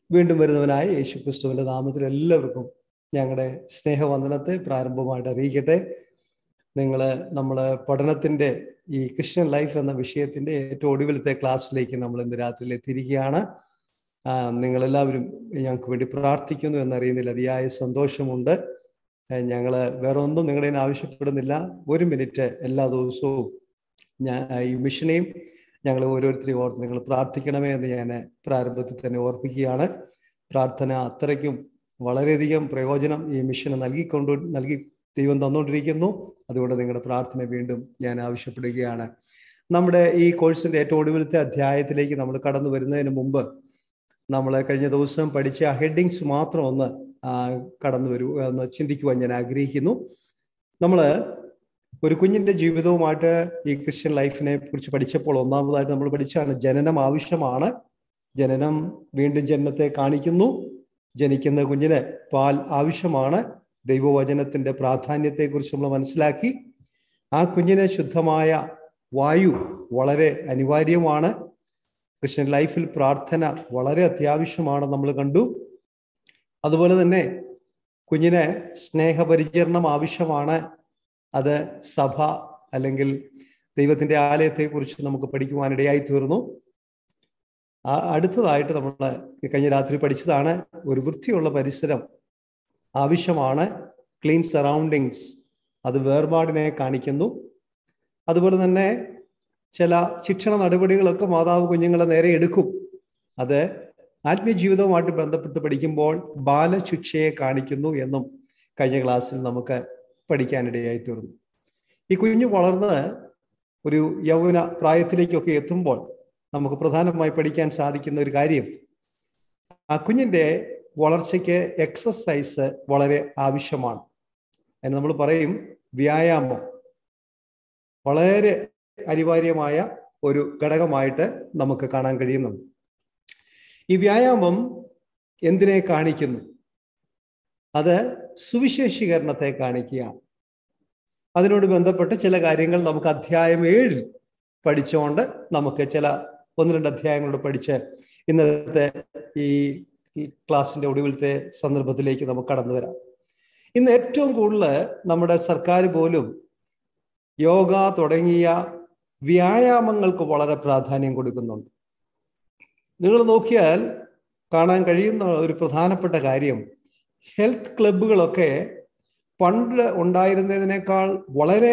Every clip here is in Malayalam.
വീണ്ടും വരുന്നവനായ യേശു ക്രിസ്തുവിന്റെ നാമത്തിൽ എല്ലാവർക്കും ഞങ്ങളുടെ സ്നേഹവന്ദനത്തെ പ്രാരംഭമായിട്ട് അറിയിക്കട്ടെ. നമ്മള് പഠനത്തിന്റെ ഈ ക്രിസ്ത്യൻ ലൈഫ് എന്ന വിഷയത്തിന്റെ ഏറ്റവും ഒടുവിലത്തെ ക്ലാസ്സിലേക്ക് നമ്മൾ ഇന്ന് രാത്രിയിൽ എത്തിയിരിക്കുകയാണ്. നിങ്ങളെല്ലാവരും ഞങ്ങൾക്ക് വേണ്ടി പ്രാർത്ഥിക്കുന്നു എന്നറിയുന്നതിൽ അതിയായ സന്തോഷമുണ്ട്. ഞങ്ങൾ വേറെ ഒന്നും നിങ്ങളുടെ ആവശ്യപ്പെടുന്നില്ല. 1 മിനിറ്റ് എല്ലാ ദിവസവും ഈ മിഷനെയും ഞങ്ങൾ ഓരോരുത്തരെയും ഓർത്ത് നിങ്ങൾ പ്രാർത്ഥിക്കണമേ എന്ന് ഞാൻ പ്രാരംഭത്തിൽ തന്നെ ഓർപ്പിക്കുകയാണ്. പ്രാർത്ഥന അത്രയ്ക്കും വളരെയധികം പ്രയോജനം ഈ മിഷന് നൽകി ദൈവം തന്നുകൊണ്ടിരിക്കുന്നു. അതുകൊണ്ട് നിങ്ങളുടെ പ്രാർത്ഥന വീണ്ടും ഞാൻ ആവശ്യപ്പെടുകയാണ്. നമ്മുടെ ഈ കോഴ്സിന്റെ ഏറ്റവും ഒടുവിലത്തെ അധ്യായത്തിലേക്ക് നമ്മൾ കടന്നു വരുന്നതിന് മുമ്പ് നമ്മൾ കഴിഞ്ഞ ദിവസം പഠിച്ച ഹെഡിങ്സ് മാത്രം ഒന്ന് ഒന്ന് ചിന്തിക്കുവാൻ ഞാൻ ആഗ്രഹിക്കുന്നു. ഒരു കുഞ്ഞിന്റെ ജീവിതവുമായിട്ട് ഈ ക്രിസ്ത്യൻ ലൈഫിനെ കുറിച്ച് പഠിച്ചപ്പോൾ ഒന്നാമതായിട്ട് നമ്മൾ പഠിച്ചാണ് ജനനം ആവശ്യമാണ്. ജനനം വീണ്ടും ജനനത്തെ കാണിക്കുന്നു. ജനിക്കുന്ന കുഞ്ഞിന് പാൽ ആവശ്യമാണ്. ദൈവവചനത്തിന്റെ പ്രാധാന്യത്തെക്കുറിച്ച് നമ്മൾ മനസ്സിലാക്കി. ആ കുഞ്ഞിന് ശുദ്ധമായ വായു വളരെ അനിവാര്യമാണ്. ക്രിസ്ത്യൻ ലൈഫിൽ പ്രാർത്ഥന വളരെ അത്യാവശ്യമാണ് നമ്മൾ കണ്ടു. അതുപോലെ തന്നെ കുഞ്ഞിന് സ്നേഹപരിചരണം ആവശ്യമാണ്. അത് സഭ അല്ലെങ്കിൽ ദൈവത്തിന്റെ ആലയത്തെക്കുറിച്ച് നമുക്ക് പഠിക്കുവാനിടയായി തീർന്നു. അടുത്തതായിട്ട് നമ്മൾ കഴിഞ്ഞ രാത്രി പഠിച്ചതാണ് ഒരു വൃത്തിയുള്ള പരിസരം ആവശ്യമാണ്. ക്ലീൻ സറൗണ്ടിങ്സ്, അത് വേർപാടിനെ കാണിക്കുന്നു. അതുപോലെ തന്നെ ചില ശിക്ഷണ നടപടികളൊക്കെ മാതാവ് കുഞ്ഞുങ്ങളെ നേരെ എടുക്കും. അത് ആത്മീയ ജീവിതവുമായിട്ട് ബന്ധപ്പെട്ട് പഠിക്കുമ്പോൾ ബാലശിക്ഷയെ കാണിക്കുന്നു എന്നും കഴിഞ്ഞ ക്ലാസ്സിൽ നമുക്ക് പഠിക്കാനിടയായി തീർന്നു. ഈ കുഞ്ഞു വളർന്ന് ഒരു യൗവന പ്രായത്തിലേക്കൊക്കെ എത്തുമ്പോൾ നമുക്ക് പ്രധാനമായി പഠിക്കാൻ സാധിക്കുന്ന ഒരു കാര്യം, ആ കുഞ്ഞിൻ്റെ വളർച്ചയ്ക്ക് എക്സസൈസ് വളരെ ആവശ്യമാണ്. അതിന് നമ്മൾ പറയും വ്യായാമം വളരെ അനിവാര്യമായ ഒരു ഘടകമായിട്ട് നമുക്ക് കാണാൻ കഴിയുന്നുണ്ട്. ഈ വ്യായാമം എന്തിനെ കാണിക്കുന്നു? അത് സുവിശേഷീകരണത്തെ കാണിക്കുകയാണ്. അതിനോട് ബന്ധപ്പെട്ട് ചില കാര്യങ്ങൾ നമുക്ക് അധ്യായം 7 പഠിച്ചുകൊണ്ട് നമുക്ക് ചില 1-2 അധ്യായങ്ങളോട് പഠിച്ച് ഇന്നത്തെ ഈ ക്ലാസ്സിന്റെ ഒടുവിലത്തെ സന്ദർഭത്തിലേക്ക് നമുക്ക് കടന്നു വരാം. ഇന്ന് ഏറ്റവും കൂടുതൽ നമ്മുടെ സർക്കാർ പോലും യോഗ തുടങ്ങിയ വ്യായാമങ്ങൾക്ക് വളരെ പ്രാധാന്യം കൊടുക്കുന്നുണ്ട്. നിങ്ങൾ നോക്കിയാൽ കാണാൻ കഴിയുന്ന ഒരു പ്രധാനപ്പെട്ട കാര്യം, ഹെൽത്ത് ക്ലബ്ബുകളൊക്കെ പണ്ട് ഉണ്ടായിരുന്നതിനേക്കാൾ വളരെ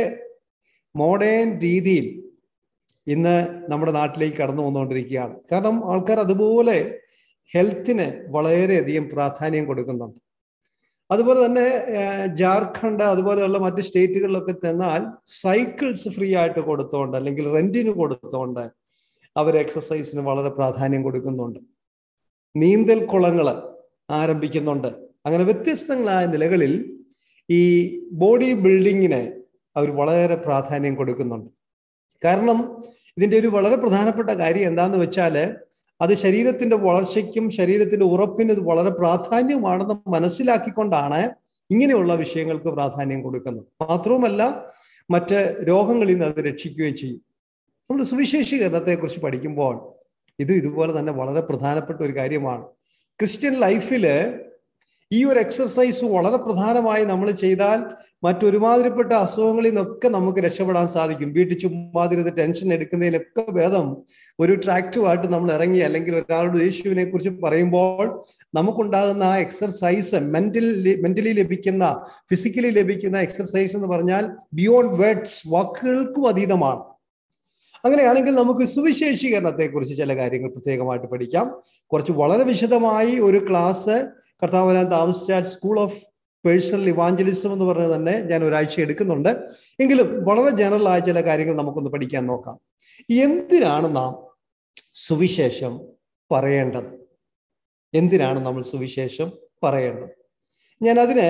മോഡേൺ രീതിയിൽ ഇന്ന് നമ്മുടെ നാട്ടിലേക്ക് കടന്നു വന്നുകൊണ്ടിരിക്കുകയാണ്. കാരണം ആൾക്കാർ അതുപോലെ ഹെൽത്തിന് വളരെയധികം പ്രാധാന്യം കൊടുക്കുന്നുണ്ട്. അതുപോലെ തന്നെ ജാർഖണ്ഡ് അതുപോലെയുള്ള മറ്റ് സ്റ്റേറ്റുകളിലൊക്കെ ചെന്നാൽ സൈക്കിൾസ് ഫ്രീ ആയിട്ട് കൊടുത്തുകൊണ്ട് അല്ലെങ്കിൽ റെന്റിന് കൊടുത്തുകൊണ്ട് അവർ എക്സസൈസിന് വളരെ പ്രാധാന്യം കൊടുക്കുന്നുണ്ട്. നീന്തൽ കുളങ്ങൾ ആരംഭിക്കുന്നുണ്ട്. അങ്ങനെ വ്യത്യസ്തങ്ങളായ നിലകളിൽ ഈ ബോഡി ബിൽഡിങ്ങിന് അവർ വളരെ പ്രാധാന്യം കൊടുക്കുന്നുണ്ട്. കാരണം ഇതിൻ്റെ ഒരു വളരെ പ്രധാനപ്പെട്ട കാര്യം എന്താന്ന് വെച്ചാൽ അത് ശരീരത്തിന്റെ വളർച്ചയ്ക്കും ശരീരത്തിന്റെ ഉറപ്പിനും ഇത് വളരെ പ്രാധാന്യമാണെന്ന് മനസ്സിലാക്കിക്കൊണ്ടാണ് ഇങ്ങനെയുള്ള വിഷയങ്ങൾക്ക് പ്രാധാന്യം കൊടുക്കുന്നത്. മാത്രവുമല്ല മറ്റ് രോഗങ്ങളിൽ നിന്ന് അത് രക്ഷിക്കുകയും ചെയ്യും. നമ്മൾ സുവിശേഷീകരണത്തെക്കുറിച്ച് പഠിക്കുമ്പോൾ ഇതുപോലെ തന്നെ വളരെ പ്രധാനപ്പെട്ട ഒരു കാര്യമാണ്. ക്രിസ്ത്യൻ ലൈഫില് ഈ ഒരു എക്സർസൈസ് വളരെ പ്രധാനമായി നമ്മൾ ചെയ്താൽ മറ്റൊരുമാതിരിപ്പെട്ട അസുഖങ്ങളിൽ നിന്നൊക്കെ നമുക്ക് രക്ഷപ്പെടാൻ സാധിക്കും. വീട്ടിൽ ചുമ്മാതിരുന്ന് ടെൻഷൻ എടുക്കുന്നതിലൊക്കെ ഭേദം ഒരു ട്രാക്റ്റുമായിട്ട് നമ്മൾ ഇറങ്ങി അല്ലെങ്കിൽ ഒരാളോട് യേശുവിനെ കുറിച്ച് പറയുമ്പോൾ നമുക്കുണ്ടാകുന്ന ആ എക്സർസൈസ് മെന്റലി ലഭിക്കുന്ന, ഫിസിക്കലി ലഭിക്കുന്ന എക്സർസൈസ് എന്ന് പറഞ്ഞാൽ ബിയോണ്ട് വേർഡ്സ്, വാക്കുകൾക്കും അതീതമാണ്. അങ്ങനെയാണെങ്കിൽ നമുക്ക് സുവിശേഷീകരണത്തെക്കുറിച്ച് ചില കാര്യങ്ങൾ പ്രത്യേകമായിട്ട് പഠിക്കാം. കുറച്ച് വളരെ വിശദമായി ഒരു ക്ലാസ് കർത്താവ് വരാൻ താമസിച്ചാൽ സ്കൂൾ ഓഫ് പേഴ്സണൽ ഇവാഞ്ചലിസം എന്ന് പറഞ്ഞത് തന്നെ ഞാൻ ഒരാഴ്ച എടുക്കുന്നുണ്ട്. എങ്കിലും വളരെ ജനറൽ ആയ ചില കാര്യങ്ങൾ നമുക്കൊന്ന് പഠിക്കാൻ നോക്കാം. എന്തിനാണ് നാം സുവിശേഷം പറയേണ്ടത്? എന്തിനാണ് നമ്മൾ സുവിശേഷം പറയേണ്ടത്? ഞാൻ അതിന്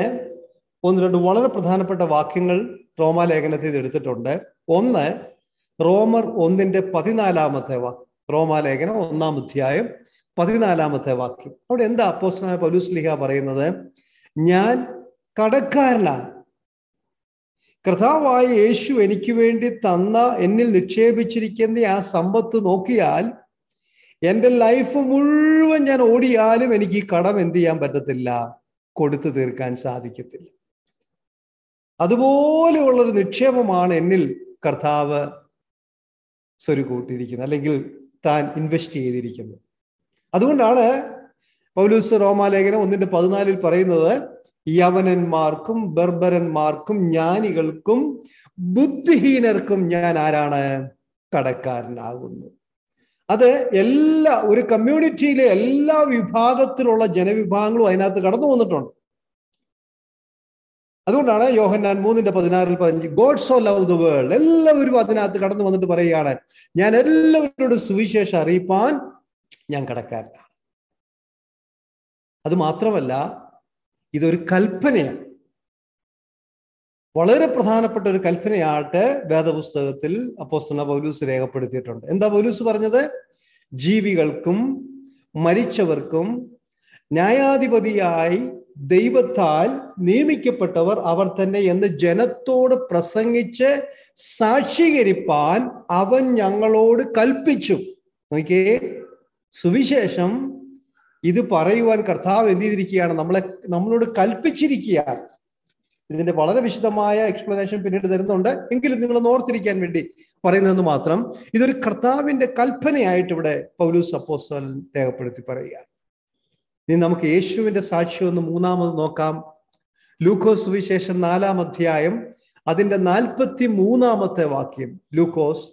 1-2 വളരെ പ്രധാനപ്പെട്ട വാക്യങ്ങൾ റോമാലേഖനത്തിൽ എടുത്തിട്ടുണ്ട്. ഒന്ന്, റോമർ 1:14 വാക്യം. റോമാലേഖനം 1-ാം അധ്യായം 14-ാമത്തെ വാക്യം. അവിടെ എന്താ അപ്പോസ്തലനായ പൗലോസ് ശ്ലീഹ പറയുന്നത്? ഞാൻ കടക്കാരനാണ്, കർത്താവായ യേശു എനിക്ക് വേണ്ടി എന്നിൽ നിക്ഷേപിച്ചിരിക്കുന്ന ആ സമ്പത്ത് നോക്കിയാൽ എൻ്റെ ലൈഫ് മുഴുവൻ ഞാൻ ഓടിയാലും എനിക്ക് ഈ കടം എന്ത് ചെയ്യാൻ പറ്റത്തില്ല, കൊടുത്തു തീർക്കാൻ സാധിക്കത്തില്ല. അതുപോലെയുള്ളൊരു നിക്ഷേപമാണ് എന്നിൽ കർത്താവ് സ്വരുക്കൂട്ടിയിരിക്കുന്നത്, അല്ലെങ്കിൽ താൻ ഇൻവെസ്റ്റ് ചെയ്തിരിക്കുന്നത്. അതുകൊണ്ടാണ് പൗലൂസ് റോമാലേഖനം 1:14 പറയുന്നത്, യവനന്മാർക്കും ബർബരന്മാർക്കും ജ്ഞാനികൾക്കും ബുദ്ധിഹീനർക്കും ഞാൻ ആരാണ്? കടക്കാരനാകുന്നു. അത് ഒരു കമ്മ്യൂണിറ്റിയിലെ എല്ലാ വിഭാഗത്തിലുള്ള ജനവിഭാഗങ്ങളും അതിനകത്ത് കടന്നു വന്നിട്ടുണ്ട്. അതുകൊണ്ടാണ് യോഹന്നാൻ 3:16 പറഞ്ഞു, God so love the world. എല്ലാവരും അതിനകത്ത് കടന്നു വന്നിട്ട് പറയുകയാണ്, ഞാൻ എല്ലാവരോടും സുവിശേഷം അറിയിപ്പാൻ ഞാൻ കടക്കാരനാണ്. അത് മാത്രമല്ല, ഇതൊരു കൽപ്പനയാണ്, വളരെ പ്രധാനപ്പെട്ട ഒരു കൽപ്പനയായിട്ട് വേദപുസ്തകത്തിൽ അപ്പോസ്തലനായ പൗലൂസ് രേഖപ്പെടുത്തിയിട്ടുണ്ട്. എന്താ പൗലൂസ് പറഞ്ഞത്? ജീവികൾക്കും മരിച്ചവർക്കും ന്യായാധിപതിയായി ദൈവത്താൽ നിയമിക്കപ്പെട്ടവർ അവർ തന്നെ എന്ന് ജനത്തോട് പ്രസംഗിച്ച് സാക്ഷീകരിപ്പാൻ അവൻ ഞങ്ങളോട് കൽപ്പിച്ചു. നോക്കിയേ, സുവിശേഷം ഇത് പറയുവാൻ കർത്താവ് എന്ത് ചെയ്തിരിക്കുകയാണ്? നമ്മളോട് കൽപ്പിച്ചിരിക്കുകയാണ്. ഇതിന്റെ വളരെ വിശദമായ എക്സ്പ്ലനേഷൻ പിന്നീട് തരുന്നുണ്ട്, എങ്കിലും നിങ്ങൾ ഓർത്തിരിക്കാൻ വേണ്ടി പറയുന്നതെന്ന് മാത്രം. ഇതൊരു കർത്താവിന്റെ കൽപ്പനയായിട്ട് ഇവിടെ പൗലൂസ് അപ്പോസ്തലൻ രേഖപ്പെടുത്തി പറയുകയാണ്. ഇനി നമുക്ക് യേശുവിന്റെ സാക്ഷ്യം ഒന്ന് മൂന്നാമത് നോക്കാം. ലൂക്കോസ് സുവിശേഷം 4-ാം അധ്യായം അതിന്റെ 43-ാമത്തെ വാക്യം. ലൂക്കോസ്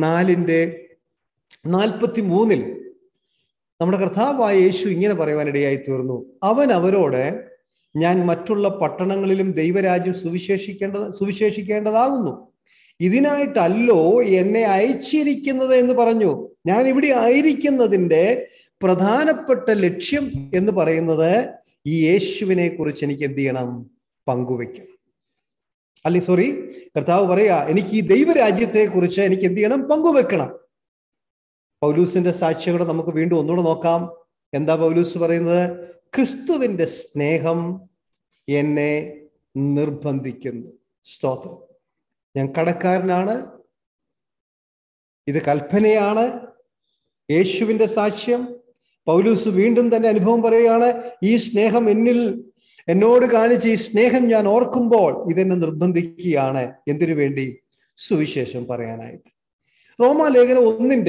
4:43 നമ്മുടെ കർത്താവായ യേശു ഇങ്ങനെ പറയുവാനിടയായി തീർന്നു, അവൻ അവരോട്, ഞാൻ മറ്റുള്ള പട്ടണങ്ങളിലും ദൈവരാജ്യം സുവിശേഷിക്കേണ്ടതാകുന്നു, ഇതിനായിട്ടല്ലോ എന്നെ അയച്ചിരിക്കുന്നത് എന്ന് പറഞ്ഞു. ഞാൻ ഇവിടെ ആയിരിക്കുന്നതിൻ്റെ പ്രധാനപ്പെട്ട ലക്ഷ്യം എന്ന് പറയുന്നത് ഈ യേശുവിനെ കുറിച്ച് എനിക്ക് എന്ത് ചെയ്യണം? പങ്കുവെക്കണം. കർത്താവ് പറയാ, എനിക്ക് ഈ ദൈവരാജ്യത്തെ കുറിച്ച് എനിക്ക് എന്ത് ചെയ്യണം? പങ്കുവെക്കണം. പൗലൂസിന്റെ സാക്ഷികളെ നമുക്ക് വീണ്ടും ഒന്നുകൂടെ നോക്കാം. എന്താ പൗലൂസ് പറയുന്നത്? ക്രിസ്തുവിന്റെ സ്നേഹം എന്നെ നിർബന്ധിക്കുന്നു. സ്തോത്രം. ഞാൻ കടക്കാരനാണ്, ഇത് കൽപ്പനയാണ്. യേശുവിന്റെ സാക്ഷ്യം. പൗലൂസ് വീണ്ടും തന്റെ അനുഭവം പറയുകയാണ്, ഈ സ്നേഹം എന്നോട് കാണിച്ച ഈ സ്നേഹം ഞാൻ ഓർക്കുമ്പോൾ ഇതെന്നെ നിർബന്ധിക്കുകയാണ്. എന്തിനു വേണ്ടി? സുവിശേഷം പറയാനായിട്ട്. റോമാലേഖനം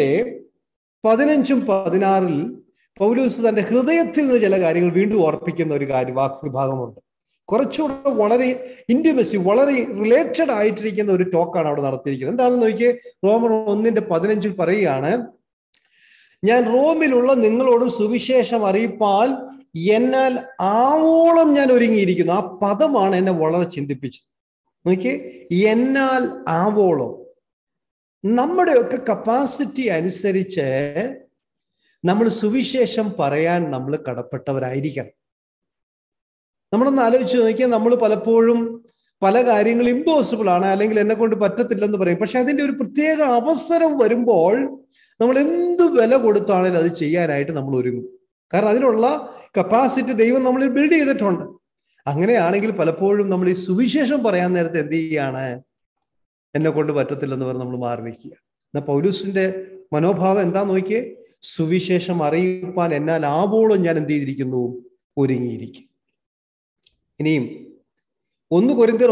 1:15-16 പൗലൂസ് തന്റെ ഹൃദയത്തിൽ നിന്ന് ചില കാര്യങ്ങൾ വീണ്ടും ഓർപ്പിക്കുന്ന ഒരു വാക്യഭാഗമുണ്ട്. കുറച്ചുകൂടെ വളരെ ഇന്റിമസി, വളരെ റിലേറ്റഡ് ആയിട്ടിരിക്കുന്ന ഒരു ടോക്കാണ് അവിടെ നടത്തിയിരിക്കുന്നത്. എന്താണെന്ന് നോക്കിയേ, റോമർ 1:15 പറയുകയാണ്, ഞാൻ റോമിലുള്ള നിങ്ങളോടും സുവിശേഷം അറിയിപ്പാൻ എന്നാൽ ആവോളം ഞാൻ ഒരുങ്ങിയിരിക്കുന്നു. ആ പദമാണ് എന്നെ വളരെ ചിന്തിപ്പിച്ചത്. നോക്കിയേ, എന്നാൽ ആവോളം. നമ്മുടെയൊക്കെ കപ്പാസിറ്റി അനുസരിച്ച് നമ്മൾ സുവിശേഷം പറയാൻ നമ്മൾ കടപ്പെട്ടവരായിരിക്കണം. നമ്മളൊന്ന് ആലോചിച്ച് നോക്കിയാൽ, നമ്മൾ പലപ്പോഴും പല കാര്യങ്ങളും ഇമ്പോസിബിൾ ആണ്, അല്ലെങ്കിൽ എന്നെ കൊണ്ട് പറ്റത്തില്ലെന്ന് പറയും. പക്ഷെ അതിൻ്റെ ഒരു പ്രത്യേക അവസരം വരുമ്പോൾ നമ്മൾ എന്ത് വില കൊടുത്താണെങ്കിലും അത് ചെയ്യാനായിട്ട് നമ്മൾ ഒരുങ്ങും. കാരണം അതിനുള്ള കപ്പാസിറ്റി ദൈവം നമ്മളിൽ ബിൽഡ് ചെയ്തിട്ടുണ്ട്. അങ്ങനെയാണെങ്കിൽ പലപ്പോഴും നമ്മൾ ഈ സുവിശേഷം പറയാൻ നേരത്തെ എന്ത് ചെയ്യാണ്? എന്നെ കൊണ്ട് പറ്റത്തില്ലെന്ന് പറഞ്ഞ് നമ്മൾ മാറി നിൽക്കുക. എന്നാൽ പൗലൂസിന്റെ മനോഭാവം എന്താ നോക്കിയേ? സുവിശേഷം അറിയിപ്പാൻ എന്നാൽ ആവോളം ഞാൻ എന്ത് ചെയ്തിരിക്കുന്നു? ഒരുങ്ങിയിരിക്കും. ഇനിയും 1 കൊരിന്ത്യർ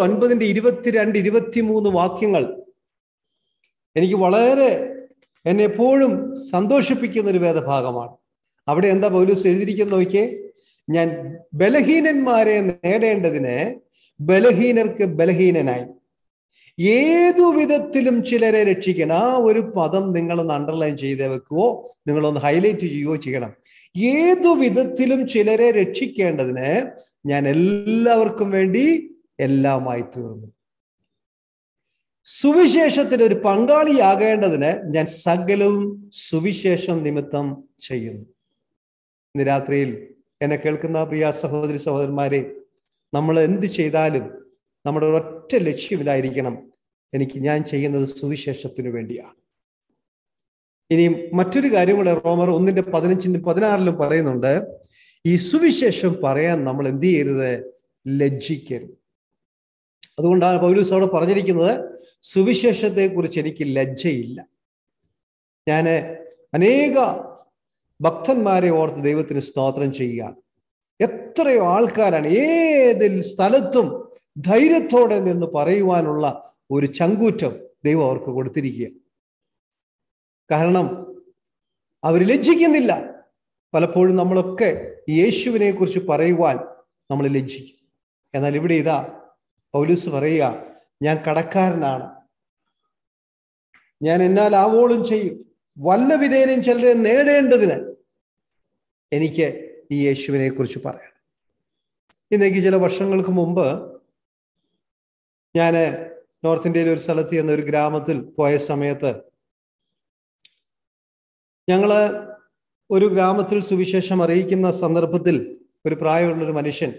9:22-23 വാക്യങ്ങൾ എനിക്ക് വളരെ എന്നെ എപ്പോഴും സന്തോഷിപ്പിക്കുന്ന ഒരു വേദഭാഗമാണ്. അവിടെ എന്താ പൗലൂസ് എഴുതിയിരിക്കുന്നത് നോക്കിയേ? ഞാൻ ബലഹീനന്മാരെ നേടേണ്ടതിന് ബലഹീനർക്ക് ബലഹീനനായി, ഏതു വിധത്തിലും ചിലരെ രക്ഷിക്കണം. ആ ഒരു പദം നിങ്ങളൊന്ന് അണ്ടർലൈൻ ചെയ്ത് വെക്കുകയോ നിങ്ങളൊന്ന് ഹൈലൈറ്റ് ചെയ്യുകയോ ചെയ്യണം. ഏതു വിധത്തിലും ചിലരെ രക്ഷിക്കേണ്ടതിന് ഞാൻ എല്ലാവർക്കും വേണ്ടി എല്ലാമായി തീർന്നു. സുവിശേഷത്തിന് ഒരു പങ്കാളിയാകേണ്ടതിന് ഞാൻ സകലവും സുവിശേഷം നിമിത്തം ചെയ്യുന്നു. ഇന്ന് രാത്രിയിൽ എന്നെ കേൾക്കുന്ന പ്രിയ സഹോദരി സഹോദരന്മാരെ, നമ്മൾ എന്ത് ചെയ്താലും നമ്മുടെ ഒറ്റ ലക്ഷ്യം ഇതായിരിക്കണം, ഞാൻ ചെയ്യുന്നത് സുവിശേഷത്തിനു വേണ്ടിയാണ്. ഇനിയും മറ്റൊരു കാര്യം കൂടെ റോമർ 1:15-16 പറയുന്നുണ്ട്. ഈ സുവിശേഷം പറയാൻ നമ്മൾ എന്ത് ചെയ്യരുത്? ലജ്ജിക്കരുത്. അതുകൊണ്ടാണ് പൗലൂസ് അവിടെ പറഞ്ഞിരിക്കുന്നത്, സുവിശേഷത്തെ കുറിച്ച് എനിക്ക് ലജ്ജയില്ല. ഞാൻ അനേക ഭക്തന്മാരെ ഓർത്ത് ദൈവത്തിന് സ്തോത്രം ചെയ്യുക. എത്രയോ ആൾക്കാരാണ് ഏതിൽ സ്ഥലത്തും ധൈര്യത്തോടെ നിന്ന് പറയുവാനുള്ള ഒരു ചങ്കൂറ്റം ദൈവം അവർക്ക് കൊടുത്തിരിക്കുക. കാരണം അവർ ലജ്ജിക്കുന്നില്ല. പലപ്പോഴും നമ്മളൊക്കെ യേശുവിനെ കുറിച്ച് പറയുവാൻ നമ്മൾ ലജ്ജിക്കും. എന്നാൽ ഇവിടെ ഇതാ പൗലോസ് പറയുക, ഞാൻ കടക്കാരനാണ്, ഞാൻ എന്നാൽ ആവോളം ചെയ്യും, വല്ല വിധേനയും ചിലരെ നേടേണ്ടതിന് എനിക്ക് ഈ യേശുവിനെ കുറിച്ച് പറയാം. ഇന്നേക്ക് ചില വർഷങ്ങൾക്ക് മുമ്പ് ഞാൻ നോർത്ത് ഇന്ത്യയിലെ ഒരു സ്ഥലത്ത് ചെന്ന ഒരു ഗ്രാമത്തിൽ പോയ സമയത്ത് ഞങ്ങള് ഒരു ഗ്രാമത്തിൽ സുവിശേഷം അറിയിക്കുന്ന സന്ദർഭത്തിൽ ഒരു പ്രായമുള്ളൊരു മനുഷ്യൻ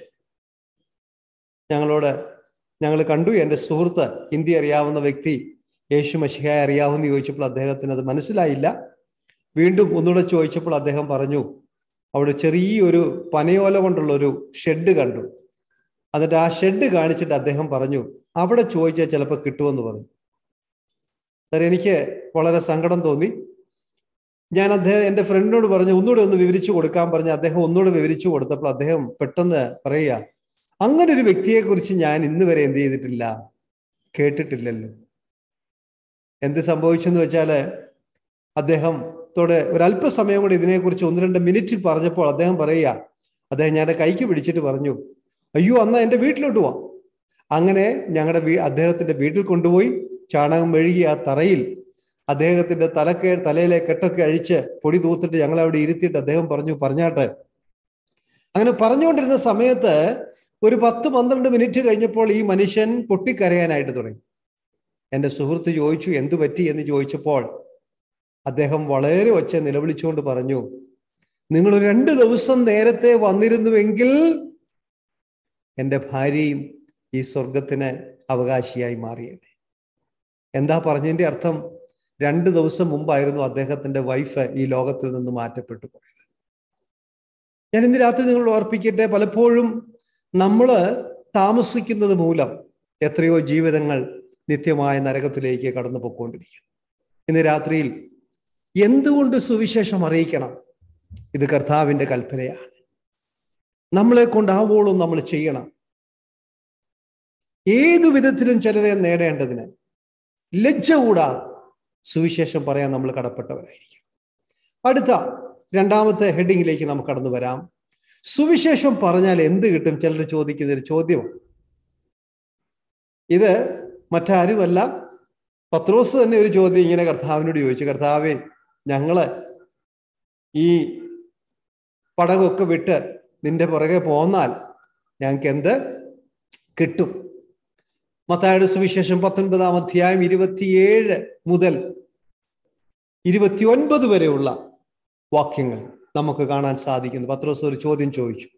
ഞങ്ങൾ കണ്ടു. എൻ്റെ സുഹൃത്ത്, ഹിന്ദി അറിയാവുന്ന വ്യക്തി, യേശു മശിഹായെ അറിയാവുന്ന ചോദിച്ചപ്പോൾ അദ്ദേഹത്തിന് അത് മനസ്സിലായില്ല. വീണ്ടും ഒന്നുകൂടെ ചോദിച്ചപ്പോൾ അദ്ദേഹം പറഞ്ഞു, അവിടെ ചെറിയൊരു പനയോല കൊണ്ടുള്ള ഒരു ഷെഡ് കണ്ടു. എന്നിട്ട് ആ ഷെഡ് കാണിച്ചിട്ട് അദ്ദേഹം പറഞ്ഞു, അവിടെ ചോദിച്ചാൽ ചിലപ്പോൾ കിട്ടുമെന്ന് പറഞ്ഞു. സാർ, എനിക്ക് വളരെ സങ്കടം തോന്നി. ഞാൻ എൻ്റെ ഫ്രണ്ടിനോട് പറഞ്ഞു ഒന്നുകൂടെ ഒന്ന് വിവരിച്ചു കൊടുക്കാൻ പറഞ്ഞു. അദ്ദേഹം ഒന്നുകൂടെ വിവരിച്ചു കൊടുത്തപ്പോൾ അദ്ദേഹം പെട്ടെന്ന് പറയുക, അങ്ങനെ ഒരു വ്യക്തിയെക്കുറിച്ച് ഞാൻ ഇന്ന് വരെ എന്ത് ചെയ്തിട്ടില്ല, കേട്ടിട്ടില്ലല്ലോ. എന്ത് സംഭവിച്ചെന്ന് വെച്ചാൽ അദ്ദേഹത്തോട് ഒരല്പസമയം കൂടി ഇതിനെക്കുറിച്ച് 1-2 മിനിറ്റ് പറഞ്ഞപ്പോൾ അദ്ദേഹം പറയുക, അദ്ദേഹം ഞങ്ങളുടെ കൈക്ക് പിടിച്ചിട്ട് പറഞ്ഞു, അയ്യോ അന്നാ എൻ്റെ വീട്ടിലോട്ട് പോവാം. അങ്ങനെ അദ്ദേഹത്തിന്റെ വീട്ടിൽ കൊണ്ടുപോയി ചാണകം മെഴുകി ആ തറയിൽ അദ്ദേഹത്തിന്റെ തലയിലെ കെട്ടൊക്കെ അഴിച്ച് പൊടി തൂത്തിട്ട് ഞങ്ങൾ അവിടെ ഇരുത്തിയിട്ട് അദ്ദേഹം പറഞ്ഞു, പറഞ്ഞാട്ടെ. അങ്ങനെ പറഞ്ഞുകൊണ്ടിരുന്ന സമയത്ത് ഒരു 10-12 മിനിറ്റ് കഴിഞ്ഞപ്പോൾ ഈ മനുഷ്യൻ പൊട്ടിക്കരയാനായിട്ട് തുടങ്ങി. എൻ്റെ സുഹൃത്ത് ചോദിച്ചു, എന്തു പറ്റി എന്ന് ചോദിച്ചപ്പോൾ അദ്ദേഹം വളരെ ഒച്ച നിലവിളിച്ചുകൊണ്ട് പറഞ്ഞു, നിങ്ങൾ 2 ദിവസം നേരത്തെ വന്നിരുന്നുവെങ്കിൽ എൻ്റെ ഭാര്യയും ഈ സ്വർഗത്തിന് അവകാശിയായി മാറിയത്. എന്താ പറഞ്ഞതിൻ്റെ അർത്ഥം? 2 ദിവസം മുമ്പായിരുന്നു അദ്ദേഹത്തിന്റെ വൈഫ് ഈ ലോകത്തിൽ നിന്ന് മാറ്റപ്പെട്ടു പോയത്. ഞാൻ ഇന്ന് രാത്രി നിങ്ങളോട് ഓർപ്പിക്കട്ടെ, പലപ്പോഴും നമ്മൾ താമസിക്കുന്നത് മൂലം എത്രയോ ജീവിതങ്ങൾ നിത്യമായ നരകത്തിലേക്ക് കടന്നു പോയിക്കൊണ്ടിരിക്കുന്നു. ഇന്ന് രാത്രിയിൽ എന്തുകൊണ്ട് സുവിശേഷം അറിയിക്കണം? ഇത് കർത്താവിന്റെ കൽപ്പനയാണ്. നമ്മളെ കൊണ്ടാവോളം നമ്മൾ ചെയ്യണം. ഏതു വിധത്തിലും ചിലരെ നേടേണ്ടതിന് ലജ്ജ കൂടാതെ സുവിശേഷം പറയാൻ നമ്മൾ കടപ്പെട്ടവരായിരിക്കും. അടുത്ത 2ാമത്തെ ഹെഡിങ്ങിലേക്ക് നമുക്ക് കടന്നു വരാം. സുവിശേഷം പറഞ്ഞാൽ എന്ത് കിട്ടും? ചിലർ ചോദിക്കുന്ന ഒരു ചോദ്യമാണ്. ഇത് മറ്റാരുമല്ല, പത്രോസ് തന്നെ ഒരു ചോദ്യം ഇങ്ങനെ കർത്താവിനോട് ചോദിച്ചു, കർത്താവേ, ഞങ്ങള് ഈ പടകൊക്കെ വിട്ട് നിന്റെ പുറകെ പോന്നാൽ ഞങ്ങൾക്ക് എന്ത് കിട്ടും? മത്തായിയുടെ സുവിശേഷം 19-ാം അധ്യായം 27 മുതൽ 29 വരെയുള്ള വാക്യങ്ങൾ നമുക്ക് കാണാൻ സാധിക്കുന്നു. പത്രോസ് ഒരു ചോദ്യം ചോദിച്ചു.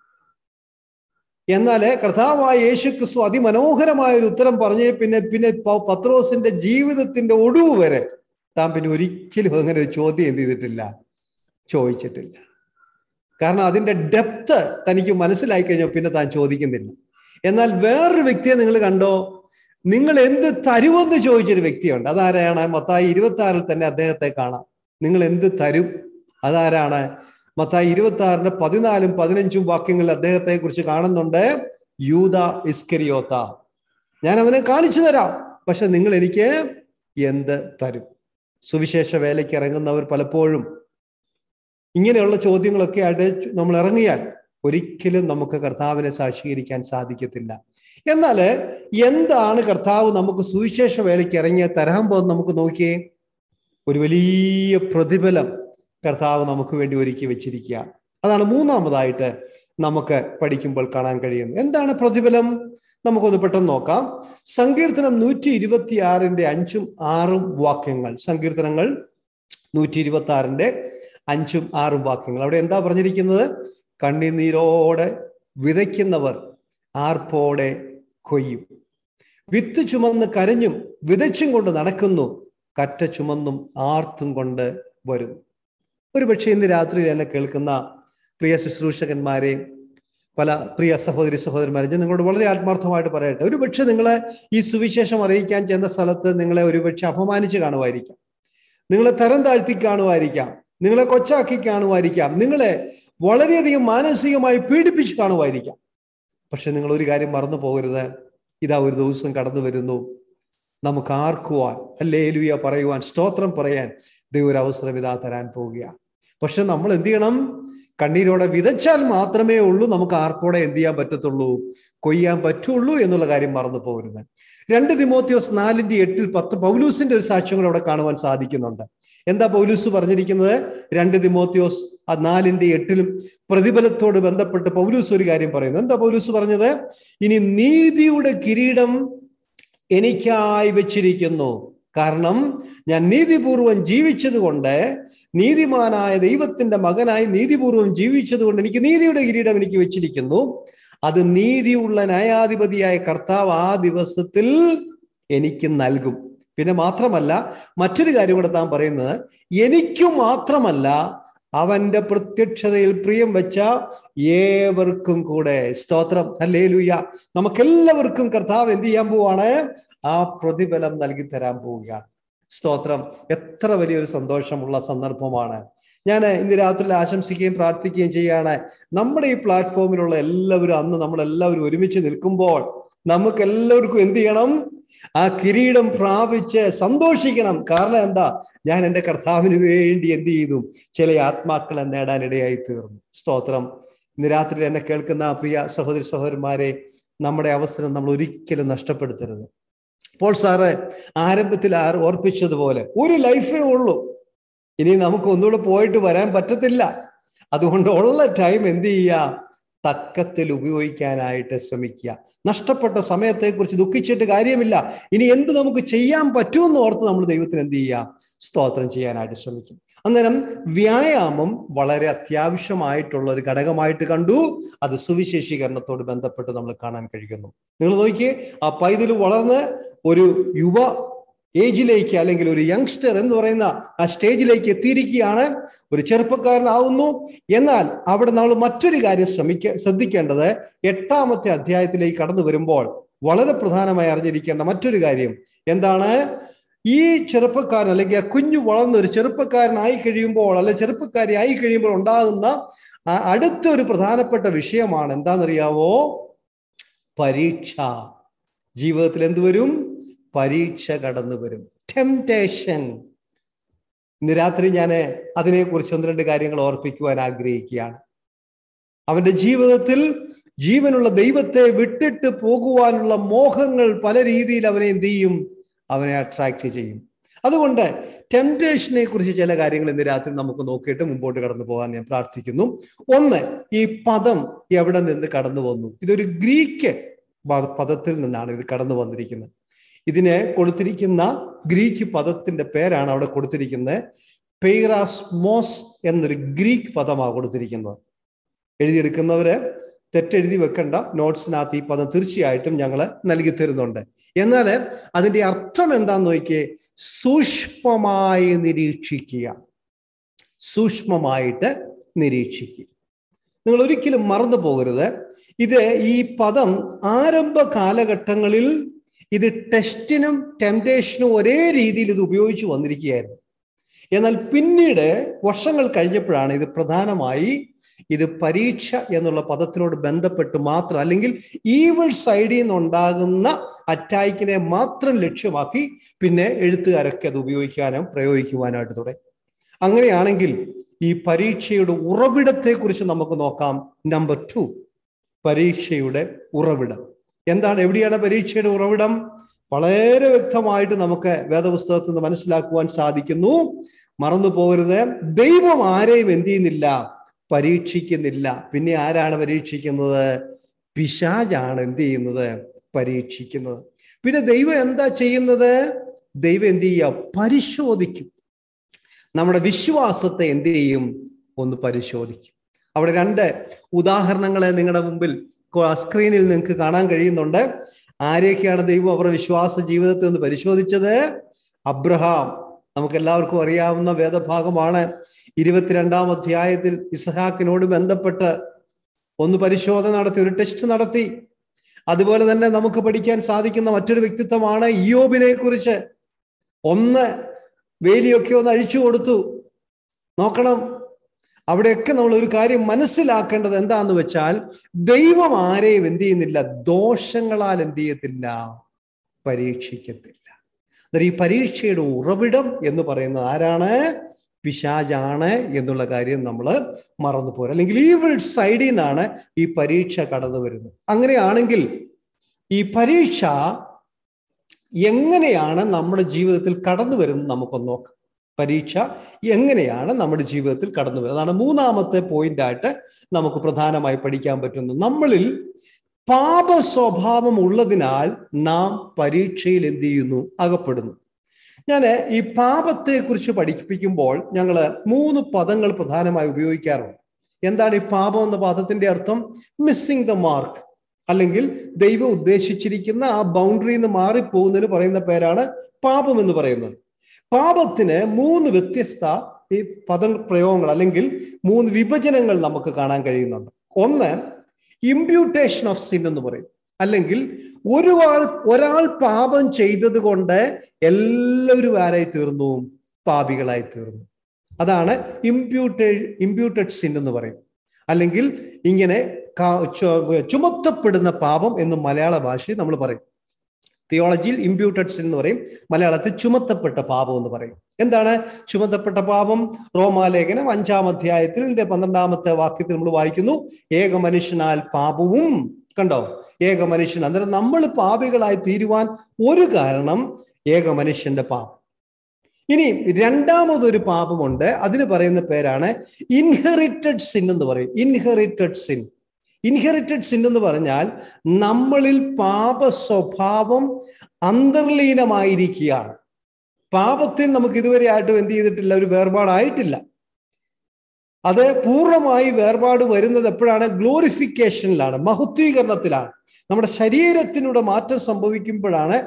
എന്നാൽ കർത്താവായ യേശുക്രിസ്തു അതിമനോഹരമായ ഒരു ഉത്തരം പറഞ്ഞേ പിന്നെ പത്രോസിന്റെ ജീവിതത്തിന്റെ ഒടുവ് വരെ താൻ പിന്നെ ഒരിക്കലും അങ്ങനെ ഒരു ചോദ്യം എന്ത് ചെയ്തിട്ടില്ല, ചോദിച്ചിട്ടില്ല. കാരണം അതിന്റെ ഡെപ്ത് തനിക്ക് മനസ്സിലായി കഴിഞ്ഞാൽ പിന്നെ താൻ ചോദിക്കുന്നില്ല. എന്നാൽ വേറൊരു വ്യക്തിയെ നിങ്ങൾ കണ്ടോ? നിങ്ങൾ എന്ത് തരുമെന്ന് ചോദിച്ചൊരു വ്യക്തിയുണ്ട്. അതാരാണ്? മത്തായി 26-ൽ തന്നെ അദ്ദേഹത്തെ കാണാം. നിങ്ങൾ എന്ത് തരും? അതാരാണ്? മത്തായി 26-ന്റെ 14-ഉം 15-ഉം വാക്യങ്ങളിൽ അദ്ദേഹത്തെ കുറിച്ച് കാണുന്നുണ്ട്. യൂദ ഇസ്കരിയോത്ത, ഞാൻ അവനെ കാണിച്ചു തരാം, പക്ഷെ നിങ്ങൾ എനിക്ക് എന്ത് തരും? സുവിശേഷ വേലയ്ക്ക് ഇറങ്ങുന്നവർ പലപ്പോഴും ഇങ്ങനെയുള്ള ചോദ്യങ്ങളൊക്കെ ആയിട്ട് നമ്മൾ ഇറങ്ങിയാൽ ഒരിക്കലും നമുക്ക് കർത്താവിനെ സാക്ഷീകരിക്കാൻ സാധിക്കത്തില്ല. എന്നാൽ എന്താണ് കർത്താവ് നമുക്ക് സുവിശേഷ വേലയ്ക്ക് ഇറങ്ങിയ തരാൻ പോകുന്നത്? നമുക്ക് നോക്കിയേ, ഒരു വലിയ പ്രതിഫലം കർത്താവ് നമുക്ക് വേണ്ടി ഒരുക്കി വെച്ചിരിക്കുക. അതാണ് 3ാമതായിട്ട് നമുക്ക് പഠിക്കുമ്പോൾ കാണാൻ കഴിയുന്നത്. എന്താണ് പ്രതിഫലം? നമുക്കൊന്ന് പെട്ടെന്ന് നോക്കാം. സങ്കീർത്തനം 126-ന്റെ 5-ഉം 6-ഉം വാക്യങ്ങൾ. സങ്കീർത്തനങ്ങൾ 126-ന്റെ 5-ഉം 6-ഉം വാക്യങ്ങൾ. അവിടെ എന്താ പറഞ്ഞിരിക്കുന്നത്? കണ്ണുനീരോടെ വിതയ്ക്കുന്നവർ ആർപ്പോടെ കൊയ്യും. വിത്ത് ചുമന്ന് കരഞ്ഞും വിതച്ചും കൊണ്ട് നടക്കുന്നു, കറ്റ ചുമന്നും ആർത്തും കൊണ്ട് വരുന്നു. ഒരുപക്ഷെ ഇന്ന് രാത്രിയിൽ എന്നെ കേൾക്കുന്ന പ്രിയ ശുശ്രൂഷകന്മാരെ, പല പ്രിയ സഹോദരി സഹോദരന്മാരെ, ഞാൻ നിങ്ങളോട് വളരെ ആത്മാർത്ഥമായിട്ട് പറയട്ടെ, ഒരുപക്ഷെ നിങ്ങളെ ഈ സുവിശേഷം അറിയിക്കാൻ ചെന്ന സ്ഥലത്ത് നിങ്ങളെ ഒരുപക്ഷെ അപമാനിച്ച് കാണുമായിരിക്കാം, നിങ്ങളെ തരം താഴ്ത്തി കാണുമായിരിക്കാം, നിങ്ങളെ കൊച്ചാക്കി കാണുമായിരിക്കാം, നിങ്ങളെ വളരെയധികം മാനസികമായി പീഡിപ്പിച്ച് കാണുമായിരിക്കാം. പക്ഷെ നിങ്ങൾ ഒരു കാര്യം മറന്നു പോകരുത്, ഇതാ ഒരു ദിവസം കടന്നു വരുന്നു, നമുക്ക് ആർക്കുവാൻ ഹല്ലേലൂയ പറയുവാൻ, സ്തോത്രം പറയാൻ ദൈവം ഒരു അവസരം ഇതാ തരാൻ പോവുകയാണ്. പക്ഷെ നമ്മൾ എന്ത് ചെയ്യണം? കണ്ണീരോടെ വിതച്ചാൽ മാത്രമേ ഉള്ളൂ നമുക്ക് ആർക്കോടെ എന്ത് ചെയ്യാൻ പറ്റത്തുള്ളൂ, കൊയ്യാൻ പറ്റുള്ളൂ എന്നുള്ള കാര്യം മറന്നു പോകരുത്. 2 തിമോത്തിയോസ് 4:8-10 പൗലൂസിന്റെ ഒരു സാക്ഷ്യം കൂടെ അവിടെ കാണുവാൻ സാധിക്കുന്നുണ്ട്. എന്താ പൗലൂസ് പറഞ്ഞിരിക്കുന്നത്? 2 തിമോത്തിയോസ് 4:8 പ്രതിഫലത്തോട് ബന്ധപ്പെട്ട് പൗലൂസ് ഒരു കാര്യം പറയുന്നു. എന്താ പൗലൂസ് പറഞ്ഞത്? ഇനി നീതിയുടെ കിരീടം എനിക്കായി വെച്ചിരിക്കുന്നു, കാരണം ഞാൻ നീതിപൂർവം ജീവിച്ചത് കൊണ്ട്, നീതിമാനായ ദൈവത്തിന്റെ മകനായി നീതിപൂർവം ജീവിച്ചത് കൊണ്ട് എനിക്ക് നീതിയുടെ കിരീടം എനിക്ക് വെച്ചിരിക്കുന്നു. അത് നീതിയുള്ള ന്യായാധിപതിയായ കർത്താവ് ആ ദിവസത്തിൽ എനിക്ക് നൽകും. പിന്നെ മാത്രമല്ല, മറ്റൊരു കാര്യം കൂടെ താൻ പറയുന്നത്, എനിക്കു മാത്രമല്ല അവന്റെ പ്രത്യക്ഷതയിൽ പ്രിയം വെച്ച ഏവർക്കും കൂടെ. സ്തോത്രം, ഹല്ലേലൂയ. നമുക്കെല്ലാവർക്കും കർത്താവ് എന്ത് ചെയ്യാൻ പോവാണ്? ആ പ്രതിഫലം നൽകി തരാൻ പോവുകയാണ്. സ്തോത്രം. എത്ര വലിയൊരു സന്തോഷമുള്ള സന്ദർഭമാണ്. ഞാൻ ഇന്ന് രാത്രി ആശംസിക്കുകയും പ്രാർത്ഥിക്കുകയും ചെയ്യാണ്, നമ്മുടെ ഈ പ്ലാറ്റ്ഫോമിലുള്ള എല്ലാവരും, അന്ന് നമ്മളെല്ലാവരും ഒരുമിച്ച് നിൽക്കുമ്പോൾ നമുക്ക് എല്ലാവർക്കും എന്ത് ചെയ്യണം? ആ കിരീടം പ്രാപിച്ച് സന്തോഷിക്കണം. കാരണം എന്താ? ഞാൻ എൻ്റെ കർത്താവിന് വേണ്ടി എന്ത് ചെയ്തു? ചില ആത്മാക്കളെ നേടാനിടയായി തീർന്നു. സ്തോത്രം. ഇന്ന് രാത്രി എന്നെ കേൾക്കുന്ന പ്രിയ സഹോദരി സഹോദരന്മാരെ, നമ്മുടെ അവസരം നമ്മൾ ഒരിക്കലും നഷ്ടപ്പെടുത്തരുത്. ഇപ്പോൾ സാറ് ആരംഭത്തിൽ ഓർപ്പിച്ചതുപോലെ ഒരു ലൈഫേ ഉള്ളൂ, ഇനി നമുക്ക് ഒന്നുകൂടെ പോയിട്ട് വരാൻ പറ്റത്തില്ല. അതുകൊണ്ട് ഉള്ള ടൈം എന്ത് ചെയ്യുക? തക്കത്തിൽ ഉപയോഗിക്കാനായിട്ട് ശ്രമിക്കുക. നഷ്ടപ്പെട്ട സമയത്തെക്കുറിച്ച് ദുഃഖിച്ചിട്ട് കാര്യമില്ല. ഇനി എന്ത് നമുക്ക് ചെയ്യാൻ പറ്റുമെന്ന് ഓർത്ത് നമ്മൾ ദൈവത്തിന് എന്ത് ചെയ്യുക? സ്തോത്രം ചെയ്യാനായിട്ട് ശ്രമിക്കും. അന്നേരം വ്യായാമം വളരെ അത്യാവശ്യമായിട്ടുള്ള ഒരു ഘടകമായിട്ട് കണ്ടു. അത് സുവിശേഷീകരണത്തോട് ബന്ധപ്പെട്ട് നമ്മൾ കാണാൻ കഴിയുന്നു. നിങ്ങൾ നോക്കിയേ, ആ പൈതൽ വളർന്ന് ഒരു യുവ ഏജിലേക്ക്, അല്ലെങ്കിൽ ഒരു യങ്സ്റ്റർ എന്ന് പറയുന്ന ആ സ്റ്റേജിലേക്ക് എത്തിയിരിക്കുകയാണ്, ഒരു ചെറുപ്പക്കാരനാവുന്നു. എന്നാൽ അവിടെ നമ്മൾ മറ്റൊരു കാര്യം ശ്രദ്ധിക്കേണ്ടത്, 8-ാമത്തെ അധ്യായത്തിലേക്ക് കടന്നു വരുമ്പോൾ വളരെ പ്രധാനമായി അറിഞ്ഞിരിക്കേണ്ട മറ്റൊരു കാര്യം എന്താണ്? ഈ ചെറുപ്പക്കാരൻ, അല്ലെങ്കിൽ ആ കുഞ്ഞു വളർന്നൊരു ചെറുപ്പക്കാരനായി കഴിയുമ്പോൾ, അല്ലെ ചെറുപ്പക്കാരി ആയി കഴിയുമ്പോൾ ഉണ്ടാകുന്ന അടുത്തൊരു പ്രധാനപ്പെട്ട വിഷയമാണ്. എന്താണെന്നറിയാവോ? പരീക്ഷ. ജീവിതത്തിൽ എന്ത് വരും? പരീക്ഷ കടന്നു വരും. ടെംപ്ടേഷൻ. ഇന്ന് രാത്രി ഞാൻ അതിനെക്കുറിച്ച് 1-2 കാര്യങ്ങൾ ഓർപ്പിക്കുവാൻ ആഗ്രഹിക്കുകയാണ്. അവന്റെ ജീവിതത്തിൽ ജീവനുള്ള ദൈവത്തെ വിട്ടിട്ട് പോകുവാനുള്ള മോഹങ്ങൾ പല രീതിയിൽ അവനെ എന്ത് ചെയ്യും? അവനെ അട്രാക്ട് ചെയ്യും. അതുകൊണ്ട് ടെംപ്ടേഷനെ കുറിച്ച് ചില കാര്യങ്ങൾ ഇന്ന് രാത്രി നമുക്ക് നോക്കിയിട്ട് മുമ്പോട്ട് കടന്നു പോകാൻ ഞാൻ പ്രാർത്ഥിക്കുന്നു. ഒന്ന്, ഈ പദം എവിടെ നിന്ന് കടന്നു വന്നു? ഇതൊരു ഗ്രീക്ക് പദത്തിൽ നിന്നാണ് ഇത് കടന്നു വന്നിരിക്കുന്നത്. ഇതിനെ കൊടുത്തിരിക്കുന്ന ഗ്രീക്ക് പദത്തിന്റെ പേരാണ് അവിടെ കൊടുത്തിരിക്കുന്നത്. പെയ്റാസ്മോസ് എന്നൊരു ഗ്രീക്ക് പദമാണ് കൊടുത്തിരിക്കുന്നത്. എഴുതിയെടുക്കുന്നവര് തെറ്റെഴുതി വെക്കണ്ട, നോട്ട്സിനകത്ത് ഈ പദം തീർച്ചയായിട്ടും ഞങ്ങൾ നൽകി തരുന്നുണ്ട്. എന്നാൽ അതിന്റെ അർത്ഥം എന്താന്ന് നോക്കിയേ? സൂക്ഷ്മമായി നിരീക്ഷിക്കുക. സൂക്ഷ്മമായിട്ട് നിരീക്ഷിക്കുക. നിങ്ങൾ ഒരിക്കലും മറന്നു പോകരുത്. ഇത് ഈ പദം ആരംഭ കാലഘട്ടങ്ങളിൽ ഇത് ടെസ്റ്റിനും ടെംപ്ടേഷനും ഒരേ രീതിയിൽ ഇത് ഉപയോഗിച്ച് വന്നിരിക്കുകയായിരുന്നു. എന്നാൽ പിന്നീട് വർഷങ്ങൾ കഴിഞ്ഞപ്പോഴാണ് ഇത് പ്രധാനമായി ഇത് പരീക്ഷ എന്നുള്ള പദത്തിനോട് ബന്ധപ്പെട്ട് മാത്രം, അല്ലെങ്കിൽ ഈവിൾ സൈഡിൽ നിന്നുണ്ടാകുന്ന അറ്റാക്കിനെ മാത്രം ലക്ഷ്യമാക്കി പിന്നെ എഴുത്തുകാരൊക്കെ അത് ഉപയോഗിക്കാനും പ്രയോഗിക്കുവാനായിട്ട് തുടങ്ങി. അങ്ങനെയാണെങ്കിൽ ഈ പരീക്ഷയുടെ ഉറവിടത്തെക്കുറിച്ച് നമുക്ക് നോക്കാം. നമ്പർ 2, പരീക്ഷയുടെ ഉറവിടം എന്താണ്? എവിടെയാണ് പരീക്ഷയുടെ ഉറവിടം? വളരെ വ്യക്തമായിട്ട് നമുക്ക് വേദപുസ്തകത്തിൽ നിന്ന് മനസ്സിലാക്കുവാൻ സാധിക്കുന്നു. മറന്നു പോകരുത്, ദൈവം ആരെയും എന്ത് ചെയ്യുന്നില്ല? പരീക്ഷിക്കുന്നില്ല. പിന്നെ ആരാണ് പരീക്ഷിക്കുന്നത്? പിശാചാണ് എന്ത് ചെയ്യുന്നത്? പരീക്ഷിക്കുന്നത്. പിന്നെ ദൈവം എന്താ ചെയ്യുന്നത്? ദൈവം എന്ത് ചെയ്യുക? പരിശോധിക്കും. നമ്മുടെ വിശ്വാസത്തെ എന്ത് ചെയ്യും? ഒന്ന് പരിശോധിക്കും. അവിടെ 2 ഉദാഹരണങ്ങളെ നിങ്ങളുടെ മുമ്പിൽ സ്ക്രീനിൽ നിങ്ങൾക്ക് കാണാൻ കഴിയുന്നുണ്ട്. ആരെയൊക്കെയാണ് ദൈവം അവരുടെ വിശ്വാസ ജീവിതത്തെ ഒന്ന് പരിശോധിച്ചത്? അബ്രഹാം, നമുക്ക് എല്ലാവർക്കും അറിയാവുന്ന വേദഭാഗമാണ്. 22-ാം അധ്യായത്തിൽ ഇസ്ഹാക്കിനോട് ബന്ധപ്പെട്ട് ഒന്ന് പരിശോധന നടത്തി, ഒരു ടെസ്റ്റ് നടത്തി. അതുപോലെ തന്നെ നമുക്ക് പഠിക്കാൻ സാധിക്കുന്ന മറ്റൊരു വ്യക്തിത്വമാണ് ഇയ്യോബിനെ കുറിച്ച്. ഒന്ന് വേലിയൊക്കെ ഒന്ന് അഴിച്ചു കൊടുത്തു. നോക്കണം, അവിടെയൊക്കെ നമ്മൾ ഒരു കാര്യം മനസ്സിലാക്കേണ്ടത് എന്താന്ന് വെച്ചാൽ, ദൈവം ആരെയും എന്ത് ചെയ്യുന്നില്ല, ദോഷങ്ങളാൽ എന്ത് ചെയ്യത്തില്ല, പരീക്ഷിക്കത്തില്ല. അന്നേരം ഈ പരീക്ഷയുടെ ഉറവിടം എന്ന് പറയുന്നത് ആരാണ്? പിശാചാണ് എന്നുള്ള കാര്യം നമ്മൾ മറന്നു പോരാ. അല്ലെങ്കിൽ ഈവിൾ സൈഡിൽ നിന്നാണ് ഈ പരീക്ഷ കടന്നു വരുന്നത്. അങ്ങനെയാണെങ്കിൽ ഈ പരീക്ഷ എങ്ങനെയാണ് നമ്മുടെ ജീവിതത്തിൽ കടന്നു വരുന്നത് നമുക്കൊന്ന് നോക്കാം. പരീക്ഷ എങ്ങനെയാണ് നമ്മുടെ ജീവിതത്തിൽ കടന്നു വരുന്നത്, അതാണ് മൂന്നാമത്തെ പോയിന്റായിട്ട് നമുക്ക് പ്രധാനമായി പഠിക്കാൻ പറ്റുന്നത്. നമ്മളിൽ പാപ സ്വഭാവം ഉള്ളതിനാൽ നാം പരീക്ഷയിൽ എന്ത് ചെയ്യുന്നു, അകപ്പെടുന്നു. ഞാൻ ഈ പാപത്തെ കുറിച്ച് പഠിപ്പിക്കുമ്പോൾ ഞങ്ങൾ 3 പദങ്ങൾ പ്രധാനമായി ഉപയോഗിക്കാറുണ്ട്. എന്താണ് ഈ പാപം എന്ന പദത്തിന്റെ അർത്ഥം? മിസ്സിംഗ് ദ മാർക്ക്, അല്ലെങ്കിൽ ദൈവം ഉദ്ദേശിച്ചിരിക്കുന്ന ആ ബൗണ്ടറിയിൽ നിന്ന് മാറിപ്പോകുന്നതിന് പറയുന്ന പേരാണ് പാപം എന്ന് പറയുന്നത്. പാപത്തിന് 3 വ്യത്യസ്ത ഈ പദപ്രയോഗങ്ങൾ അല്ലെങ്കിൽ 3 വിഭജനങ്ങൾ നമുക്ക് കാണാൻ കഴിയുന്നുണ്ട്. ഒന്ന്, ഇമ്പ്യൂട്ടേഷൻ ഓഫ് സിൻ എന്ന് പറയും. അല്ലെങ്കിൽ ഒരാൾ പാപം ചെയ്തത് കൊണ്ട് എല്ലാവരും ആരായി തീർന്നു? പാപികളായി തീർന്നു. അതാണ് ഇമ്പ്യൂട്ടഡ് സിൻ എന്ന് പറയും. അല്ലെങ്കിൽ ഇങ്ങനെ ചുമത്തപ്പെടുന്ന പാപം എന്ന് മലയാള ഭാഷയിൽ നമ്മൾ പറയും. തിയോളജിയിൽ ഇമ്പ്യൂട്ടഡ് സിൻ എന്ന് പറയും, മലയാളത്തിൽ ചുമത്തപ്പെട്ട പാപം എന്ന് പറയും. എന്താണ് ചുമത്തപ്പെട്ട പാപം? റോമാലേഖനം 5-ാം അധ്യായത്തിൽ 12-ാമത്തെ വാക്യത്തിൽ നമ്മൾ വായിക്കുന്നു, ഏക മനുഷ്യനാൽ പാപവും. കണ്ടോ, ഏക മനുഷ്യൻ. അന്നേരം നമ്മൾ പാപികളായി തീരുവാൻ ഒരു കാരണം ഏക മനുഷ്യന്റെ പാപം. ഇനി രണ്ടാമതൊരു പാപമുണ്ട്, അതിന് പറയുന്ന പേരാണ് ഇൻഹെറിറ്റഡ് സിൻ എന്ന് പറയും. Inherited sin. ഇൻഹെറിറ്റഡ് സിൻ എന്ന് പറഞ്ഞാൽ നമ്മളിൽ പാപ സ്വഭാവം അന്തർലീനമായിരിക്കുകയാണ്. പാപത്തിൽ നമുക്ക് ഇതുവരെ ആയിട്ടും എന്ത് ചെയ്തിട്ടില്ല, ഒരു വേർപാടായിട്ടില്ല. അത് പൂർണ്ണമായി വേർപാട് വരുന്നത് എപ്പോഴാണ്? ഗ്ലോറിഫിക്കേഷനിലാണ്, മഹത്വീകരണത്തിലാണ്. നമ്മുടെ ശരീരത്തിലൂടെ മാറ്റം സംഭവിക്കുമ്പോഴാണ്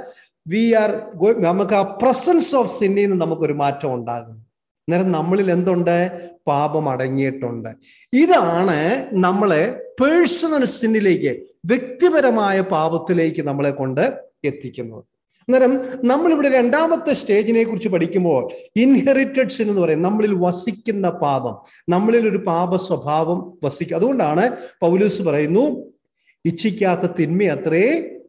നമുക്ക് ആ പ്രസൻസ് ഓഫ് സിന്നിൽ നിന്ന് നമുക്കൊരു മാറ്റം ഉണ്ടാകുന്നത്. അന്നേരം നമ്മളിൽ എന്തുണ്ട്? പാപം അടങ്ങിയിട്ടുണ്ട്. ഇതാണ് നമ്മളെ പേഴ്സണൽ സിന്നിലേക്ക്, വ്യക്തിപരമായ പാപത്തിലേക്ക് നമ്മളെ കൊണ്ട് എത്തിക്കുന്നത്. അന്നേരം നമ്മളിവിടെ രണ്ടാമത്തെ സ്റ്റേജിനെ കുറിച്ച് പഠിക്കുമ്പോൾ ഇൻഹെറിറ്റഡ് സിൻ എന്ന് പറയും, നമ്മളിൽ വസിക്കുന്ന പാപം, നമ്മളിൽ ഒരു പാപ സ്വഭാവം വസിക്കും. അതുകൊണ്ടാണ് പൗലോസ് പറയുന്നു, ഇച്ഛിക്കാത്ത തിന്മ അത്രേ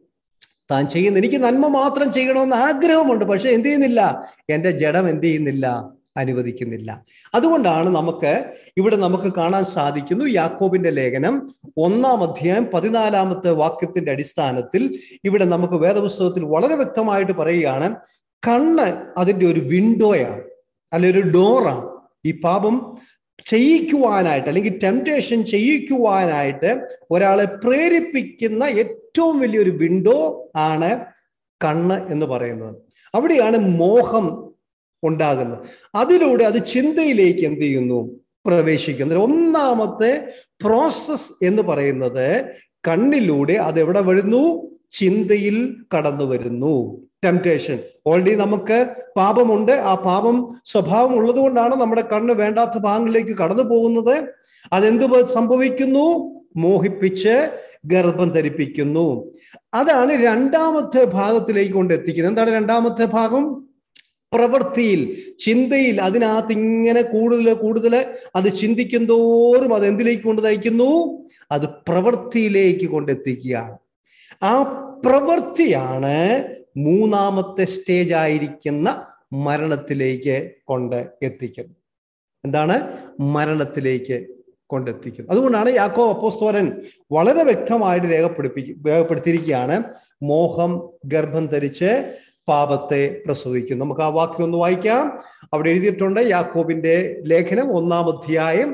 താൻ ചെയ്യുന്നു. എനിക്ക് നന്മ മാത്രം ചെയ്യണമെന്ന് ആഗ്രഹമുണ്ട്, പക്ഷെ എന്ത് ചെയ്യുന്നില്ല, എൻ്റെ ജഡം എന്ത് ചെയ്യുന്നില്ല, അനുവദിക്കുന്നില്ല. അതുകൊണ്ടാണ് ഇവിടെ നമുക്ക് കാണാൻ സാധിക്കുന്നു, യാക്കോബിന്റെ ലേഖനം 1-ാം അധ്യായം 14-ാമത്തെ വാക്യത്തിന്റെ അടിസ്ഥാനത്തിൽ ഇവിടെ നമുക്ക് വേദപുസ്തകത്തിൽ വളരെ വ്യക്തമായിട്ട് പറയുകയാണ്, കണ്ണ് അതിൻ്റെ ഒരു വിൻഡോയാണ്, അല്ലെ ഒരു ഡോറാണ്. ഈ പാപം ചെയ്യിക്കുവാനായിട്ട് അല്ലെങ്കിൽ ടെംപ്റ്റേഷൻ ചെയ്യിക്കുവാനായിട്ട് ഒരാളെ പ്രേരിപ്പിക്കുന്ന ഏറ്റവും വലിയൊരു വിൻഡോ ആണ് കണ്ണ് എന്ന് പറയുന്നത്. അവിടെയാണ് മോഹം ഉണ്ടാകുന്നത്. അതിലൂടെ അത് ചിന്തയിലേക്ക് എന്ത് ചെയ്യുന്നു, പ്രവേശിക്കുന്നത്. ഒന്നാമത്തെ പ്രോസസ് എന്ന് പറയുന്നത് കണ്ണിലൂടെ അത് എവിടെ വരുന്നു? ചിന്തയിൽ കടന്നു വരുന്നു. ടെംപ്റ്റേഷൻ. ഓൾറെഡി നമുക്ക് പാപമുണ്ട്, ആ പാപം സ്വഭാവം ഉള്ളത് കൊണ്ടാണ് നമ്മുടെ കണ്ണ് വേണ്ടാത്ത ഭാഗങ്ങളിലേക്ക് കടന്നു പോകുന്നത്. അതെന്ത് സംഭവിക്കുന്നു? മോഹിപ്പിച്ച് ഗർഭം ധരിപ്പിക്കുന്നു. അതാണ് രണ്ടാമത്തെ ഭാഗത്തിലേക്ക് കൊണ്ടെത്തിക്കുന്നത്. എന്താണ് രണ്ടാമത്തെ ഭാഗം? പ്രവൃത്തിയിൽ, ചിന്തയിൽ, അതിനകത്ത് ഇങ്ങനെ കൂടുതൽ അത് ചിന്തിക്കും തോറും അത് എന്തിലേക്ക് കൊണ്ട് നയിക്കുന്നു? അത് പ്രവൃത്തിയിലേക്ക് കൊണ്ടെത്തിക്കുകയാണ്. ആ പ്രവൃത്തിയാണ് മൂന്നാമത്തെ സ്റ്റേജ് ആയിരിക്കുന്ന മരണത്തിലേക്ക് കൊണ്ട് എത്തിക്കുന്നത്. എന്താണ്? മരണത്തിലേക്ക് കൊണ്ടെത്തിക്കുന്നത്. അതുകൊണ്ടാണ് യാക്കോബ് അപ്പോസ്തലൻ വളരെ വ്യക്തമായിട്ട് രേഖപ്പെടുത്തിയിരിക്കുകയാണ്, മോഹം ഗർഭം ധരിച്ച് പാപത്തെ പ്രസവിക്കും. നമുക്ക് ആ വാക്യം ഒന്ന് വായിക്കാം. അവിടെ എഴുതിയിട്ടുണ്ട്, യാക്കോബിന്റെ ലേഖനം 1-ാം അധ്യായം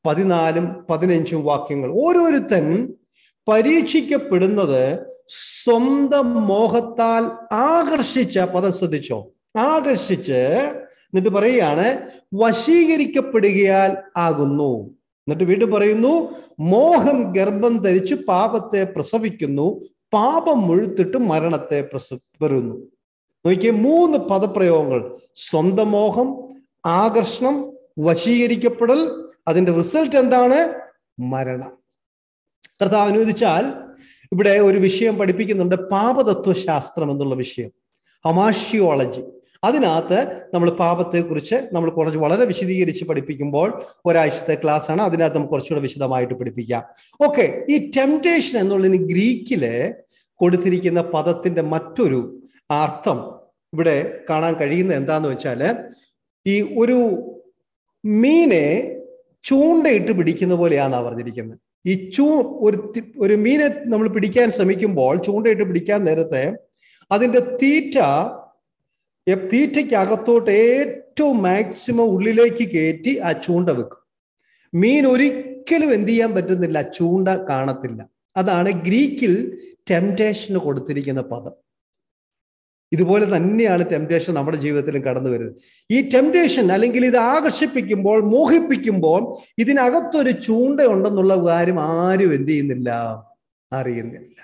14-15 വാക്യങ്ങൾ. ഓരോരുത്തൻ പരീക്ഷിക്കപ്പെടുന്നത് സ്വന്തം മോഹത്താൽ ആകർഷിച്ച, പദം ശ്രദ്ധിച്ചോ, ആകർഷിച്ച്, എന്നിട്ട് പറയുകയാണ് വശീകരിക്കപ്പെടുകയാൽ ആകുന്നു. എന്നിട്ട് വീണ്ടും പറയുന്നു, മോഹം ഗർഭം ധരിച്ച് പാപത്തെ പ്രസവിക്കുന്നു, പാപം മുഴുത്തിട്ട് മരണത്തെ വരുന്നു. നോക്കിയേ, 3 പദപ്രയോഗങ്ങൾ: സ്വന്തം മോഹം, ആകർഷണം, വശീകരിക്കപ്പെടൽ. അതിന്റെ റിസൾട്ട് എന്താണ്? മരണം. കർത്താവ് അനുവദിച്ചാൽ ഇവിടെ ഒരു വിഷയം പഠിപ്പിക്കുന്നുണ്ട്, പാപതത്വശാസ്ത്രം എന്നുള്ള വിഷയം, ഹമാഷിയോളജി. അതിനകത്ത് നമ്മൾ പാപത്തെക്കുറിച്ച് നമ്മൾ കുറച്ച് വളരെ വിശദീകരിച്ച് പഠിപ്പിക്കുമ്പോൾ ഒരാഴ്ചത്തെ ക്ലാസ് ആണ്. അതിനകത്ത് നമുക്ക് കുറച്ചുകൂടെ വിശദമായിട്ട് പഠിപ്പിക്കാം. ഓക്കെ, ഈ ടെംപ്ടേഷൻ എന്നുള്ളതിന് ഗ്രീക്കില് കൊടുത്തിരിക്കുന്ന പദത്തിന്റെ മറ്റൊരു അർത്ഥം ഇവിടെ കാണാൻ കഴിയുന്നത് എന്താന്ന് വെച്ചാല്, ഈ ഒരു മീനെ ചൂണ്ടയിട്ട് പിടിക്കുന്ന പോലെയാണെന്നാ പറഞ്ഞിരിക്കുന്നത്. ഈ ഒരു മീനെ നമ്മൾ പിടിക്കാൻ ശ്രമിക്കുമ്പോൾ, ചൂണ്ടയിട്ട് പിടിക്കാൻ നേരത്തെ അതിന്റെ തീറ്റയ്ക്കകത്തോട്ട് ഏറ്റവും മാക്സിമം ഉള്ളിലേക്ക് കയറ്റി ആ ചൂണ്ട വെക്കും. മീൻ ഒരിക്കലും എന്ത് ചെയ്യാൻ പറ്റുന്നില്ല, ചൂണ്ട കാണത്തില്ല. അതാണ് ഗ്രീക്കിൽ ടെംപ്ടേഷന് കൊടുത്തിരിക്കുന്ന പദം. ഇതുപോലെ തന്നെയാണ് ടെംപ്ടേഷൻ നമ്മുടെ ജീവിതത്തിലും കടന്നു വരുന്നത്. ഈ ടെംപ്ടേഷൻ അല്ലെങ്കിൽ ഇത് ആകർഷിപ്പിക്കുമ്പോൾ, മോഹിപ്പിക്കുമ്പോൾ ഇതിനകത്തൊരു ചൂണ്ട ഉണ്ടെന്നുള്ള കാര്യം ആരും എന്ത് ചെയ്യുന്നില്ല, അറിയുന്നില്ല.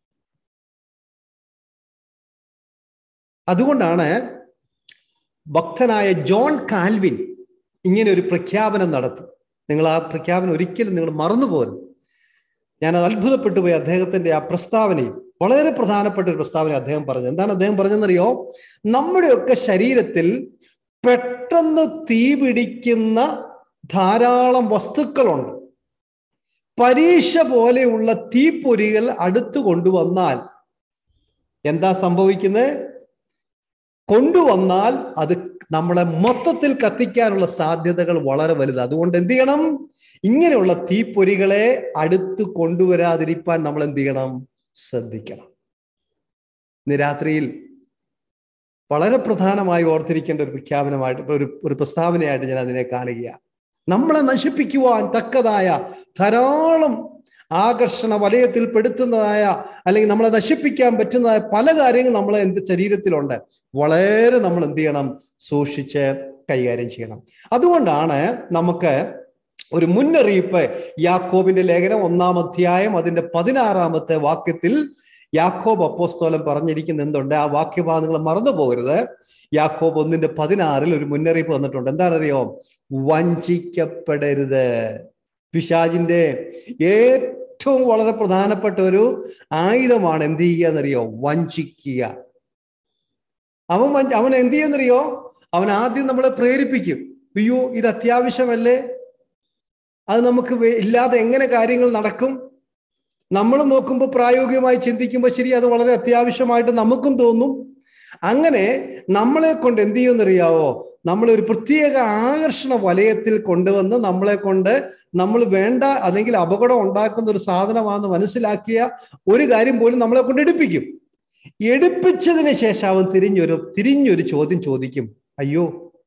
അതുകൊണ്ടാണ് ഭക്തനായ ജോൺ കാൽവിൻ ഇങ്ങനെ ഒരു പ്രഖ്യാപനം നടത്തി. നിങ്ങൾ ആ പ്രഖ്യാപനം ഒരിക്കലും നിങ്ങൾ മറന്നു പോരുത്. ഞാൻ അത്ഭുതപ്പെട്ടു പോയി അദ്ദേഹത്തിന്റെ ആ പ്രസ്താവനയിൽ. വളരെ പ്രധാനപ്പെട്ട ഒരു പ്രസ്താവന അദ്ദേഹം പറഞ്ഞു. എന്താണ് അദ്ദേഹം പറഞ്ഞതെന്നറിയോ? നമ്മുടെയൊക്കെ ശരീരത്തിൽ പെട്ടെന്ന് തീ പിടിക്കുന്ന ധാരാളം വസ്തുക്കളുണ്ട്. പരീക്ഷ പോലെയുള്ള തീപ്പൊരികൾ അടുത്ത് കൊണ്ടുവന്നാൽ എന്താ സംഭവിക്കുന്നത്? കൊണ്ടുവന്നാൽ അത് നമ്മളെ മൊത്തത്തിൽ കത്തിക്കാനുള്ള സാധ്യതകൾ വളരെ വലുത്. അതുകൊണ്ട് എന്ത് ചെയ്യണം? ഇങ്ങനെയുള്ള തീപ്പൊരികളെ അടുത്ത് കൊണ്ടുവരാതിരിക്കാൻ നമ്മൾ എന്ത് ചെയ്യണം? ശ്രദ്ധിക്കണം. ഇന്ന് രാത്രിയിൽ വളരെ പ്രധാനമായി ഓർത്തിരിക്കേണ്ട ഒരു പ്രഖ്യാപനമായിട്ട്, ഒരു പ്രസ്താവനയായിട്ട് ഞാൻ അതിനെ കാണുകയാണ്. നമ്മളെ നശിപ്പിക്കുവാൻ തക്കതായ ധാരാളം ആകർഷണ വലയത്തിൽ പെടുത്തുന്നതായ, അല്ലെങ്കിൽ നമ്മളെ നശിപ്പിക്കാൻ പറ്റുന്നതായ പല കാര്യങ്ങൾ നമ്മളെ ശരീരത്തിലുണ്ട്. വളരെ നമ്മൾ എന്ത് ചെയ്യണം? സൂക്ഷിച്ച് കൈകാര്യം ചെയ്യണം. അതുകൊണ്ടാണ് നമുക്ക് ഒരു മുന്നറിയിപ്പ് യാക്കോബിന്റെ ലേഖനം 1-ാം അധ്യായം അതിന്റെ 16-ാമത്തെ വാക്യത്തിൽ യാക്കോബ് അപ്പോസ്തലൻ പറഞ്ഞിരിക്കുന്ന എന്തുണ്ട്? ആ വാക്യഭാഗം നിങ്ങൾ മറന്നു പോകരുത്. യാക്കോബ് 1:16 ഒരു മുന്നറിയിപ്പ് തന്നിട്ടുണ്ട്. എന്താണെന്നറിയോ? വഞ്ചിക്കപ്പെടരുത്. പിശാചിന്റെ ഏറ്റവും വളരെ പ്രധാനപ്പെട്ട ഒരു ആയുധമാണ് എന്ത് ചെയ്യുക എന്നറിയോ? വഞ്ചിക്കുക. അവൻ എന്ത് ചെയ്യുന്നറിയോ? അവൻ ആദ്യം നമ്മളെ പ്രേരിപ്പിക്കും. അയ്യോ, ഇത് അത്യാവശ്യമല്ലേ, അത് നമുക്ക് ഇല്ലാതെ എങ്ങനെ കാര്യങ്ങൾ നടക്കും? നമ്മൾ നോക്കുമ്പോൾ പ്രായോഗികമായി ചിന്തിക്കുമ്പോൾ ശരി, അത് വളരെ അത്യാവശ്യമായിട്ട് നമുക്കും തോന്നും. അങ്ങനെ നമ്മളെ കൊണ്ട് എന്ത് ചെയ്യുമെന്നറിയാവോ? നമ്മളെ ഒരു പ്രത്യേക ആകർഷണ വലയത്തിൽ കൊണ്ടുവന്ന് നമ്മളെ കൊണ്ട് നമ്മൾ വേണ്ട അല്ലെങ്കിൽ അപകടം ഉണ്ടാക്കുന്ന ഒരു സാധനമാണെന്ന് മനസ്സിലാക്കിയ ഒരു കാര്യം പോലും നമ്മളെ കൊണ്ട് എടുപ്പിക്കും. എടുപ്പിച്ചതിന് ശേഷം അവൻ തിരിഞ്ഞൊരു ചോദ്യം ചോദിക്കും. അയ്യോ,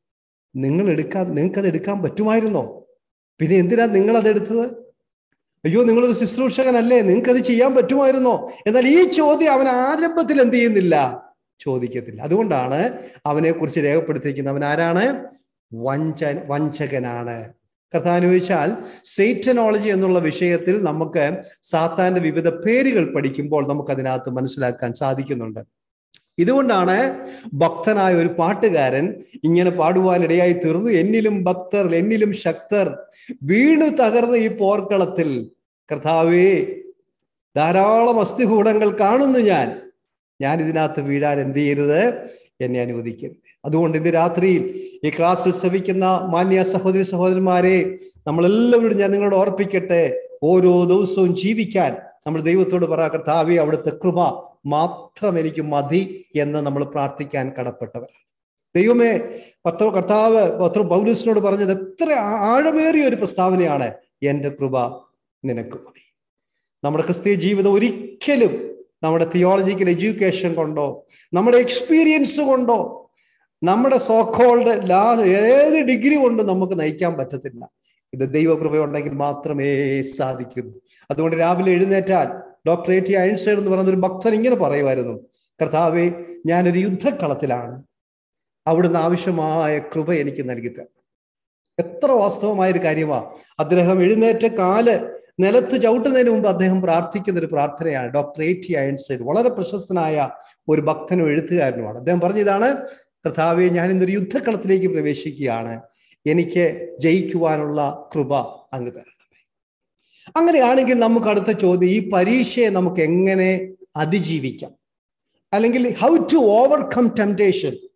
നിങ്ങൾക്കത് എടുക്കാൻ പറ്റുമായിരുന്നോ? പിന്നെ എന്തിനാ നിങ്ങളതെടുത്തത്? അയ്യോ, നിങ്ങളൊരു ശുശ്രൂഷകനല്ലേ, നിങ്ങൾക്കത് ചെയ്യാൻ പറ്റുമായിരുന്നോ? എന്നാൽ ഈ ചോദ്യം അവൻ ആരംഭത്തിൽ എന്ത് ചെയ്യുന്നില്ല, ചോദിക്കത്തില്ല. അതുകൊണ്ടാണ് അവനെ കുറിച്ച് രേഖപ്പെടുത്തിയിരിക്കുന്നത്. അവൻ ആരാണ്? വഞ്ചകനാണ്. കർത്താവിനെ ചോദിച്ചാൽ സൈറ്റനോളജി എന്നുള്ള വിഷയത്തിൽ നമുക്ക് സാത്താന്റെ വിവിധ പേരുകൾ പഠിക്കുമ്പോൾ നമുക്ക് അതിനകത്ത് മനസ്സിലാക്കാൻ സാധിക്കുന്നുണ്ട്. ഇതുകൊണ്ടാണ് ഭക്തനായ ഒരു പാട്ടുകാരൻ ഇങ്ങനെ പാടുവാനിടയായി തീർന്നു. എന്നിലും ഭക്തർ, എന്നിലും ശക്തർ, വീണു തകർന്ന ഈ പോർക്കളത്തിൽ കർത്താവേ, ധാരാളം അസ്ഥികൂടങ്ങൾ കാണുന്നു. ഞാൻ ഇതിനകത്ത് വീഴാൻ എന്ത് ചെയ്യരുത്, എന്നെ അനുവദിക്കരുത്. അതുകൊണ്ട് ഇന്ന് രാത്രിയിൽ ഈ ക്ലാസ്സിൽ ശ്രവിക്കുന്ന മാന്യ സഹോദരി സഹോദരന്മാരെ, നമ്മളെല്ലാവരോടും ഞാൻ നിങ്ങളോട് ഓർപ്പിക്കട്ടെ, ഓരോ ദിവസവും ജീവിക്കാൻ നമ്മൾ ദൈവത്തോട് പറ, കർത്താവേ, അവിടുത്തെ കൃപ മാത്രം എനിക്ക് മതി എന്ന് നമ്മൾ പ്രാർത്ഥിക്കാൻ കടപ്പെട്ടവരാണ്. ദൈവമേ, കർത്താവ് പൗലോസിനോട് പറഞ്ഞത് എത്ര ആഴമേറിയ ഒരു പ്രസ്താവനയാണ്, എൻ്റെ കൃപ നിനക്ക് മതി. നമ്മുടെ ക്രിസ്തീയ ജീവിതം ഒരിക്കലും നമ്മുടെ തിയോളജിക്കൽ എഡ്യൂക്കേഷൻ കൊണ്ടോ നമ്മുടെ എക്സ്പീരിയൻസ് കൊണ്ടോ നമ്മുടെ സോക്കോൾഡ് ഏത് ഡിഗ്രി കൊണ്ട് നമുക്ക് നയിക്കാൻ പറ്റത്തില്ല. ഇത് ദൈവകൃപയുണ്ടെങ്കിൽ മാത്രമേ സാധിക്കുന്നു. അതുകൊണ്ട് രാവിലെ എഴുന്നേറ്റാൽ ഡോക്ടർ A.T. ഐൻസ്റ്റൈൻ എന്ന് പറയുന്നൊരു ഭക്തൻ ഇങ്ങനെ പറയുമായിരുന്നു, കർത്താവേ, ഞാനൊരു യുദ്ധക്കളത്തിലാണ്, അവിടുന്ന് ആവശ്യമായ കൃപ എനിക്ക് നൽകി തരണം. എത്ര വാസ്തവമായൊരു കാര്യമാണ്. അദ്ദേഹം എഴുന്നേറ്റ കാല് നിലത്ത് ചവിട്ടുന്നതിന് മുമ്പ് അദ്ദേഹം പ്രാർത്ഥിക്കുന്ന ഒരു പ്രാർത്ഥനയാണ്. Doctor A.T. ഐൻസ്റ്റൈൻ വളരെ പ്രശസ്തനായ ഒരു ഭക്തനും എഴുത്തുകാരനുമാണ്. അദ്ദേഹം പറഞ്ഞതാണ്, കർത്താവേ, ഞാൻ ഇന്നൊരു യുദ്ധക്കളത്തിലേക്ക് പ്രവേശിക്കുകയാണ്, എനിക്ക് ജയിക്കുവാനുള്ള കൃപ അങ്ങ് തരണമേ. അങ്ങനെയാണെങ്കിൽ നമുക്ക് അടുത്ത ചോദ്യം, ഈ പരീക്ഷയെ നമുക്ക് എങ്ങനെ അതിജീവിക്കാം, അല്ലെങ്കിൽ ഹൗ ടു ഓവർകം ടെംപ്ടേഷൻ.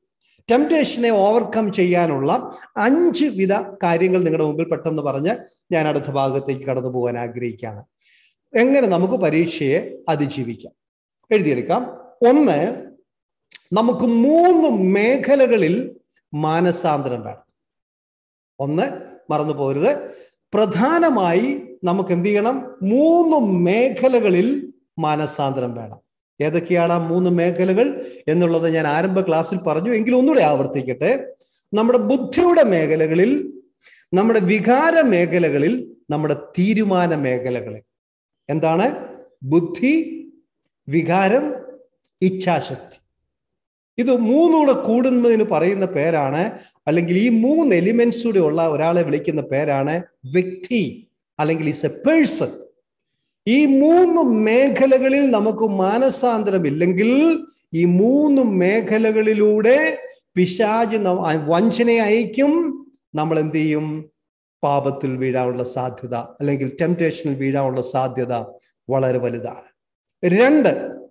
ടെംപ്റ്റേഷനെ ഓവർകം ചെയ്യാനുള്ള 5 വിധ കാര്യങ്ങൾ നിങ്ങളുടെ മുമ്പിൽ പെട്ടെന്ന് പറഞ്ഞ് ഞാൻ അടുത്ത ഭാഗത്തേക്ക് കടന്നു പോകാൻ ആഗ്രഹിക്കുകയാണ്. എങ്ങനെ നമുക്ക് പരീക്ഷയെ അതിജീവിക്കാം? എഴുതിയെടുക്കാം. 1, നമുക്ക് 3 മേഖലകളിൽ മാനസാന്തരം വേണം. 1, മറന്നു പോകരുത്, പ്രധാനമായി നമുക്ക് എന്ത് ചെയ്യണം? 3 മേഖലകളിൽ മാനസാന്തരം വേണം. ഏതൊക്കെയാണ് ആ 3 മേഖലകൾ എന്നുള്ളത് ഞാൻ ആരംഭ ക്ലാസ്സിൽ പറഞ്ഞു, എങ്കിലും ഒന്നുകൂടെ ആവർത്തിക്കട്ടെ. നമ്മുടെ ബുദ്ധിയുടെ മേഖലകളിൽ, നമ്മുടെ വികാര മേഖലകളിൽ, നമ്മുടെ തീരുമാന മേഖലകളിൽ. എന്താണ്? ബുദ്ധി, വികാരം, ഇച്ഛാശക്തി. ഇത് 3 കൂടെ കൂടുന്നതിന് പറയുന്ന പേരാണ്, അല്ലെങ്കിൽ ഈ 3 എലിമെന്റ്സ് കൂടെ ഉള്ള ഒരാളെ വിളിക്കുന്ന പേരാണ് വ്യക്തി, അല്ലെങ്കിൽ ഈസ് എ പേഴ്സൺ. ഈ 3 മേഖലകളിൽ നമുക്ക് മാനസാന്തരം ഇല്ലെങ്കിൽ, ഈ 3 മേഖലകളിലൂടെ പിശാച് വഞ്ചനയെ അയക്കും. നമ്മൾ എന്ത് ചെയ്യും? പാപത്തിൽ വീഴാനുള്ള സാധ്യത, അല്ലെങ്കിൽ ടെംപ്റ്റേഷനിൽ വീഴാനുള്ള സാധ്യത വളരെ വലുതാണ്. 2,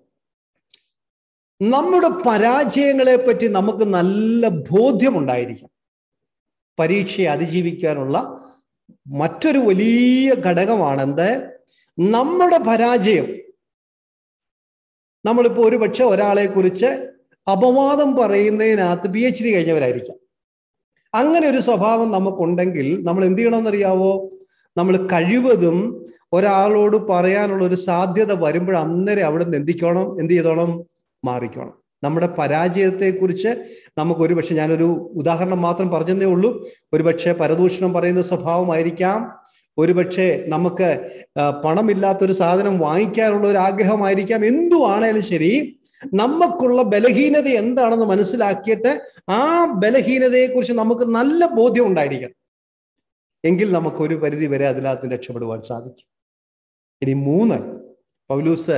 നമ്മുടെ പരാജയങ്ങളെ പറ്റി നമുക്ക് നല്ല ബോധ്യമുണ്ടായിരിക്കും. പരീക്ഷയെ അതിജീവിക്കാനുള്ള മറ്റൊരു വലിയ ഘടകമാണെന്ത്? നമ്മുടെ പരാജയം. നമ്മളിപ്പോ ഒരു പക്ഷെ ഒരാളെ കുറിച്ച് അപവാദം പറയുന്നതിനകത്ത് PhD കഴിഞ്ഞവരായിരിക്കാം. അങ്ങനെ ഒരു സ്വഭാവം നമുക്കുണ്ടെങ്കിൽ നമ്മൾ എന്ത് ചെയ്യണമെന്നറിയാവോ? നമ്മൾ കഴിവതും ഒരാളോട് പറയാനുള്ള ഒരു സാധ്യത വരുമ്പോൾ അന്നേരം അവിടെ നിന്ന് എന്ത് ചെയ്തോണം? മാറിക്കോണം. നമ്മുടെ പരാജയത്തെക്കുറിച്ച് നമുക്ക് ഒരുപക്ഷെ, ഞാനൊരു ഉദാഹരണം മാത്രം പറഞ്ഞതേ ഉള്ളൂ, ഒരുപക്ഷെ പരദൂഷണം പറയുന്ന സ്വഭാവമായിരിക്കാം, ഒരുപക്ഷെ നമുക്ക് പണമില്ലാത്തൊരു സാധനം വാങ്ങിക്കാനുള്ള ഒരു ആഗ്രഹമായിരിക്കാം. എന്തുവാണേലും ശരി, നമുക്കുള്ള ബലഹീനത എന്താണെന്ന് മനസ്സിലാക്കിയിട്ട് ആ ബലഹീനതയെക്കുറിച്ച് നമുക്ക് നല്ല ബോധ്യം ഉണ്ടായിരിക്കണം. എങ്കിൽ നമുക്ക് ഒരു പരിധി വരെ അതിനകത്ത് രക്ഷപ്പെടുവാൻ സാധിക്കും. ഇനി 3, പൗലൂസ്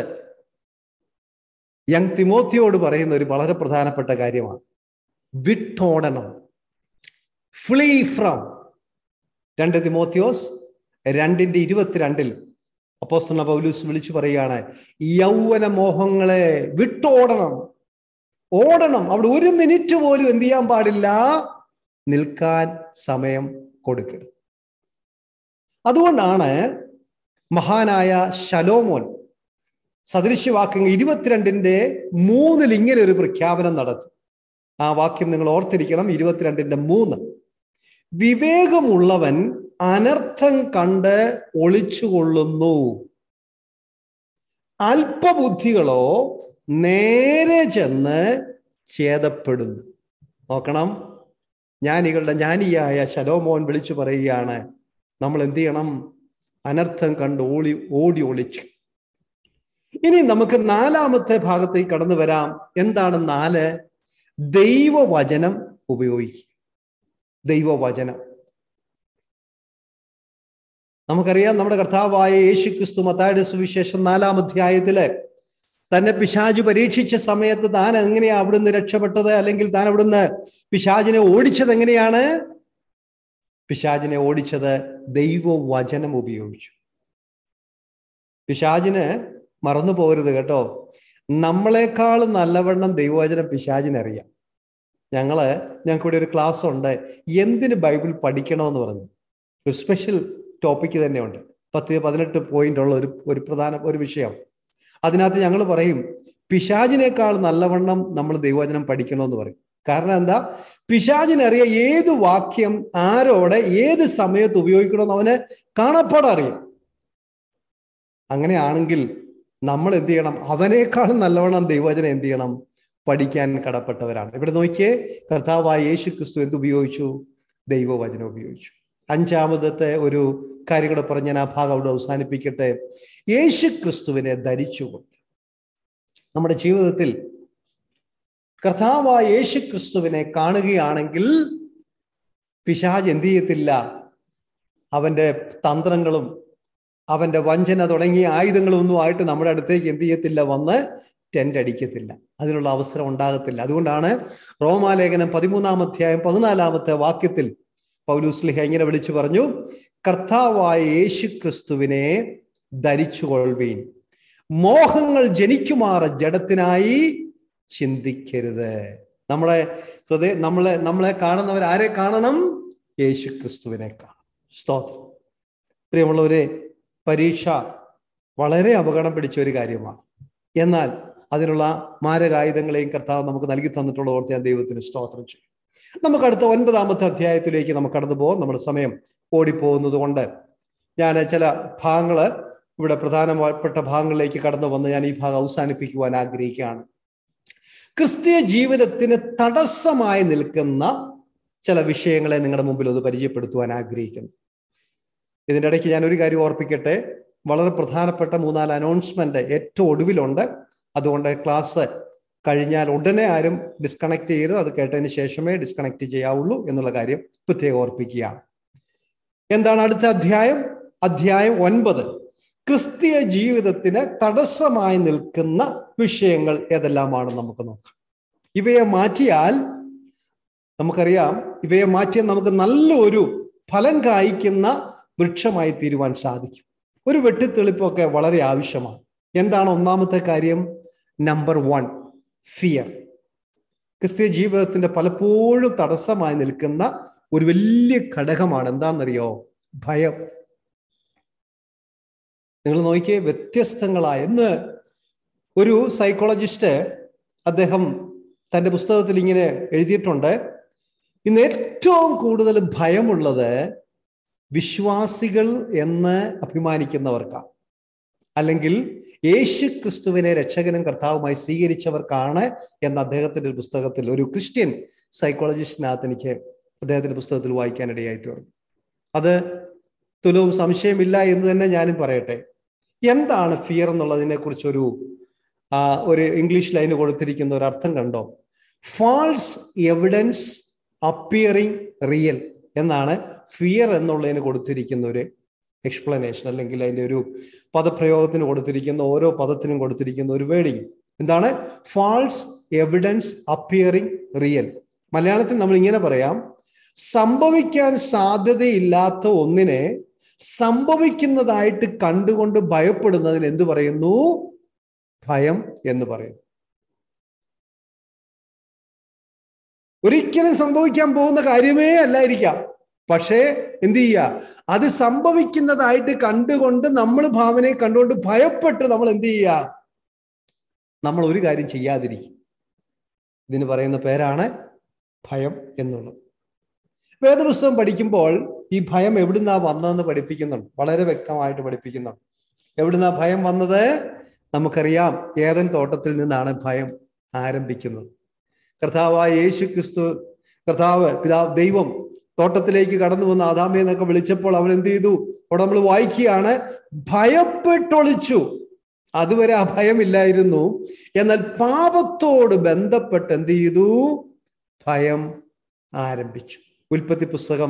യങ് തിമോത്തിയോട് പറയുന്ന ഒരു വളരെ പ്രധാനപ്പെട്ട കാര്യമാണ്. വിട്ടോടണം. Flea from. 2 തിമോത്തിയോസ് 2:22 അപ്പോസ്തലനായ പൗലൂസ് വിളിച്ചു പറയുകയാണ്, യൗവന മോഹങ്ങളെ വിട്ടോടണം. ഓടണം. അവിടെ 1 മിനിറ്റ് പോലും എന്ത് ചെയ്യാൻ പാടില്ല? നിൽക്കാൻ സമയം കൊടുക്കരുത്. അതുകൊണ്ടാണ് മഹാനായ ശലോമോൻ സദൃശ്യവാക്യങ്ങൾ 22:3 ഇങ്ങനെ ഒരു പ്രഖ്യാപനം നടത്തി. ആ വാക്യം നിങ്ങൾ ഓർത്തിരിക്കണം. 22:3, വിവേകമുള്ളവൻ അനർത്ഥം കണ്ട് ഒളിച്ചുകൊള്ളുന്നു, അല്പബുദ്ധികളോ നേരെ ചെന്ന് ഛേദപ്പെടുന്നു. നോക്കണം, ജ്ഞാനിയായ ശലോമോൻ വിളിച്ചു പറയുകയാണ്, നമ്മൾ എന്ത് ചെയ്യണം? അനർത്ഥം കണ്ട് ഓടി ഒളിച്ചു. ഇനി നമുക്ക് 4ാമത്തെ ഭാഗത്തേക്ക് കടന്നു വരാം. എന്താണ് 4? ദൈവവചനം ഉപയോഗിക്കുക. ദൈവവചനം. നമുക്കറിയാം, നമ്മുടെ കർത്താവായ യേശുക്രിസ്തു മത്തായിയുടെ സുവിശേഷം 4-ാം അധ്യായത്തില് തന്നെ പിശാച് പരീക്ഷിച്ച സമയത്ത് താൻ എങ്ങനെയാ അവിടുന്ന് രക്ഷപ്പെട്ടത്, അല്ലെങ്കിൽ താൻ അവിടുന്ന് പിശാചിനെ ഓടിച്ചത് എങ്ങനെയാണ്? പിശാചിനെ ഓടിച്ചത് ദൈവവചനം ഉപയോഗിച്ചു. പിശാചിന്, മറന്നു പോകരുത് കേട്ടോ, നമ്മളെക്കാൾ നല്ലവണ്ണം ദൈവവചനം പിശാചിനറിയാം. ഞങ്ങൾക്കിവിടെ ഒരു ക്ലാസ് ഉണ്ട്, എന്തിന് ബൈബിൾ പഠിക്കണമെന്ന് പറഞ്ഞു. ഒരു സ്പെഷ്യൽ ടോപ്പിക്ക് തന്നെയുണ്ട്, 10-18 പോയിന്റ് ഉള്ള ഒരു പ്രധാന ഒരു വിഷയം. അതിനകത്ത് ഞങ്ങൾ പറയും, പിശാചിനേക്കാൾ നല്ലവണ്ണം നമ്മൾ ദൈവവചനം പഠിക്കണമെന്ന് പറയും. കാരണം എന്താ? പിശാചിനറിയാം ഏത് വാക്യം ആരോടെ ഏത് സമയത്ത് ഉപയോഗിക്കണമെന്ന് അവന് കാണാപ്പാടെ അറിയാം. അങ്ങനെയാണെങ്കിൽ നമ്മൾ എന്ത് ചെയ്യണം? അവനേക്കാളും നല്ലവണ്ണം ദൈവവചനം എന്ത് ചെയ്യണം? പഠിക്കാൻ കടപ്പെട്ടവരാണ്. ഇവിടെ നോക്കിയേ, കർത്താവായ യേശുക്രിസ്തു എന്തുപയോഗിച്ചു? ദൈവവചനം ഉപയോഗിച്ചു. 5ാമത്തെ ഒരു കാര്യം കൂടെ പറഞ്ഞ് ഞാൻ ആ ഭാഗം അവിടെ അവസാനിപ്പിക്കട്ടെ. യേശുക്രിസ്തുവിനെ ധരിച്ചുകൊണ്ട് നമ്മുടെ ജീവിതത്തിൽ കർത്താവായ യേശുക്രിസ്തുവിനെ കാണുകയാണെങ്കിൽ പിശാച് എന്ത് ചെയ്യത്തില്ല? അവന്റെ തന്ത്രങ്ങളും അവന്റെ വഞ്ചന തുടങ്ങിയ ആയുധങ്ങളൊന്നും ആയിട്ട് നമ്മുടെ അടുത്തേക്ക് എന്ത് ചെയ്യത്തില്ല? വന്ന് ടെന്റ് അടിക്കത്തില്ല. അതിനുള്ള അവസരം ഉണ്ടാകത്തില്ല. അതുകൊണ്ടാണ് റോമാലേഖനം 13-ാം അധ്യായം 14-ാമത്തെ വാക്യത്തിൽ പൗലൂസ് ശ്ലീഹ ഇങ്ങനെ വിളിച്ചു പറഞ്ഞു, കർത്താവായ യേശുക്രിസ്തുവിനെ ധരിച്ചുകൊള്ളുവീൻ, മോഹങ്ങൾ ജനിക്കുമാറ് ജഡത്തിനായി ചിന്തിക്കരുത്. നമ്മളെ കാണുന്നവർ ആരെ കാണണം? യേശു ക്രിസ്തുവിനെ കാണണം. സ്തോത്രം. പ്രിയമുള്ളവരെ, പരീക്ഷ വളരെ അപകടം പിടിച്ച ഒരു കാര്യമാണ്. എന്നാൽ അതിനുള്ള മാരകായുധങ്ങളെയും കർത്താവ് നമുക്ക് നൽകി തന്നിട്ടുള്ള ഓർത്ത് ഞാൻ ദൈവത്തിന് സ്തോത്രം ചെയ്യും. നമുക്ക് അടുത്ത 9-ാമത്തെ അധ്യായത്തിലേക്ക് നമുക്ക് കടന്നു പോകാം. നമ്മുടെ സമയം ഓടിപ്പോകുന്നത് കൊണ്ട് ഞാൻ ചില ഭാഗങ്ങള് ഇവിടെ പ്രധാനപ്പെട്ട ഭാഗങ്ങളിലേക്ക് കടന്നു വന്ന് ഞാൻ ഈ ഭാഗം അവസാനിപ്പിക്കുവാൻ ആഗ്രഹിക്കുകയാണ്. ക്രിസ്തീയ ജീവിതത്തിന് തടസ്സമായി നിൽക്കുന്ന ചില വിഷയങ്ങളെ നിങ്ങളുടെ മുമ്പിൽ ഒന്ന് പരിചയപ്പെടുത്തുവാൻ ആഗ്രഹിക്കുന്നു. ഇതിൻ്റെ ഇടയ്ക്ക് ഞാൻ ഒരു കാര്യം ഓർപ്പിക്കട്ടെ. വളരെ പ്രധാനപ്പെട്ട 3-4 അനൗൺസ്മെന്റ് ഏറ്റവും ഒടുവിലുണ്ട്. അതുകൊണ്ട് ക്ലാസ് കഴിഞ്ഞാൽ ഉടനെ ആരും ഡിസ്കണക്ട് ചെയ്യരുത്. അത് കേട്ടതിന് ശേഷമേ ഡിസ്കണക്ട് ചെയ്യാവുള്ളൂ എന്നുള്ള കാര്യം പ്രത്യേകം ഓർപ്പിക്കുകയാണ്. എന്താണ് അടുത്ത അധ്യായം? അധ്യായം 9. ക്രിസ്തീയ ജീവിതത്തിന് തടസ്സമായി നിൽക്കുന്ന വിഷയങ്ങൾ ഏതെല്ലാമാണെന്ന് നമുക്ക് നോക്കാം. ഇവയെ മാറ്റിയാൽ നമുക്കറിയാം, ഇവയെ മാറ്റിയാൽ നമുക്ക് നല്ലൊരു ഫലം കായ്ക്കുന്ന വൃക്ഷമായി തീരുവാൻ സാധിക്കും. ഒരു വെട്ടിത്തെളിപ്പൊക്കെ വളരെ ആവശ്യമാണ്. എന്താണ് ഒന്നാമത്തെ കാര്യം? Number 1, fear. ക്രിസ്തീയ ജീവിതത്തിന്റെ പലപ്പോഴും തടസ്സമായി നിൽക്കുന്ന ഒരു വലിയ ഘടകമാണ്. എന്താണെന്നറിയോ? ഭയം. നിങ്ങൾ നോക്കിയേ, വ്യത്യസ്തങ്ങളായ ഇന്ന് ഒരു സൈക്കോളജിസ്റ്റ് അദ്ദേഹം തൻ്റെ പുസ്തകത്തിൽ ഇങ്ങനെ എഴുതിയിട്ടുണ്ട്, ഇന്ന് ഏറ്റവും കൂടുതൽ ഭയമുള്ളത് വിശ്വാസികൾ എന്ന് അഭിമാനിക്കുന്നവർക്കാണ്, അല്ലെങ്കിൽ യേശു ക്രിസ്തുവിനെ രക്ഷകനും കർത്താവുമായി സ്വീകരിച്ചവർക്കാണ് എന്ന് അദ്ദേഹത്തിന്റെ ഒരു പുസ്തകത്തിൽ, ഒരു ക്രിസ്ത്യൻ സൈക്കോളജിസ്റ്റിനകത്ത് എനിക്ക് അദ്ദേഹത്തിന്റെ പുസ്തകത്തിൽ വായിക്കാനിടയായി തീർന്നു. അത് തുലവും സംശയമില്ല എന്ന് തന്നെ ഞാനും പറയട്ടെ. എന്താണ് ഫിയർ എന്നുള്ളതിനെ കുറിച്ചൊരു ഇംഗ്ലീഷ് ലൈന് കൊടുത്തിരിക്കുന്ന ഒരു അർത്ഥം കണ്ടോ? ഫാൾസ് എവിഡൻസ് അപ്പിയറിങ് റിയൽ എന്നാണ് ഫിയർ എന്നുള്ളതിന് കൊടുത്തിരിക്കുന്ന ഒരു എക്സ്പ്ലനേഷൻ, അല്ലെങ്കിൽ അതിൻ്റെ ഒരു പദപ്രയോഗത്തിന് കൊടുത്തിരിക്കുന്ന ഓരോ പദത്തിനും കൊടുത്തിരിക്കുന്ന ഒരു വേർഡിങ്. എന്താണ്? False evidence appearing real. മലയാളത്തിൽ നമ്മൾ ഇങ്ങനെ പറയാം, സംഭവിക്കാൻ സാധ്യതയില്ലാത്ത ഒന്നിനെ സംഭവിക്കുന്നതായിട്ട് കണ്ടുകൊണ്ട് ഭയപ്പെടുന്നതിന് എന്ത് പറയുന്നു? ഭയം എന്ന് പറയുന്നു. ഒരിക്കലും സംഭവിക്കാൻ പോകുന്ന കാര്യമേ അല്ലായിരിക്കാം, പക്ഷേ എന്ത് ചെയ്യുക? അത് സംഭവിക്കുന്നതായിട്ട് കണ്ടുകൊണ്ട് നമ്മൾ ഭാവനയെ കണ്ടുകൊണ്ട് ഭയപ്പെട്ട് നമ്മൾ എന്ത് ചെയ്യുക? നമ്മൾ ഒരു കാര്യം ചെയ്യാതിരിക്കും. ഇതിന് പറയുന്ന പേരാണ് ഭയം എന്നുള്ളത്. വേദപുസ്തകം പഠിക്കുമ്പോൾ ഈ ഭയം എവിടുന്നാ വന്നതെന്ന് പഠിപ്പിക്കുന്നുണ്ട്, വളരെ വ്യക്തമായിട്ട് പഠിപ്പിക്കുന്നുണ്ട്. എവിടുന്നാ ഭയം വന്നത്? നമുക്കറിയാം, ഏദൻ തോട്ടത്തിൽ നിന്നാണ് ഭയം ആരംഭിക്കുന്നത്. കർത്താവായ യേശു ക്രിസ്തു, ദൈവം തോട്ടത്തിലേക്ക് കടന്നു വന്ന് ആദാമേ എന്നൊക്കെ വിളിച്ചപ്പോൾ അവൻ എന്ത് ചെയ്തു? അവിടെ നമ്മൾ വായിക്കുകയാണ്, ഭയപ്പെട്ടൊളിച്ചു. അതുവരെ ആ ഭയമില്ലായിരുന്നു. എന്നാൽ പാപത്തോട് ബന്ധപ്പെട്ട് എന്ത് ചെയ്തു? ഭയം ആരംഭിച്ചു. ഉൽപ്പത്തി പുസ്തകം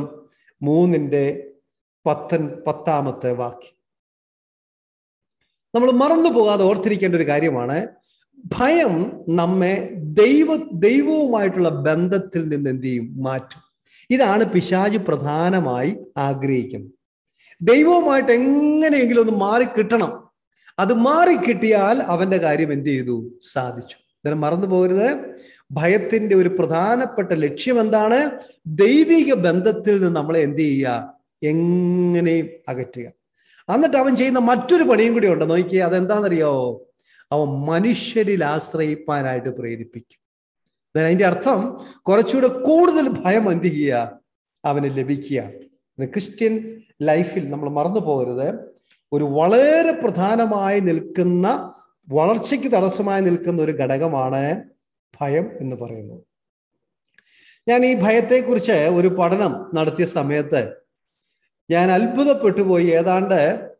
3:10 വാക്യം നമ്മൾ മറന്നു പോകാതെ ഓർത്തിരിക്കേണ്ട ഒരു കാര്യമാണ്. ഭയം നമ്മെ ദൈവവുമായിട്ടുള്ള ബന്ധത്തിൽ നിന്ന് എന്ത് ചെയ്യും? മാറ്റും. ഇതാണ് പിശാച് പ്രധാനമായി ആഗ്രഹിക്കുന്നത്. ദൈവവുമായിട്ട് എങ്ങനെയെങ്കിലും ഒന്ന് മാറിക്കിട്ടണം. അത് മാറിക്കിട്ടിയാൽ അവന്റെ കാര്യം എന്ത് ചെയ്തു? സാധിച്ചു. ഇതിനെ മറന്നു പോകരുത്. ഭയത്തിന്റെ ഒരു പ്രധാനപ്പെട്ട ലക്ഷ്യം എന്താണ്? ദൈവിക ബന്ധത്തിൽ നിന്ന് നമ്മളെ എന്ത് ചെയ്യുക? എങ്ങനെയും അകറ്റുക. എന്നിട്ട് അവൻ ചെയ്യുന്ന മറ്റൊരു പണിയും കൂടി ഉണ്ട്. നോക്കിയേ, അതെന്താണെന്നറിയോ? അവൻ മനുഷ്യരിൽ ആശ്രയിപ്പാനായിട്ട് പ്രേരിപ്പിക്കും. അതിന്റെ അർത്ഥം കുറച്ചുകൂടെ കൂടുതൽ ഭയം എന്ത് ചെയ്യുക? അവന് ലഭിക്കുക. ക്രിസ്ത്യൻ ലൈഫിൽ നമ്മൾ മറന്നു പോകരുത്, ഒരു വളരെ പ്രധാനമായി നിൽക്കുന്ന, വളർച്ചയ്ക്ക് തടസ്സമായി നിൽക്കുന്ന ഒരു ഘടകമാണ് ഭയം എന്ന് പറയുന്നത്. ഞാൻ ഈ ഭയത്തെക്കുറിച്ച് ഒരു പഠനം നടത്തിയ സമയത്ത് ഞാൻ അത്ഭുതപ്പെട്ടു പോയി. ഏതാണ്ട്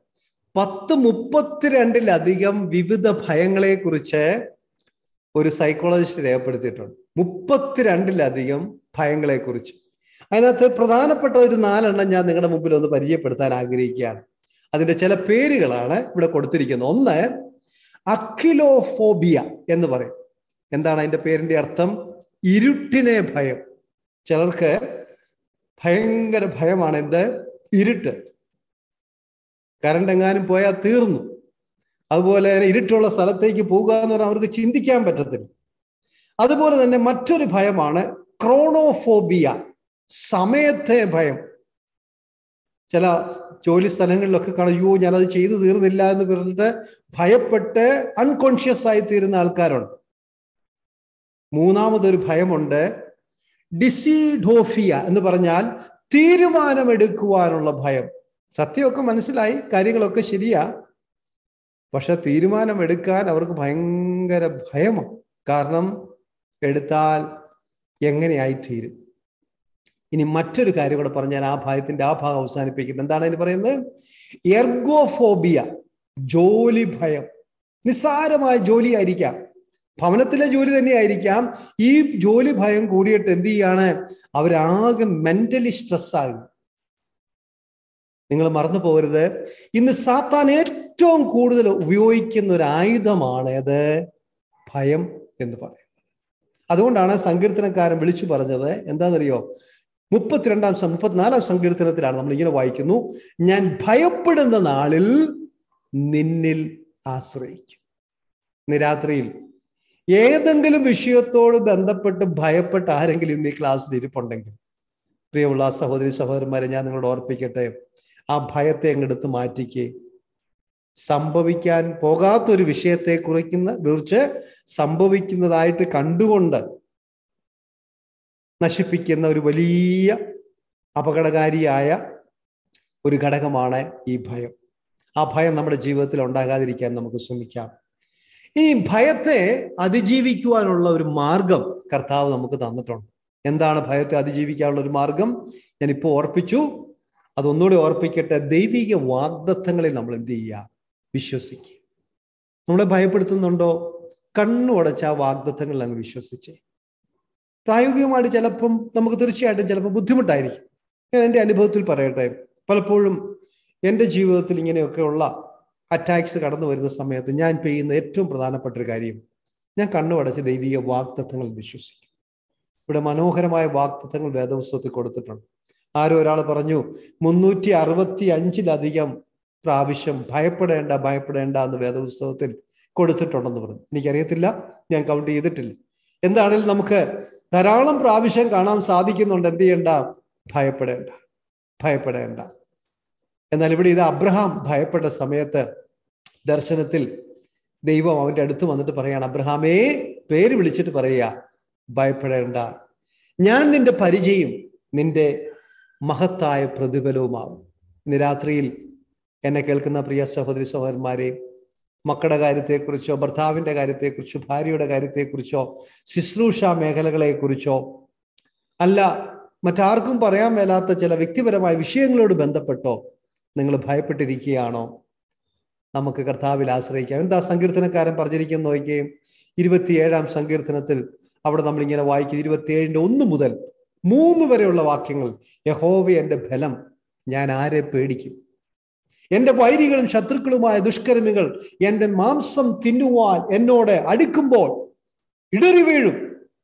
1032 വിവിധ ഭയങ്ങളെ കുറിച്ച് ഒരു സൈക്കോളജിസ്റ്റ് രേഖപ്പെടുത്തിയിട്ടുണ്ട്. 32 ഭയങ്ങളെ കുറിച്ച്. അതിനകത്ത് പ്രധാനപ്പെട്ട ഒരു 4 ഞാൻ നിങ്ങളുടെ മുമ്പിൽ ഒന്ന് പരിചയപ്പെടുത്താൻ ആഗ്രഹിക്കുകയാണ്. അതിന്റെ ചില പേരുകളാണ് ഇവിടെ കൊടുത്തിരിക്കുന്നത്. ഒന്ന്, അക്വിലോഫോബിയ എന്ന് പറയും. എന്താണ് അതിന്റെ പേരിന്റെ അർത്ഥം? ഇരുട്ടിനെ ഭയം. ചിലർക്ക് ഭയങ്കര ഭയമാണ് എന്ത്? ഇരുട്ട്. കറണ്ട് എങ്ങാനും പോയാൽ തീർന്നു. അതുപോലെ ഇരുട്ടുള്ള സ്ഥലത്തേക്ക് പോകുക എന്ന് പറഞ്ഞാൽ അവർക്ക് ചിന്തിക്കാൻ പറ്റത്തില്ല. അതുപോലെ തന്നെ മറ്റൊരു ഭയമാണ് ക്രോണോഫോബിയ, സമയത്തെ ഭയം. ചില ജോലി സ്ഥലങ്ങളിലൊക്കെ അയ്യോ ഞാനത് ചെയ്തു തീർന്നില്ല എന്ന് പറഞ്ഞിട്ട് ഭയപ്പെട്ട് അൺകോൺഷ്യസ് ആയി തീരുന്ന ആൾക്കാരുണ്ട്. മൂന്നാമതൊരു ഭയമുണ്ട്, ഡിസിഡോഫിയ എന്ന് പറഞ്ഞാൽ തീരുമാനമെടുക്കുവാനുള്ള ഭയം. സത്യമൊക്കെ മനസ്സിലായി, കാര്യങ്ങളൊക്കെ ശരിയാ, പക്ഷെ തീരുമാനമെടുക്കാൻ അവർക്ക് ഭയങ്കര ഭയമാണ്. കാരണം എടുത്താൽ എങ്ങനെയായിത്തീരും. ഇനി മറ്റൊരു കാര്യം കൂടെ പറഞ്ഞാൽ ആ ഭയത്തിന്റെ ആ ഭാഗം അവസാനിപ്പിക്കുന്നത്. എന്താണ് അതിന് പറയുന്നത്? എർഗോഫോബിയ, ജോലി ഭയം. നിസ്സാരമായ ജോലി ആയിരിക്കാം, ഭവനത്തിലെ ജോലി തന്നെയായിരിക്കാം. ഈ ജോലി ഭയം കൂടിയിട്ട് എന്ത് ചെയ്യാണ്? അവരാകെ മെന്റലി സ്ട്രെസ്സാകും. നിങ്ങൾ മറന്നു പോകരുത്, ഇന്ന് സാത്താൻ ഏറ്റവും കൂടുതൽ ഉപയോഗിക്കുന്ന ഒരു ആയുധമാണ് അത് ഭയം എന്ന് പറയുന്നത്. അതുകൊണ്ടാണ് സങ്കീർത്തനക്കാരൻ വിളിച്ചു പറഞ്ഞത് എന്താണെന്നറിയോ? 34 സങ്കീർത്തനത്തിലാണ് നമ്മൾ ഇങ്ങനെ വായിക്കുന്നു, ഞാൻ ഭയപ്പെടുന്ന നാളിൽ നിന്നിൽ ആശ്രയിക്കും. ഇന്ന് രാത്രിയിൽ ഏതെങ്കിലും വിഷയത്തോട് ബന്ധപ്പെട്ട് ഭയപ്പെട്ട് ആരെങ്കിലും ഇന്ന് ഈ ക്ലാസ്സിൽ ഇരിപ്പുണ്ടെങ്കിൽ, പ്രിയമുള്ള സഹോദരി സഹോദരന്മാരെ, ഞാൻ നിങ്ങളോട് ഓർപ്പിക്കട്ടെ, ആ ഭയത്തെ അങ്ങെടുത്ത് മാറ്റിക്ക്. സംഭവിക്കാൻ പോകാത്തൊരു വിഷയത്തെ കുറിച്ച് സംഭവിക്കുന്നതായിട്ട് കണ്ടുകൊണ്ട് നശിപ്പിക്കുന്ന ഒരു വലിയ അപകടകാരിയായ ഒരു ഘടകമാണ് ഈ ഭയം. ആ ഭയം നമ്മുടെ ജീവിതത്തിൽ ഉണ്ടാകാതിരിക്കാൻ നമുക്ക് ശ്രമിക്കാം. ഇനി ഭയത്തെ അതിജീവിക്കുവാനുള്ള ഒരു മാർഗം കർത്താവ് നമുക്ക് തന്നിട്ടുണ്ട്. എന്താണ് ഭയത്തെ അതിജീവിക്കാനുള്ള ഒരു മാർഗം? ഞാനിപ്പോൾ ഓർപ്പിച്ചു, അതൊന്നുകൂടി ഓർപ്പിക്കട്ടെ. ദൈവിക വാഗ്ദത്തങ്ങളിൽ നമ്മൾ എന്ത് ചെയ്യുക? വിശ്വസിക്കുക. നമ്മളെ ഭയപ്പെടുത്തുന്നുണ്ടോ? കണ്ണുടച്ച ആ വാഗ്ദത്തങ്ങളിൽ അങ്ങ് വിശ്വസിച്ചേ. പ്രായോഗികമായിട്ട് ചിലപ്പം നമുക്ക് തീർച്ചയായിട്ടും ചിലപ്പോൾ ബുദ്ധിമുട്ടായിരിക്കും. ഞാൻ എൻ്റെ അനുഭവത്തിൽ പറയട്ടെ, പലപ്പോഴും എൻ്റെ ജീവിതത്തിൽ ഇങ്ങനെയൊക്കെയുള്ള അറ്റാക്സ് കടന്നു വരുന്ന സമയത്ത് ഞാൻ ചെയ്യുന്ന ഏറ്റവും പ്രധാനപ്പെട്ട ഒരു കാര്യം, ഞാൻ കണ്ണുടച്ച് ദൈവിക വാഗ്ദത്തങ്ങൾ വിശ്വസിക്കും. ഇവിടെ മനോഹരമായ വാഗ്ദത്തങ്ങൾ വേദപുസ്തകത്തിൽ കൊടുത്തിട്ടുണ്ട്. ആരോ ഒരാൾ പറഞ്ഞു 365 പ്രാവശ്യം ഭയപ്പെടേണ്ട എന്ന് വേദപുസ്തകത്തിൽ കൊടുത്തിട്ടുണ്ടെന്ന് പറഞ്ഞു. എനിക്കറിയത്തില്ല, ഞാൻ കൗണ്ട് ചെയ്തിട്ടില്ല. എന്താണെങ്കിലും നമുക്ക് ധാരാളം പ്രാവശ്യം കാണാൻ സാധിക്കുന്നുണ്ട്. എന്ത് ചെയ്യണ്ട? ഭയപ്പെടേണ്ട. എന്നാൽ ഇവിടെ ഇത് അബ്രഹാം ഭയപ്പെട്ട സമയത്ത് ദർശനത്തിൽ ദൈവം അവന്റെ അടുത്ത് വന്നിട്ട് പറയാണ്, അബ്രഹാമേ, പേര് വിളിച്ചിട്ട് പറയുക, ഭയപ്പെടേണ്ട, ഞാൻ നിന്റെ പരിചയം നിന്റെ മഹത്തായ പ്രതിഫലവുമാകും. ഇന്ന് രാത്രിയിൽ എന്നെ കേൾക്കുന്ന പ്രിയ സഹോദരി സഹോദരന്മാരെ, മക്കളുടെ കാര്യത്തെക്കുറിച്ചോ ഭർത്താവിൻ്റെ കാര്യത്തെക്കുറിച്ചോ ഭാര്യയുടെ കാര്യത്തെക്കുറിച്ചോ ശുശ്രൂഷ മേഖലകളെക്കുറിച്ചോ അല്ല മറ്റാർക്കും പറയാൻ മേലാത്ത ചില വ്യക്തിപരമായ വിഷയങ്ങളോട് ബന്ധപ്പെട്ടോ നിങ്ങൾ ഭയപ്പെട്ടിരിക്കുകയാണോ? നമുക്ക് കർത്താവിൽ ആശ്രയിക്കാം. എന്താ സങ്കീർത്തനക്കാരൻ പറഞ്ഞിരിക്കുന്നു നോക്കുകയും 27 സങ്കീർത്തനത്തിൽ അവിടെ നമ്മളിങ്ങനെ വായിക്കും. 27 1 മുതൽ 3 വരെയുള്ള വാക്യങ്ങൾ, യഹോവ എൻ്റെ ബലം, ഞാൻ ആരെ പേടിക്കും? എൻ്റെ വൈരികളും ശത്രുക്കളുമായ ദുഷ്കർമ്മികൾ എൻ്റെ മാംസം തിന്നുവാൻ എന്നോട് അടുക്കുമ്പോൾ ഇടറി വീഴും.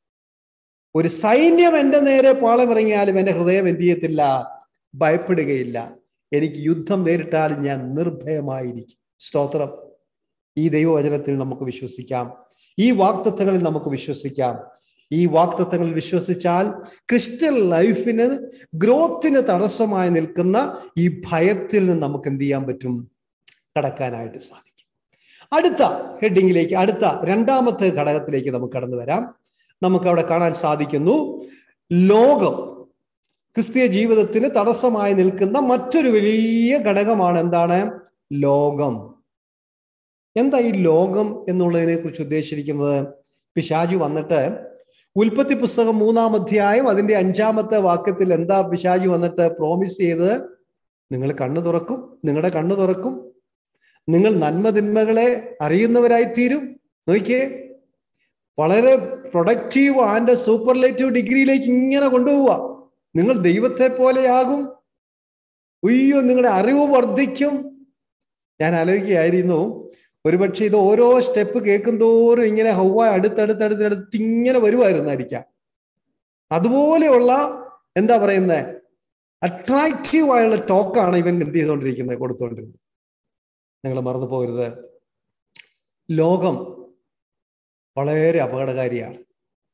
ഒരു സൈന്യം എൻ്റെ നേരെ പാളമിറങ്ങിയാലും എൻ്റെ ഹൃദയം എന്ത് ചെയ്യത്തില്ല? ഭയപ്പെടുകയില്ല. എനിക്ക് യുദ്ധം നേരിട്ടാലും ഞാൻ നിർഭയമായിരിക്കും. സ്തോത്രം. ഈ ദൈവവചനത്തിൽ നമുക്ക് വിശ്വസിക്കാം. ഈ വാഗ്ദത്തങ്ങളിൽ നമുക്ക് വിശ്വസിക്കാം. ഈ വാഗ്ദത്തങ്ങളിൽ വിശ്വസിച്ചാൽ ക്രിസ്ത്യൻ ലൈഫിന് ഗ്രോത്തിന് തടസ്സമായി നിൽക്കുന്ന ഈ ഭയത്തിൽ നിന്ന് നമുക്ക് എന്ത് ചെയ്യാൻ പറ്റും? കടക്കാനായിട്ട് സാധിക്കും. അടുത്ത ഹെഡിങ്ങിലേക്ക്, അടുത്ത രണ്ടാമത്തെ ഘടകത്തിലേക്ക് നമുക്ക് കടന്നു വരാം. നമുക്ക് അവിടെ കാണാൻ സാധിക്കുന്നു, ലോകം ക്രിസ്തീയ ജീവിതത്തിന് തടസ്സമായി നിൽക്കുന്ന മറ്റൊരു വലിയ ഘടകമാണ്. എന്താണ്? ലോകം. എന്താ ഈ ലോകം എന്നുള്ളതിനെ കുറിച്ച് ഉദ്ദേശിച്ചിരിക്കുന്നത്? പിശാചു വന്നിട്ട് ഉൽപ്പത്തി പുസ്തകം 3-ാം അധ്യായം അതിന്റെ 5-ാമത്തെ വാക്യത്തിൽ എന്താ പിശാചു വന്നിട്ട് പ്രോമിസ് ചെയ്തത്? നിങ്ങൾ കണ്ണു തുറക്കും, നിങ്ങളുടെ കണ്ണു തുറക്കും, നിങ്ങൾ നന്മതിന്മകളെ അറിയുന്നവരായിത്തീരും. നോക്കിയേ, വളരെ പ്രൊഡക്റ്റീവ് ആൻഡ് സൂപ്പർലേറ്റീവ് ഡിഗ്രിയിലേക്ക് ഇങ്ങനെ കൊണ്ടുപോവുക. നിങ്ങൾ ദൈവത്തെ പോലെയാകും. ഉയ്യോ, നിങ്ങളുടെ അറിവ് വർദ്ധിക്കും. ഞാൻ ആലോചിക്കുകയായിരുന്നു, ഒരുപക്ഷെ ഇത് ഓരോ സ്റ്റെപ്പ് കേൾക്കും തോറും ഇങ്ങനെ ഹൗവ അടുത്തടുത്തടുത്തടുത്ത് ഇങ്ങനെ വരുമായിരുന്നായിരിക്കാം. അതുപോലെയുള്ള എന്താ പറയുന്നത്, അട്രാക്റ്റീവ് ആയുള്ള ടോക്കാണ് ഇവൻ എന്ത് ചെയ്തുകൊണ്ടിരിക്കുന്നത്, കൊടുത്തുകൊണ്ടിരുന്നത്. നിങ്ങൾ മറന്നു പോകരുത്, ലോകം വളരെ അപകടകാരിയാണ്.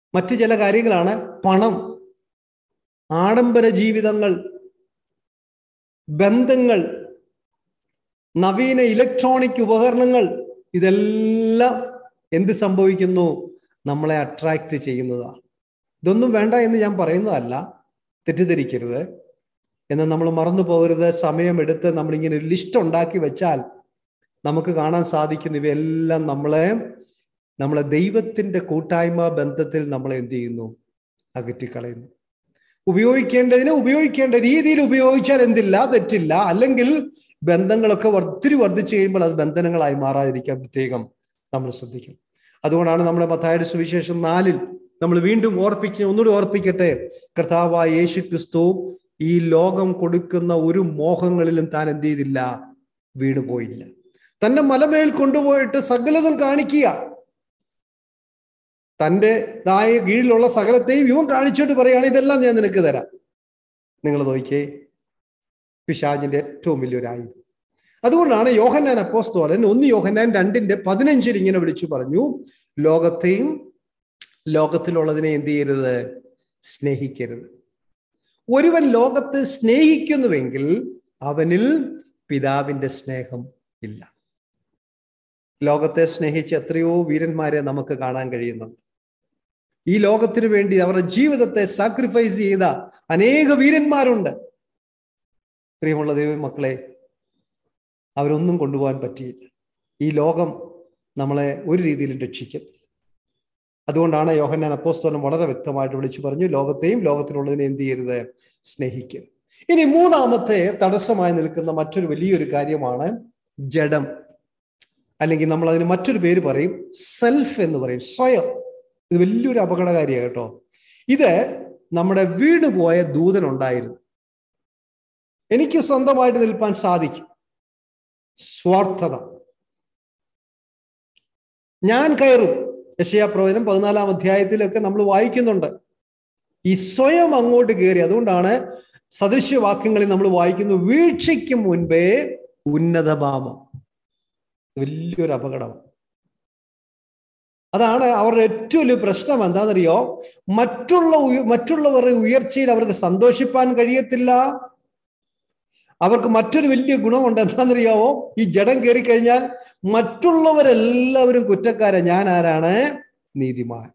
മറ്റു ചില കാര്യങ്ങളാണ് പണം, ആഡംബര ജീവിതങ്ങൾ, ബന്ധങ്ങൾ, നവീന ഇലക്ട്രോണിക് ഉപകരണങ്ങൾ. ഇതെല്ലാം എന്ത് സംഭവിക്കുന്നു? നമ്മളെ അട്രാക്ട് ചെയ്യുന്നതാണ്. ഇതൊന്നും വേണ്ട എന്ന് ഞാൻ പറയുന്നതല്ല, തെറ്റിദ്ധരിക്കരുത്. എന്നാൽ നമ്മൾ മറന്നു പോകരുത്, സമയമെടുത്ത് നമ്മളിങ്ങനെ ഒരു ലിസ്റ്റ് ഉണ്ടാക്കി വെച്ചാൽ നമുക്ക് കാണാൻ സാധിക്കുന്നു ഇവയെല്ലാം നമ്മളെ ദൈവത്തിന്റെ കൂട്ടായ്മ ബന്ധത്തിൽ നമ്മളെ എന്ത് ചെയ്യുന്നു? അകറ്റിക്കളയുന്നു. ഉപയോഗിക്കേണ്ടതിന് ഉപയോഗിക്കേണ്ട രീതിയിൽ ഉപയോഗിച്ചാൽ എന്തില്ല, തെറ്റില്ല. അല്ലെങ്കിൽ ബന്ധങ്ങളൊക്കെ ഒത്തിരി വർദ്ധിച്ചു കഴിയുമ്പോൾ അത് ബന്ധനങ്ങളായി മാറാതിരിക്കാൻ പ്രത്യേകം നമ്മൾ ശ്രദ്ധിക്കണം. അതുകൊണ്ടാണ് നമ്മുടെ മത്തായിയുടെ സുവിശേഷം 4 നമ്മൾ വീണ്ടും ഒന്നുകൂടി ഓർപ്പിക്കട്ടെ, കർത്താവായ യേശു ക്രിസ്തു ഈ ലോകം കൊടുക്കുന്ന ഒരു മോഹങ്ങളിലും താൻ എന്ത് ചെയ്തില്ല? വീണുപോയില്ല. തന്റെ മലമേൽ കൊണ്ടുപോയിട്ട് സകലതും കാണിക്കുക, തൻ്റെതായ കീഴിലുള്ള സകലത്തെയും ഇവൻ കാണിച്ചോട്ട് പറയുകയാണ്, ഇതെല്ലാം ഞാൻ നിനക്ക് തരാം. നിങ്ങൾ നോക്കിയേ, പിശാചിന്റെ ഏറ്റവും വലിയൊരു ആയുധം. അതുകൊണ്ടാണ് യോഹന്നാൻ അപ്പോസ്തലൻ 1 യോഹന്നാൻ 2:15 ഇങ്ങനെ വിളിച്ചു പറഞ്ഞു, ലോകത്തെയും ലോകത്തിലുള്ളതിനെ എന്ത് ചെയ്യരുത്? സ്നേഹിക്കരുത്. ഒരുവൻ ലോകത്തെ സ്നേഹിക്കുന്നുവെങ്കിൽ അവനിൽ പിതാവിന്റെ സ്നേഹം ഇല്ല. ലോകത്തെ സ്നേഹിച്ച് എത്രയോ വീരന്മാരെ നമുക്ക് കാണാൻ കഴിയുന്നുണ്ട്. ഈ ലോകത്തിന് വേണ്ടി അവരുടെ ജീവിതത്തെ സാക്രിഫൈസ് ചെയ്ത അനേക വീരന്മാരുണ്ട്. പ്രിയമുള്ള ദൈവമക്കളെ, അവരൊന്നും കൊണ്ടുപോകാൻ പറ്റിയില്ല. ഈ ലോകം നമ്മളെ ഒരു രീതിയിലും രക്ഷിക്കത്തില്ല. അതുകൊണ്ടാണ് യോഹന്നാൻ അപ്പോസ്തലൻ വളരെ വ്യക്തമായിട്ട് വിളിച്ചു പറഞ്ഞു, ലോകത്തെയും ലോകത്തിലുള്ളതിനെ എന്ത് ചെയ്യരുത്? സ്നേഹിക്കുക. ഇനി മൂന്നാമത്തെ തടസ്സമായി നിൽക്കുന്ന മറ്റൊരു വലിയൊരു കാര്യമാണ് ജഡം, അല്ലെങ്കിൽ നമ്മൾ അതിന് മറ്റൊരു പേര് പറയും സെൽഫ് എന്ന് പറയും, സ്വയം. ഇത് വലിയൊരു അപകടകാരിയാണ് കേട്ടോ. ഇത് നമ്മുടെ വീണുപോയ ദൂതനുണ്ടായിരുന്നു. എനിക്ക് സ്വന്തമായിട്ട് നിൽപ്പാൻ സാധിക്കും, സ്വാർത്ഥത. ഞാൻ കയറും. യെശയ്യാപ്രവചനം 14 അധ്യായത്തിലൊക്കെ നമ്മൾ വായിക്കുന്നുണ്ട് ഈ സ്വയം അങ്ങോട്ട് കയറി. അതുകൊണ്ടാണ് സദൃശ്യവാക്യങ്ങളിൽ നമ്മൾ വായിക്കുന്നു, വീഴ്ചയ്ക്ക് മുൻപേ ഉന്നതഭാവം. വലിയൊരു അപകടം. അതാണ് അവരുടെ ഏറ്റവും വലിയ പ്രശ്നം. എന്താണെന്നറിയോ? മറ്റുള്ളവരുടെ ഉയർച്ചയിൽ അവർക്ക് സന്തോഷിപ്പാൻ കഴിയത്തില്ല. അവർക്ക് മറ്റൊരു വലിയ ഗുണമുണ്ട്. എന്താണെന്നറിയാവോ? ഈ ജഡം കയറിക്കഴിഞ്ഞാൽ മറ്റുള്ളവരെല്ലാവരും കുറ്റക്കാരൻ, ഞാൻ ആരാണ്? നീതിമാൻ.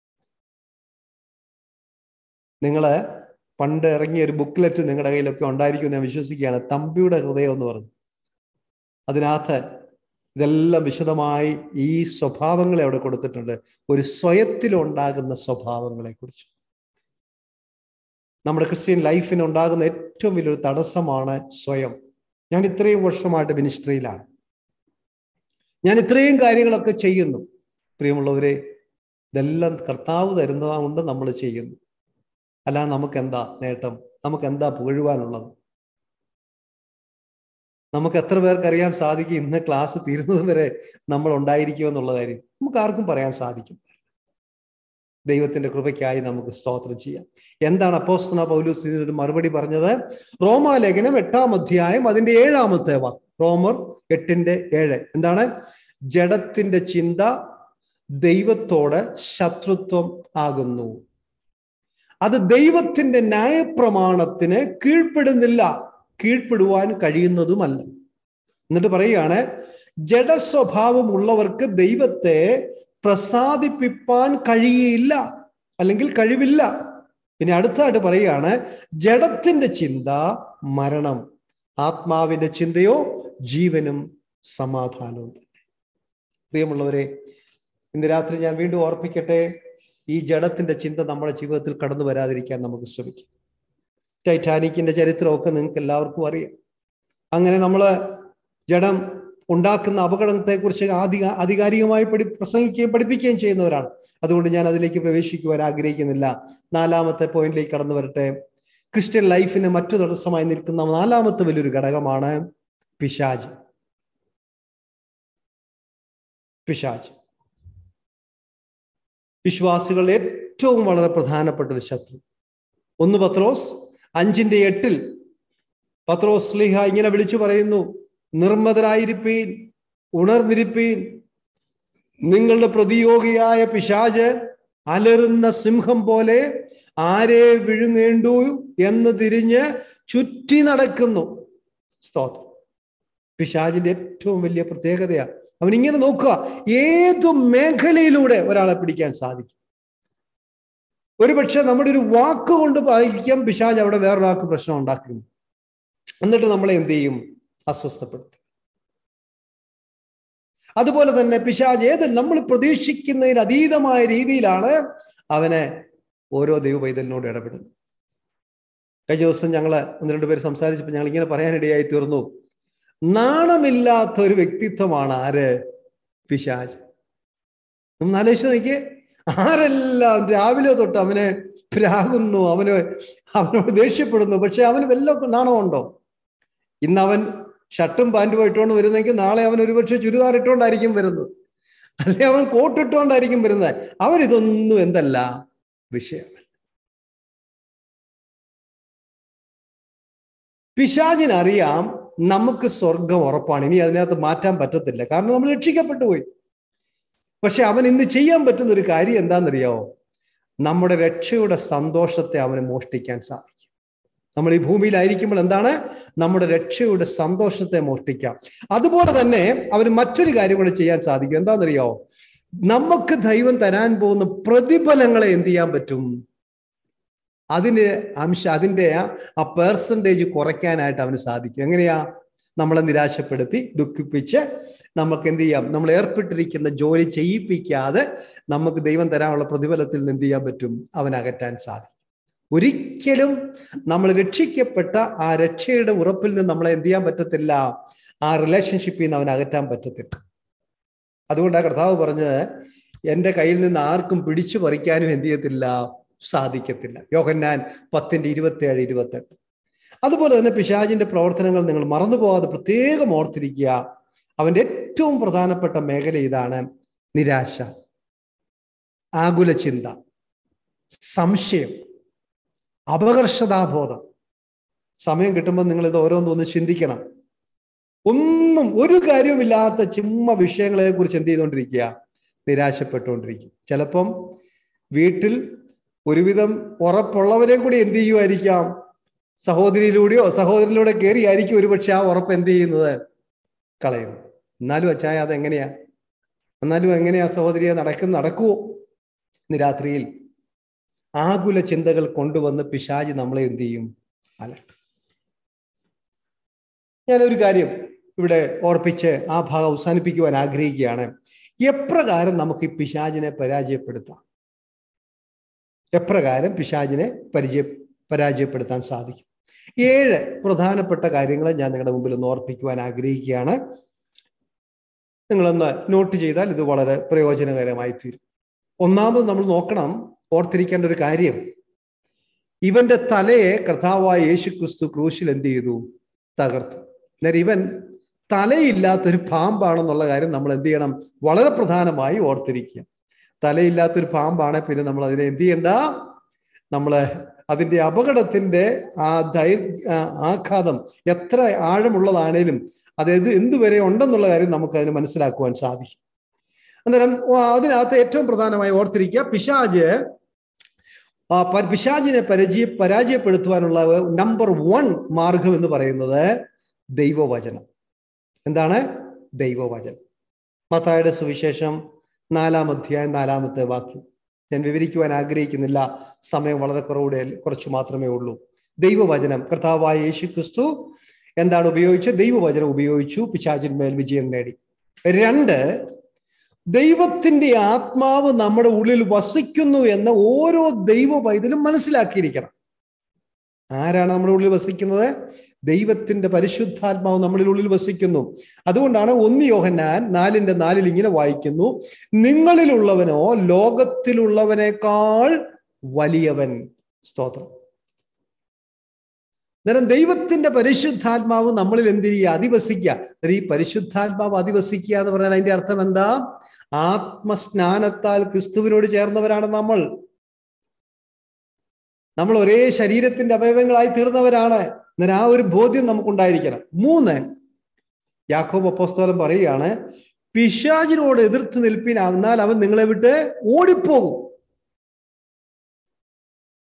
നിങ്ങള് പണ്ട് ഇറങ്ങിയ ഒരു ബുക്ക്ലെറ്റ് നിങ്ങളുടെ കയ്യിലൊക്കെ ഉണ്ടായിരിക്കും ഞാൻ വിശ്വസിക്കുകയാണ്, തമ്പിയുടെ ഹൃദയം എന്ന് പറഞ്ഞു. അതിനകത്ത് ഇതെല്ലാം വിശദമായി ഈ സ്വഭാവങ്ങളെ അവിടെ കൊടുത്തിട്ടുണ്ട്, ഒരു സ്വയത്തിലുണ്ടാകുന്ന സ്വഭാവങ്ങളെ കുറിച്ച്. നമ്മുടെ ക്രിസ്ത്യൻ ലൈഫിന് ഉണ്ടാകുന്ന ഏറ്റവും വലിയൊരു തടസ്സമാണ് സ്വയം. ഞാൻ ഇത്രയും വർഷമായിട്ട് മിനിസ്ട്രിയിലാണ്, ഞാൻ ഇത്രയും കാര്യങ്ങളൊക്കെ ചെയ്യുന്നു. പ്രിയമുള്ളവരെ, ഇതെല്ലാം കർത്താവ് തരുന്നതുകൊണ്ട് നമ്മൾ ചെയ്യുന്നു. അല്ലാതെ നമുക്ക് എന്താ നേട്ടം? നമുക്ക് എന്താ പുകഴുവാനുള്ളത്? നമുക്ക് എത്ര പേർക്ക് അറിയാൻ സാധിക്കും ഇന്ന് ക്ലാസ് തീരുന്നത് വരെ നമ്മൾ ഉണ്ടായിരിക്കുമെന്നുള്ള കാര്യം? നമുക്ക് ആർക്കും പറയാൻ സാധിക്കും. ദൈവത്തിന്റെ കൃപയ്ക്കായി നമുക്ക് സ്തോത്രം ചെയ്യാം. എന്താണ് അപ്പോസ്തലനായ പൗലോസ് ഇതിനൊരു മറുപടി പറഞ്ഞത്? റോമാലേഖനം 8-ാം അധ്യായം അതിന്റെ 7-ാമത്തെ വാക്യം, റോമർ 8:7. എന്താണ്? ജഡത്തിന്റെ ചിന്ത ദൈവത്തോട് ശത്രുത്വം ആകുന്നു, അത് ദൈവത്തിന്റെ ന്യായപ്രമാണത്തിന് കീഴ്പ്പെടുന്നില്ല, കീഴ്പ്പെടുവാൻ കഴിയുന്നതുമല്ല. എന്നിട്ട് പറയുകയാണ്, ജഡസ്വഭാവം ഉള്ളവർക്ക് ദൈവത്തെ പ്രസാദിപ്പിപ്പാൻ കഴിയില്ല, അല്ലെങ്കിൽ കഴിവില്ല. പിന്നെ അടുത്തായിട്ട് പറയുകയാണ്, ജഡത്തിന്റെ ചിന്ത മരണം, ആത്മാവിന്റെ ചിന്തയോ ജീവനും സമാധാനവും തന്നെ. പ്രിയമുള്ളവരെ, ഇന്ന് രാത്രി ഞാൻ വീണ്ടും ഓർപ്പിക്കട്ടെ, ഈ ജഡത്തിന്റെ ചിന്ത നമ്മുടെ ജീവിതത്തിൽ കടന്നു വരാതിരിക്കാൻ നമുക്ക് ശ്രമിക്കാം. ടൈറ്റാനിക്കിന്റെ ചരിത്രമൊക്കെ നിങ്ങൾക്ക് എല്ലാവർക്കും അറിയാം. അങ്ങനെ നമ്മൾ ജഡം ഉണ്ടാക്കുന്ന അപകടത്തെക്കുറിച്ച് ആധികാരികമായി പ്രസംഗിക്കുകയും പഠിപ്പിക്കുകയും ചെയ്യുന്നവരാണ്. അതുകൊണ്ട് ഞാൻ അതിലേക്ക് പ്രവേശിക്കുവാൻ ആഗ്രഹിക്കുന്നില്ല. 4-ാമത്തെ പോയിന്റിലേക്ക് കടന്നു വരട്ടെ. ക്രിസ്ത്യൻ ലൈഫിന് മറ്റു തടസ്സമായി നിൽക്കുന്ന 4-ാമത്തെ വലിയൊരു ഘടകമാണ് പിശാച്. പിശാച് വിശ്വാസികളുടെ ഏറ്റവും വളരെ പ്രധാനപ്പെട്ട ഒരു ശത്രു. 1 പത്രോസ് 5:8 പത്രോസ് ശ്ലീഹ ഇങ്ങനെ വിളിച്ചു പറയുന്നു, നിർമ്മതരായിരിപ്പീൻ, ഉണർന്നിരിപ്പീൻ, നിങ്ങളുടെ പ്രതിയോഗിയായ പിശാച് അലറുന്ന സിംഹം പോലെ ആരെ വിഴുങ്ങേണ്ടു എന്ന് തിരിഞ്ഞ് ചുറ്റി നടക്കുന്നു. സ്തോത്രം. പിശാചിന്റെ ഏറ്റവും വലിയ പ്രത്യേകതയാണ് അവൻ ഇങ്ങനെ നോക്കുക, ഏതു മേഖലയിലൂടെ ഒരാളെ പിടിക്കാൻ സാധിക്കും. ഒരുപക്ഷെ നമ്മുടെ ഒരു വാക്ക് കൊണ്ട് പാലിക്കാം പിശാച് അവിടെ വേറൊരാൾക്ക് പ്രശ്നം ഉണ്ടാക്കുന്നു. എന്നിട്ട് നമ്മളെ എന്ത് ചെയ്യും? അസ്വസ്ഥപ്പെടുത്തും. അതുപോലെ തന്നെ പിശാച് നമ്മൾ പ്രതീക്ഷിക്കുന്നതിന് അതീതമായ രീതിയിലാണ് അവനെ ഓരോ ദൈവപൈതലിനോട് ഇടപെടുന്നത്. കഴിഞ്ഞ ദിവസം ഞങ്ങള് 1-2 പേര് സംസാരിച്ചപ്പോൾ ഞങ്ങൾ ഇങ്ങനെ പറയാനിടയായി തീർന്നു, നാണമില്ലാത്ത ഒരു വ്യക്തിത്വമാണ് ആര്? പിശാച്. നമ്മൾ ആലോചിച്ച് നോക്കിയേ, ആരെല്ലാം രാവിലെ തൊട്ട് അവനെ പ്രാകുന്നു, അവനോട് ദേഷ്യപ്പെടുന്നു, പക്ഷെ അവന് വല്ല നാണമുണ്ടോ? ഇന്ന് അവൻ ഷർട്ടും പാൻറ്റും ഇട്ടുകൊണ്ട് വരുന്നെങ്കിൽ നാളെ അവൻ ഒരുപക്ഷെ ചുരിദാർ ഇട്ടുകൊണ്ടായിരിക്കും വരുന്നത്, അല്ലെ അവൻ കോട്ടിട്ടുകൊണ്ടായിരിക്കും വരുന്നത്. അവരിതൊന്നും എന്തല്ല വിഷയമല്ല. പിശാചിനറിയാം നമുക്ക് സ്വർഗം ഉറപ്പാണ്, ഇനി അതിനകത്ത് മാറ്റാൻ പറ്റത്തില്ല, കാരണം നമ്മൾ രക്ഷിക്കപ്പെട്ടു പോയി. പക്ഷെ അവൻ ഇന്ന് ചെയ്യാൻ പറ്റുന്ന ഒരു കാര്യം എന്താണെന്നറിയാമോ? നമ്മുടെ രക്ഷയുടെ സന്തോഷത്തെ അവന് മോഷ്ടിക്കാൻ സാധിക്കും. നമ്മൾ ഈ ഭൂമിയിലായിരിക്കുമ്പോൾ എന്താണ്? നമ്മുടെ രക്ഷയുടെ സന്തോഷത്തെ മോഷ്ടിക്കാം. അതുപോലെ തന്നെ അവന് മറ്റൊരു കാര്യം കൂടെ ചെയ്യാൻ സാധിക്കും. എന്താണെന്നറിയാമോ? നമുക്ക് ദൈവം തരാൻ പോകുന്ന പ്രതിഫലങ്ങളെ എന്ത് ചെയ്യാൻ പറ്റും? അതിന്റെ ആ പെർസെൻറ്റേജ് കുറയ്ക്കാനായിട്ട് അവന് സാധിക്കും. എങ്ങനെയാ? നമ്മളെ നിരാശപ്പെടുത്തി ദുഃഖിപ്പിച്ച് നമുക്ക് എന്ത് ചെയ്യാം? നമ്മൾ ഏർപ്പെട്ടിരിക്കുന്ന ജോലി ചെയ്യിപ്പിക്കാതെ നമുക്ക് ദൈവം തരാനുള്ള പ്രതിഫലത്തിൽ നിന്ന് എന്ത് ചെയ്യാൻ പറ്റും? അവനകറ്റാൻ സാധിക്കും. ഒരിക്കലും നമ്മൾ രക്ഷിക്കപ്പെട്ട ആ രക്ഷയുടെ ഉറപ്പിൽ നിന്ന് നമ്മളെ എന്ത് ചെയ്യാൻ പറ്റത്തില്ല? ആ റിലേഷൻഷിപ്പിൽ നിന്ന് അവനകറ്റാൻ പറ്റത്തില്ല. അതുകൊണ്ടാണ് കർത്താവ് പറഞ്ഞത്, എൻ്റെ കയ്യിൽ നിന്ന് ആർക്കും പിടിച്ചു പറിക്കാനും എന്ത് ചെയ്യത്തില്ല? സാധിക്കത്തില്ല. യോഹന്നാൻ 10:27-28. അതുപോലെ തന്നെ പിശാചിന്റെ പ്രവർത്തനങ്ങൾ നിങ്ങൾ മറന്നു പോകാതെ പ്രത്യേകം ഓർത്തിരിക്കുക. അവന്റെ ഏറ്റവും പ്രധാനപ്പെട്ട മേഖല ഇതാണ്: നിരാശ, ആകുല ചിന്ത, സംശയം, അപകർഷതാബോധം. സമയം കിട്ടുമ്പോൾ നിങ്ങൾ ഇത് ഓരോന്നൊന്ന് ചിന്തിക്കണം. ഒരു കാര്യവുമില്ലാത്ത ചുമ്മാ വിഷയങ്ങളെ കുറിച്ച് എന്ത് ചെയ്തുകൊണ്ടിരിക്കുക? നിരാശപ്പെട്ടുകൊണ്ടിരിക്കും. ചിലപ്പം വീട്ടിൽ ഒരുവിധം ഉറപ്പുള്ളവരെ കൂടി എന്ത് ചെയ്യുമായിരിക്കാം? സഹോദരിയിലൂടെയോ സഹോദരനിലൂടെ കയറിയായിരിക്കും ഒരുപക്ഷെ ആ ഉറപ്പ് എന്ത് ചെയ്യുന്നത്? കളയുന്നു. എന്നാലും അച്ചായ അതെങ്ങനെയാ? എങ്ങനെയാ സഹോദരിയെ നടക്കുവോ? ഇന്ന് രാത്രിയിൽ ആകുല ചിന്തകൾ കൊണ്ടുവന്ന് പിശാച് നമ്മളെ എന്ത് ചെയ്യും? അലട്ടും. ഞാനൊരു കാര്യം ഇവിടെ ഓർപ്പിച്ച് ആ ഭാഗം അവസാനിപ്പിക്കുവാൻ ആഗ്രഹിക്കുകയാണ്. എപ്രകാരം നമുക്ക് ഈ പിശാചിനെ പരാജയപ്പെടുത്താം? എപ്രകാരം പിശാചിനെ പരാജയപ്പെടുത്താൻ സാധിക്കും? 7 പ്രധാനപ്പെട്ട കാര്യങ്ങൾ ഞാൻ നിങ്ങളുടെ മുമ്പിൽ ഒന്ന് ഓർപ്പിക്കുവാൻ ആഗ്രഹിക്കുകയാണ്. നിങ്ങളൊന്ന് നോട്ട് ചെയ്താൽ ഇത് വളരെ പ്രയോജനകരമായി തീരും. ഒന്നാമത് നമ്മൾ ഓർത്തിരിക്കേണ്ട ഒരു കാര്യം, ഇവന്റെ തലയെ കർത്താവായ യേശുക്രിസ്തു ക്രൂശിൽ എന്ത് ചെയ്തു? തകർത്തു. എന്നാൽ ഇവൻ തലയില്ലാത്തൊരു പാമ്പാണെന്നുള്ള കാര്യം നമ്മൾ എന്ത് ചെയ്യണം? വളരെ പ്രധാനമായി ഓർത്തിരിക്കുക. തലയില്ലാത്തൊരു പാമ്പാണ്, പിന്നെ നമ്മൾ അതിനെ എന്ത് ചെയ്യണ്ട? അതിന്റെ അപകടത്തിന്റെ ആഘാതം എത്ര ആഴമുള്ളതാണേലും അതായത് എന്തുവരെ ഉണ്ടെന്നുള്ള കാര്യം നമുക്ക് അതിന് മനസ്സിലാക്കുവാൻ സാധിക്കും. അന്നേരം അതിനകത്ത് ഏറ്റവും പ്രധാനമായി ഓർത്തിരിക്കുക, പിശാചിനെ പരാജയപ്പെടുത്തുവാനുള്ള നമ്പർ 1 മാർഗം എന്ന് പറയുന്നത് ദൈവവചനം. എന്താണ്? ദൈവവചനം. മത്തായിയുടെ സുവിശേഷം 4-ാം അധ്യായം 4-ാമത്തെ വാക്യം. ഞാൻ വിവരിക്കുവാൻ ആഗ്രഹിക്കുന്നില്ല, സമയം വളരെ കുറച്ച് മാത്രമേ ഉള്ളൂ. ദൈവവചനം. കർത്താവായ യേശുക്രിസ്തു എന്താണ് ഉപയോഗിച്ചത്? ദൈവവചനം ഉപയോഗിച്ചു, പിശാചിന്മേൽ വിജയം നേടി. 2, ദൈവത്തിന്റെ ആത്മാവ് നമ്മുടെ ഉള്ളിൽ വസിക്കുന്നു എന്ന് ഓരോ ദൈവ പൈതലും മനസ്സിലാക്കിയിരിക്കണം. ആരാണ് നമ്മുടെ ഉള്ളിൽ വസിക്കുന്നത്? ദൈവത്തിന്റെ പരിശുദ്ധാത്മാവ് നമ്മളുടെ ഉള്ളിൽ വസിക്കുന്നു. അതുകൊണ്ടാണ് 1 യോഹന്നാൻ 4:4 ഇങ്ങനെ വായിക്കുന്നു, നിങ്ങളിലുള്ളവനോ ലോകത്തിലുള്ളവനേക്കാൾ വലിയവൻ. സ്തോത്രം. അന്നേരം ദൈവത്തിന്റെ പരിശുദ്ധാത്മാവ് നമ്മളിൽ എന്ത് ചെയ്യുക? അധിവസിക്കുക. ഈ പരിശുദ്ധാത്മാവ് അധിവസിക്കുക എന്ന് പറഞ്ഞാൽ അതിന്റെ അർത്ഥം എന്താ? ആത്മസ്നാനത്താൽ ക്രിസ്തുവിനോട് ചേർന്നവരാണ് നമ്മൾ ഒരേ ശരീരത്തിന്റെ അവയവങ്ങളായി തീർന്നവരാണ്. എന്നാൽ ആ ഒരു ബോധ്യം നമുക്കുണ്ടായിരിക്കണം. 3, യാക്കോബ് അപ്പോസ്തലൻ പറയുകയാണ്, പിശാചിനോട് എതിർത്ത് നിൽപ്പിൻ, എന്നാൽ അവൻ നിങ്ങളെ വിട്ട് ഓടിപ്പോകും.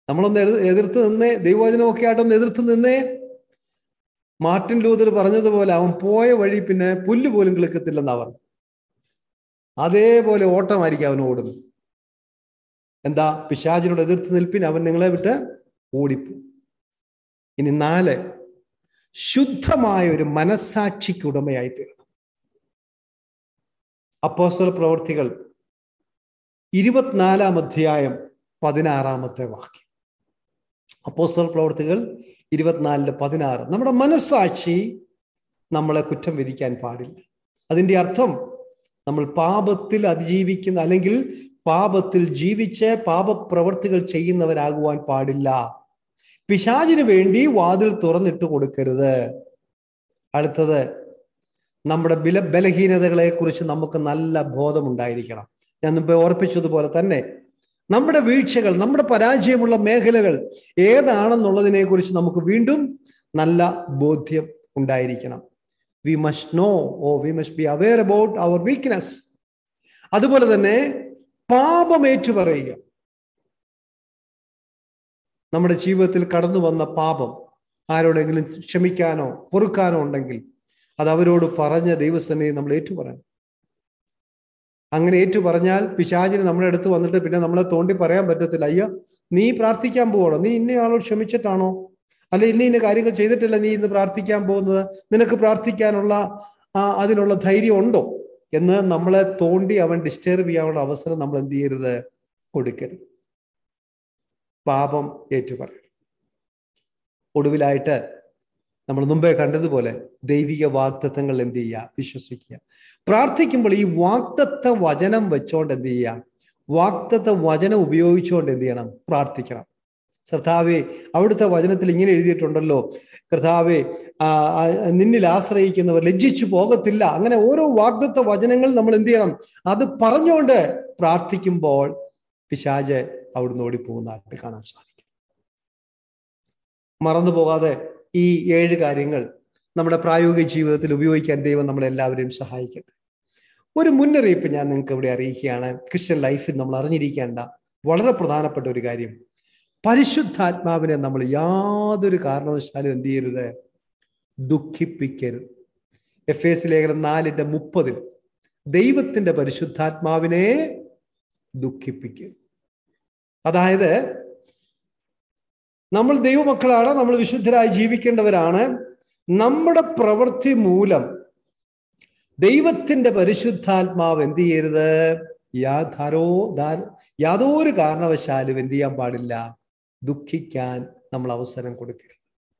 നമ്മളൊന്ന് എതിർത്ത് നിന്നേ, ദൈവവചനമൊക്കെ ആയിട്ടൊന്ന് എതിർത്ത് നിന്നേ. മാർട്ടിൻ ലൂതർ പറഞ്ഞതുപോലെ അവൻ പോയ വഴി പിന്നെ പുല്ല് പോലും കിളുക്കത്തില്ലെന്നാ പറഞ്ഞു. അതേപോലെ ഓട്ടമായിരിക്കും അവൻ ഓടുന്നത്. എന്താ? പിശാചിനോട് എതിർത്ത് നിൽപ്പിൻ, അവൻ നിങ്ങളെ വിട്ട് ഓടിപ്പോ. ഇനി 4, ശുദ്ധമായ ഒരു മനസ്സാക്ഷിക്ക് ഉടമയായി തീരണം. അപ്പോസ്തല പ്രവൃത്തികൾ 24-ാം അധ്യായം 16-ാമത്തെ വാക്യം. അപ്പോസ്തല പ്രവൃത്തികൾ 24:16. നമ്മുടെ മനസ്സാക്ഷി നമ്മളെ കുറ്റം വിധിക്കാൻ പാടില്ല. അതിൻ്റെ അർത്ഥം നമ്മൾ പാപത്തിൽ അതിജീവിക്കുന്ന, അല്ലെങ്കിൽ പാപത്തിൽ ജീവിച്ച് പാപപ്രവൃത്തികൾ ചെയ്യുന്നവരാകുവാൻ പാടില്ല. പിശാചിന് വേണ്ടി വാതിൽ തുറന്നിട്ട് കൊടുക്കരുത്. അടുത്തത്, നമ്മുടെ ബലഹീനതകളെ കുറിച്ച് നമുക്ക് നല്ല ബോധമുണ്ടായിരിക്കണം. ഞാൻ മുമ്പ് ഓർപ്പിച്ചതുപോലെ തന്നെ നമ്മുടെ വീഴ്ചകൾ, നമ്മുടെ പരാജയമുള്ള മേഖലകൾ ഏതാണെന്നുള്ളതിനെ കുറിച്ച് നമുക്ക് വീണ്ടും നല്ല ബോധ്യം ഉണ്ടായിരിക്കണം. We must know, we must be aware about our weakness. അതുപോലെ തന്നെ പാപം ഏറ്റുപറയുക. നമ്മുടെ ജീവിതത്തിൽ കടന്നു വന്ന പാപം ആരോടെങ്കിലും ക്ഷമിക്കാനോ പൊറുക്കാനോ ഉണ്ടെങ്കിൽ അത് അവരോട് പറഞ്ഞ ദൈവസന്നിധിയിൽ നമ്മൾ ഏറ്റുപറയണം. അങ്ങനെ ഏറ്റുപറഞ്ഞാൽ പിശാചിന് നമ്മുടെ അടുത്ത് വന്നിട്ട് പിന്നെ നമ്മളെ തോണ്ടി പറയാൻ പറ്റത്തില്ല, അയ്യോ നീ പ്രാർത്ഥിക്കാൻ പോകണോ, നീ ഇന്ന ആളോട് ക്ഷമിച്ചിട്ടാണോ, അല്ലെ ഇന്ന കാര്യങ്ങൾ ചെയ്തിട്ടില്ല നീ ഇന്ന് പ്രാർത്ഥിക്കാൻ പോകുന്നത്, നിനക്ക് പ്രാർത്ഥിക്കാനുള്ള അതിനുള്ള ധൈര്യം ഉണ്ടോ എന്ന് നമ്മളെ തോണ്ടി അവൻ ഡിസ്റ്റർബ് ചെയ്യാനുള്ള അവസരം നമ്മൾ എന്ത് ചെയ്യരുത്, കൊടുക്കരുത്. പാപം ഏറ്റുപറയും. ഒടുവിലായിട്ട് നമ്മൾ മുമ്പേ കണ്ടതുപോലെ ദൈവിക വാഗ്ദത്തങ്ങൾ എന്ത് ചെയ്യുക, വിശ്വസിക്കുക. പ്രാർത്ഥിക്കുമ്പോൾ ഈ വാഗ്ദത്ത വചനം വെച്ചോണ്ട് എന്ത് ചെയ്യുക, വാഗ്ദത്ത വചനം ഉപയോഗിച്ചുകൊണ്ട് എന്ത് ചെയ്യണം, പ്രാർത്ഥിക്കണം. കർത്താവേ, അവിടുത്തെ വചനത്തിൽ ഇങ്ങനെ എഴുതിയിട്ടുണ്ടല്ലോ, കർത്താവേ നിന്നിൽ ആശ്രയിക്കുന്നവർ ലജ്ജിച്ചു പോകത്തില്ല. അങ്ങനെ ഓരോ വാഗ്ദത്ത വചനങ്ങൾ നമ്മൾ എന്ത് ചെയ്യണം, അത് പറഞ്ഞുകൊണ്ട് പ്രാർത്ഥിക്കുമ്പോൾ പിശാച് അവിടുന്ന് ഓടിപ്പോകുന്നതായിട്ട് കാണാൻ സാധിക്കും. മറന്നു പോകാതെ ഈ 7 കാര്യങ്ങൾ നമ്മുടെ പ്രായോഗിക ജീവിതത്തിൽ ഉപയോഗിക്കാൻ ദൈവം നമ്മളെല്ലാവരെയും സഹായിക്കട്ടെ. ഒരു മുന്നറിയിപ്പ് ഞാൻ നിങ്ങൾക്ക് ഇവിടെ അറിയിക്കുകയാണ്. ക്രിസ്ത്യൻ ലൈഫിൽ നമ്മൾ അറിഞ്ഞിരിക്കേണ്ട വളരെ പ്രധാനപ്പെട്ട ഒരു കാര്യം, പരിശുദ്ധാത്മാവിനെ നമ്മൾ യാതൊരു കാരണവശാലും എന്ത് ചെയ്യരുത്, ദുഃഖിപ്പിക്കരുത്. എഫേസ്യ ലേഖനം 4:30 ദൈവത്തിന്റെ പരിശുദ്ധാത്മാവിനെ ദുഃഖിപ്പിക്കരുത്. അതായത് നമ്മൾ ദൈവമക്കളാണ്, നമ്മൾ വിശുദ്ധരായി ജീവിക്കേണ്ടവരാണ്. നമ്മുടെ പ്രവൃത്തി മൂലം ദൈവത്തിന്റെ പരിശുദ്ധാത്മാവ് എന്ത് ചെയ്യരുത്, യാതൊരു കാരണവശാലും എന്ത് ചെയ്യാൻ പാടില്ല, ദുഃഖിക്കാൻ നമ്മൾ അവസരം കൊടുക്കരുത്.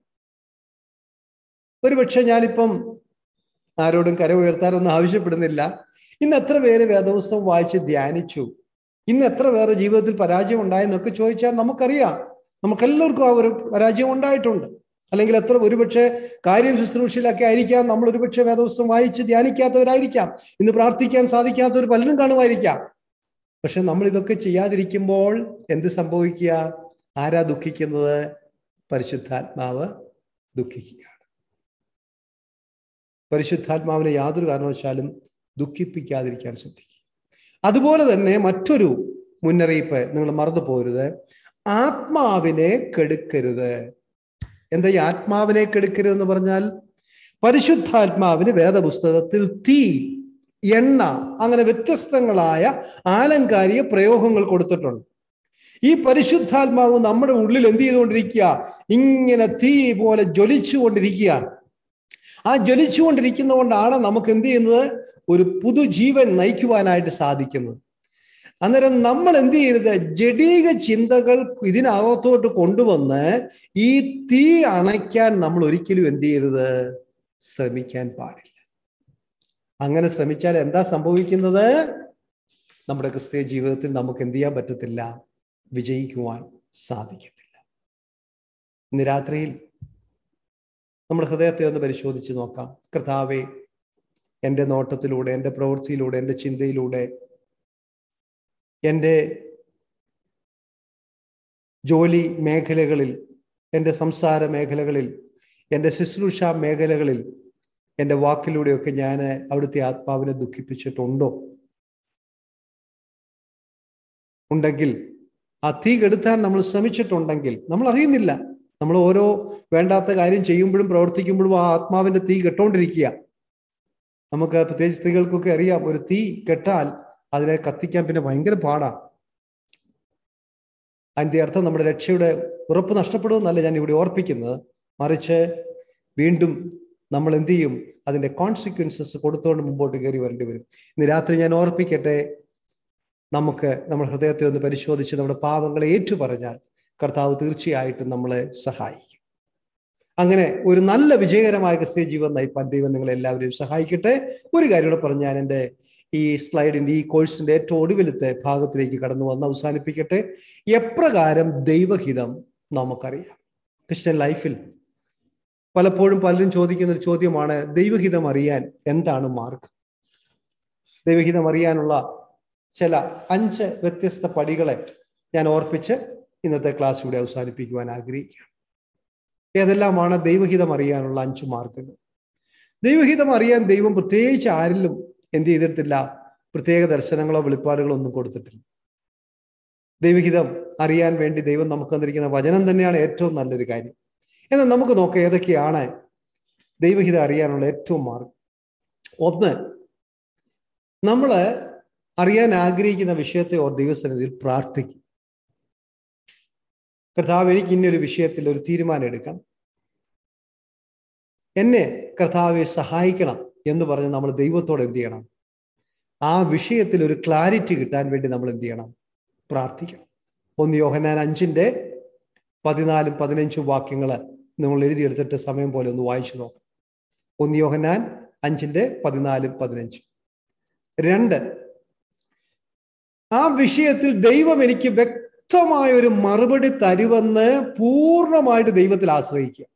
ഒരുപക്ഷെ ഞാനിപ്പം ആരോടും കര ഉയർത്താനൊന്നും ആവശ്യപ്പെടുന്നില്ല. ഇന്ന് എത്ര പേര് വേദപുസ്തകം വായിച്ച് ധ്യാനിച്ചു, ഇന്ന് എത്ര പേരുടെ ജീവിതത്തിൽ പരാജയം ഉണ്ടായെന്നൊക്കെ ചോദിച്ചാൽ നമുക്കറിയാം, നമുക്കെല്ലാവർക്കും ആ ഒരു പരാജയം ഉണ്ടായിട്ടുണ്ട്. അല്ലെങ്കിൽ ഒരുപക്ഷെ കാര്യം ശുശ്രൂഷയിലൊക്കെ ആയിരിക്കാം നമ്മൾ ഒരുപക്ഷെ വേദപുസ്തകം വായിച്ച് ധ്യാനിക്കാത്തവരായിരിക്കാം, ഇന്ന് പ്രാർത്ഥിക്കാൻ സാധിക്കാത്തവർ പലരും കാണുമായിരിക്കാം. പക്ഷെ നമ്മൾ ഇതൊക്കെ ചെയ്യാതിരിക്കുമ്പോൾ എന്ത് സംഭവിക്കുക, ആരാ ദുഃഖിക്കുന്നത്, പരിശുദ്ധാത്മാവ് ദുഃഖിക്കുകയാണ്. പരിശുദ്ധാത്മാവിനെ യാതൊരു കാരണവശാലും ദുഃഖിപ്പിക്കാതിരിക്കാൻ ശ്രദ്ധിക്കുക. അതുപോലെ തന്നെ മറ്റൊരു മുന്നറിയിപ്പ് നിങ്ങൾ മറന്നു പോരുത്, ആത്മാവിനെ കെടുക്കരുത്. എന്താ ഈ ആത്മാവിനെ കെടുക്കരുത് എന്ന് പറഞ്ഞാൽ, പരിശുദ്ധാത്മാവിന് വേദപുസ്തകത്തിൽ തീ, എണ്ണ, അങ്ങനെ വ്യത്യസ്തങ്ങളായ ആലങ്കാരിക പ്രയോഗങ്ങൾ കൊടുത്തിട്ടുണ്ട്. ഈ പരിശുദ്ധാത്മാവ് നമ്മുടെ ഉള്ളിൽ എന്ത് ചെയ്തുകൊണ്ടിരിക്കുക, ഇങ്ങനെ തീ പോലെ ജ്വലിച്ചുകൊണ്ടിരിക്കുകയാണ്. ആ ജ്വലിച്ചുകൊണ്ടിരിക്കുന്നതുകൊണ്ടാണ് നമുക്ക് എന്ത് ചെയ്യുന്നത്, ഒരു പുതുജീവൻ നയിക്കുവാനായിട്ട് സാധിക്കുന്നത്. അന്നേരം നമ്മൾ എന്ത് ചെയ്യരുത്, ജഡീക ചിന്തകൾ ഇതിനകത്തോട്ട് കൊണ്ടുവന്ന് ഈ തീ അണയ്ക്കാൻ നമ്മൾ ഒരിക്കലും എന്ത് ചെയ്യരുത്, ശ്രമിക്കാൻ പാടില്ല. അങ്ങനെ ശ്രമിച്ചാൽ എന്താ സംഭവിക്കുന്നത്, നമ്മുടെ ക്രിസ്തീയ ജീവിതത്തിൽ നമുക്ക് എന്ത് ചെയ്യാൻ പറ്റത്തില്ല, വിജയിക്കുവാൻ സാധിക്കത്തില്ല. ഇന്ന് രാത്രിയിൽ നമ്മുടെ ഹൃദയത്തെ ഒന്ന് പരിശോധിച്ച് നോക്കാം. കർത്താവേ, എൻ്റെ നോട്ടത്തിലൂടെ, എൻ്റെ പ്രവൃത്തിയിലൂടെ, എൻ്റെ ചിന്തയിലൂടെ, എൻ്റെ ജോലി മേഖലകളിൽ, എൻ്റെ സംസാര മേഖലകളിൽ, എൻ്റെ ശുശ്രൂഷ മേഖലകളിൽ, എൻ്റെ വാക്കിലൂടെയൊക്കെ ഞാൻ അവിടുത്തെ ആത്മാവിനെ ദുഃഖിപ്പിച്ചിട്ടുണ്ടോ? ഉണ്ടെങ്കിൽ ആ തീ കെടുത്താൻ നമ്മൾ ശ്രമിച്ചിട്ടുണ്ടെങ്കിൽ നമ്മൾ അറിയുന്നില്ല. നമ്മൾ ഓരോ വേണ്ടാത്ത കാര്യം ചെയ്യുമ്പോഴും പ്രവർത്തിക്കുമ്പോഴും ആ ആത്മാവിന്റെ തീ കെട്ടോണ്ടിരിക്കുക. നമുക്ക് പ്രത്യേകിച്ച് സ്ത്രീകൾക്കൊക്കെ അറിയാം, ഒരു തീ കെട്ടാൽ അതിനെ കത്തിക്കാൻ പിന്നെ ഭയങ്കര പാടാണ്. അതിൻ്റെ അർത്ഥം നമ്മുടെ രക്ഷയുടെ ഉറപ്പ് നഷ്ടപ്പെടുമെന്നല്ല ഞാൻ ഇവിടെ ഓർപ്പിക്കുന്നത്. മറിച്ച് വീണ്ടും നമ്മൾ എന്ത് ചെയ്യും? അതിൻ്റെ കോൺസിക്വൻസസ് കൊടുത്തുകൊണ്ട് മുമ്പോട്ട് കയറി വരേണ്ടി വരും. ഇന്ന് രാത്രി ഞാൻ ഓർപ്പിക്കട്ടെ, നമുക്ക് നമ്മുടെ ഹൃദയത്തെ ഒന്ന് പരിശോധിച്ച് നമ്മുടെ പാപങ്ങളെ ഏറ്റുപറഞ്ഞാൽ കർത്താവ് തീർച്ചയായിട്ടും നമ്മളെ സഹായിക്കും. അങ്ങനെ ഒരു നല്ല വിജയകരമായ ക്രിസ്തീയ ജീവൻ നയിപ്പാൻ ദൈവം നിങ്ങളെല്ലാവരെയും സഹായിക്കട്ടെ. ഒരു കാര്യം കൂടെ പറഞ്ഞ് ഞാൻ എൻ്റെ ഈ സ്ലൈഡിൻ്റെ ഈ കോഴ്സിൻ്റെ ഏറ്റവും ഒടുവിലത്തെ ഭാഗത്തിലേക്ക് കടന്നു വന്ന് അവസാനിപ്പിക്കട്ടെ. എപ്രകാരം ദൈവഹിതം നമുക്കറിയാം? ക്രിസ്ത്യൻ ലൈഫിൽ പലപ്പോഴും പലരും ചോദിക്കുന്ന ഒരു ചോദ്യമാണ്, ദൈവഹിതം അറിയാൻ എന്താണ് മാർഗം? ദൈവഹിതം അറിയാനുള്ള ചില 5 വ്യത്യസ്ത പടികളെ ഞാൻ ഓർപ്പിച്ച് ഇന്നത്തെ ക്ലാസ് ഇവിടെ അവസാനിപ്പിക്കുവാൻ ആഗ്രഹിക്കുകയാണ്. ഏതെല്ലാമാണ് ദൈവഹിതം അറിയാനുള്ള 5 മാർഗങ്ങൾ? ദൈവഹിതം അറിയാൻ ദൈവം പ്രത്യേകിച്ച് ആരിലും എന്ത് ചെയ്തിട്ടില്ല? പ്രത്യേക ദർശനങ്ങളോ വെളിപ്പാടുകളോ ഒന്നും കൊടുത്തിട്ടില്ല. ദൈവഹിതം അറിയാൻ വേണ്ടി ദൈവം നമുക്ക് തന്നിരിക്കുന്ന വചനം തന്നെയാണ് ഏറ്റവും നല്ലൊരു കാര്യം. എന്നാൽ നമുക്ക് നോക്കാം ഏതൊക്കെയാണ് ദൈവഹിതം അറിയാനുള്ള ഏറ്റവും മാർഗം. ഒന്ന്, നമ്മൾ അറിയാൻ ആഗ്രഹിക്കുന്ന വിഷയത്തെ ദൈവസന്നിധിയിൽ പ്രാർത്ഥിക്കും. കർത്താവ്, എനിക്ക് ഇന്നൊരു വിഷയത്തിൽ ഒരു തീരുമാനം എടുക്കണം, എന്നെ കർത്താവെ സഹായിക്കണം എന്ന് പറഞ്ഞ് നമ്മൾ ദൈവത്തോട് എന്ത് ചെയ്യണം? ആ വിഷയത്തിൽ ഒരു ക്ലാരിറ്റി കിട്ടാൻ വേണ്ടി നമ്മൾ എന്ത് ചെയ്യണം? പ്രാർത്ഥിക്കണം. 1 യോഹന്നാൻ 5:14-15 വാക്യങ്ങൾ നിങ്ങൾ എഴുതിയെടുത്തിട്ട് സമയം പോലെ ഒന്ന് വായിച്ചു നോക്കാം. 1 യോഹന്നാൻ 5:14-15. 2, ആ വിഷയത്തിൽ ദൈവം എനിക്ക് വ്യക്തമായ ഒരു മറുപടി തരുമെന്ന് പൂർണ്ണമായിട്ട് ദൈവത്തിൽ ആശ്രയിക്കുക.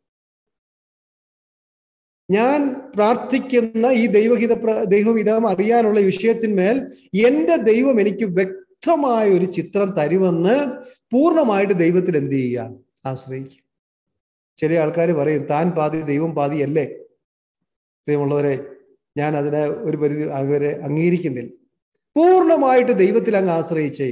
ഞാൻ പ്രാർത്ഥിക്കുന്ന ഈ ദൈവഹിതം അറിയാനുള്ള വിഷയത്തിന്മേൽ എൻ്റെ ദൈവം എനിക്ക് വ്യക്തമായ ഒരു ചിത്രം തരുമെന്ന് പൂർണ്ണമായിട്ട് ദൈവത്തിൽ എന്ത് ചെയ്യുക? ആശ്രയിക്കുക. ചില ആൾക്കാർ പറയും, താൻ പാതി ദൈവം പാതി അല്ലേ? പ്രിയമുള്ളവരെ, ഞാൻ അതിനെ ഒരു പരിധി അവരെ അംഗീകരിക്കുന്നില്ല. പൂർണ്ണമായിട്ട് ദൈവത്തിൽ അങ്ങ് ആശ്രയിച്ചേ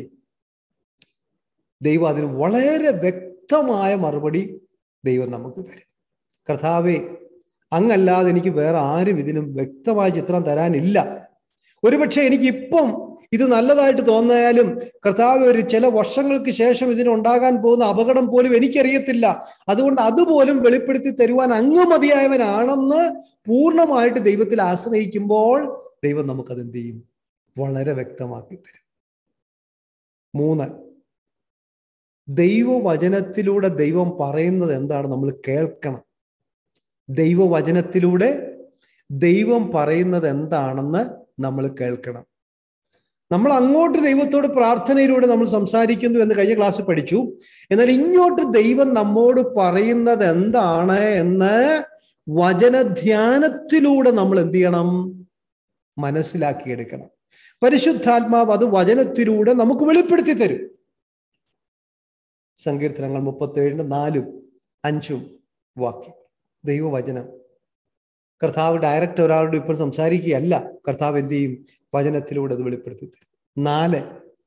ദൈവം അതിന് വളരെ വ്യക്തമായ മറുപടി ദൈവം നമുക്ക് തരും. കർത്താവേ, അങ്ങല്ലാതെ എനിക്ക് വേറെ ആരും ഇതിനും വ്യക്തമായ ചിത്രം തരാനില്ല. ഒരുപക്ഷെ എനിക്കിപ്പം ഇത് നല്ലതായിട്ട് തോന്നിയാലും കർത്താവ് ഒരു ചില വർഷങ്ങൾക്ക് ശേഷം ഇതിനുണ്ടാകാൻ പോകുന്ന അപകടം പോലും എനിക്കറിയത്തില്ല. അതുകൊണ്ട് അതുപോലും വെളിപ്പെടുത്തി തരുവാൻ അങ്ങ് മതിയായവനാണെന്ന് പൂർണ്ണമായിട്ട് ദൈവത്തിൽ ആശ്രയിക്കുമ്പോൾ ദൈവം നമുക്കത് എന്ത് ചെയ്യും? വളരെ വ്യക്തമാക്കി തരും. 3, ദൈവവചനത്തിലൂടെ ദൈവം പറയുന്നത് എന്താണ് നമ്മൾ കേൾക്കണം. ദൈവവചനത്തിലൂടെ ദൈവം പറയുന്നത് എന്താണെന്ന് നമ്മൾ കേൾക്കണം. നമ്മൾ അങ്ങോട്ട് ദൈവത്തോട് പ്രാർത്ഥനയിലൂടെ നമ്മൾ സംസാരിക്കുന്നു എന്ന് കഴിഞ്ഞ ക്ലാസ്സിൽ പഠിച്ചു. എന്നാൽ ഇങ്ങോട്ട് ദൈവം നമ്മോട് പറയുന്നത് എന്താണ് എന്ന് വചനധ്യാനത്തിലൂടെ നമ്മൾ എന്ത് ചെയ്യണം? മനസ്സിലാക്കിയെടുക്കണം. പരിശുദ്ധാത്മാവ് അത് വചനത്തിലൂടെ നമുക്ക് വെളിപ്പെടുത്തി തരും. സങ്കീർത്തനങ്ങൾ 37:4-5 വാക്യം. ദൈവവചനം കർത്താവ് ഡയറക്റ്റ് ഒരാളോട് ഇപ്പോൾ സംസാരിക്കുകയല്ല. കർത്താവ് എന്ത് ചെയ്യും? വചനത്തിലൂടെ അത് വെളിപ്പെടുത്തി തരും. 4,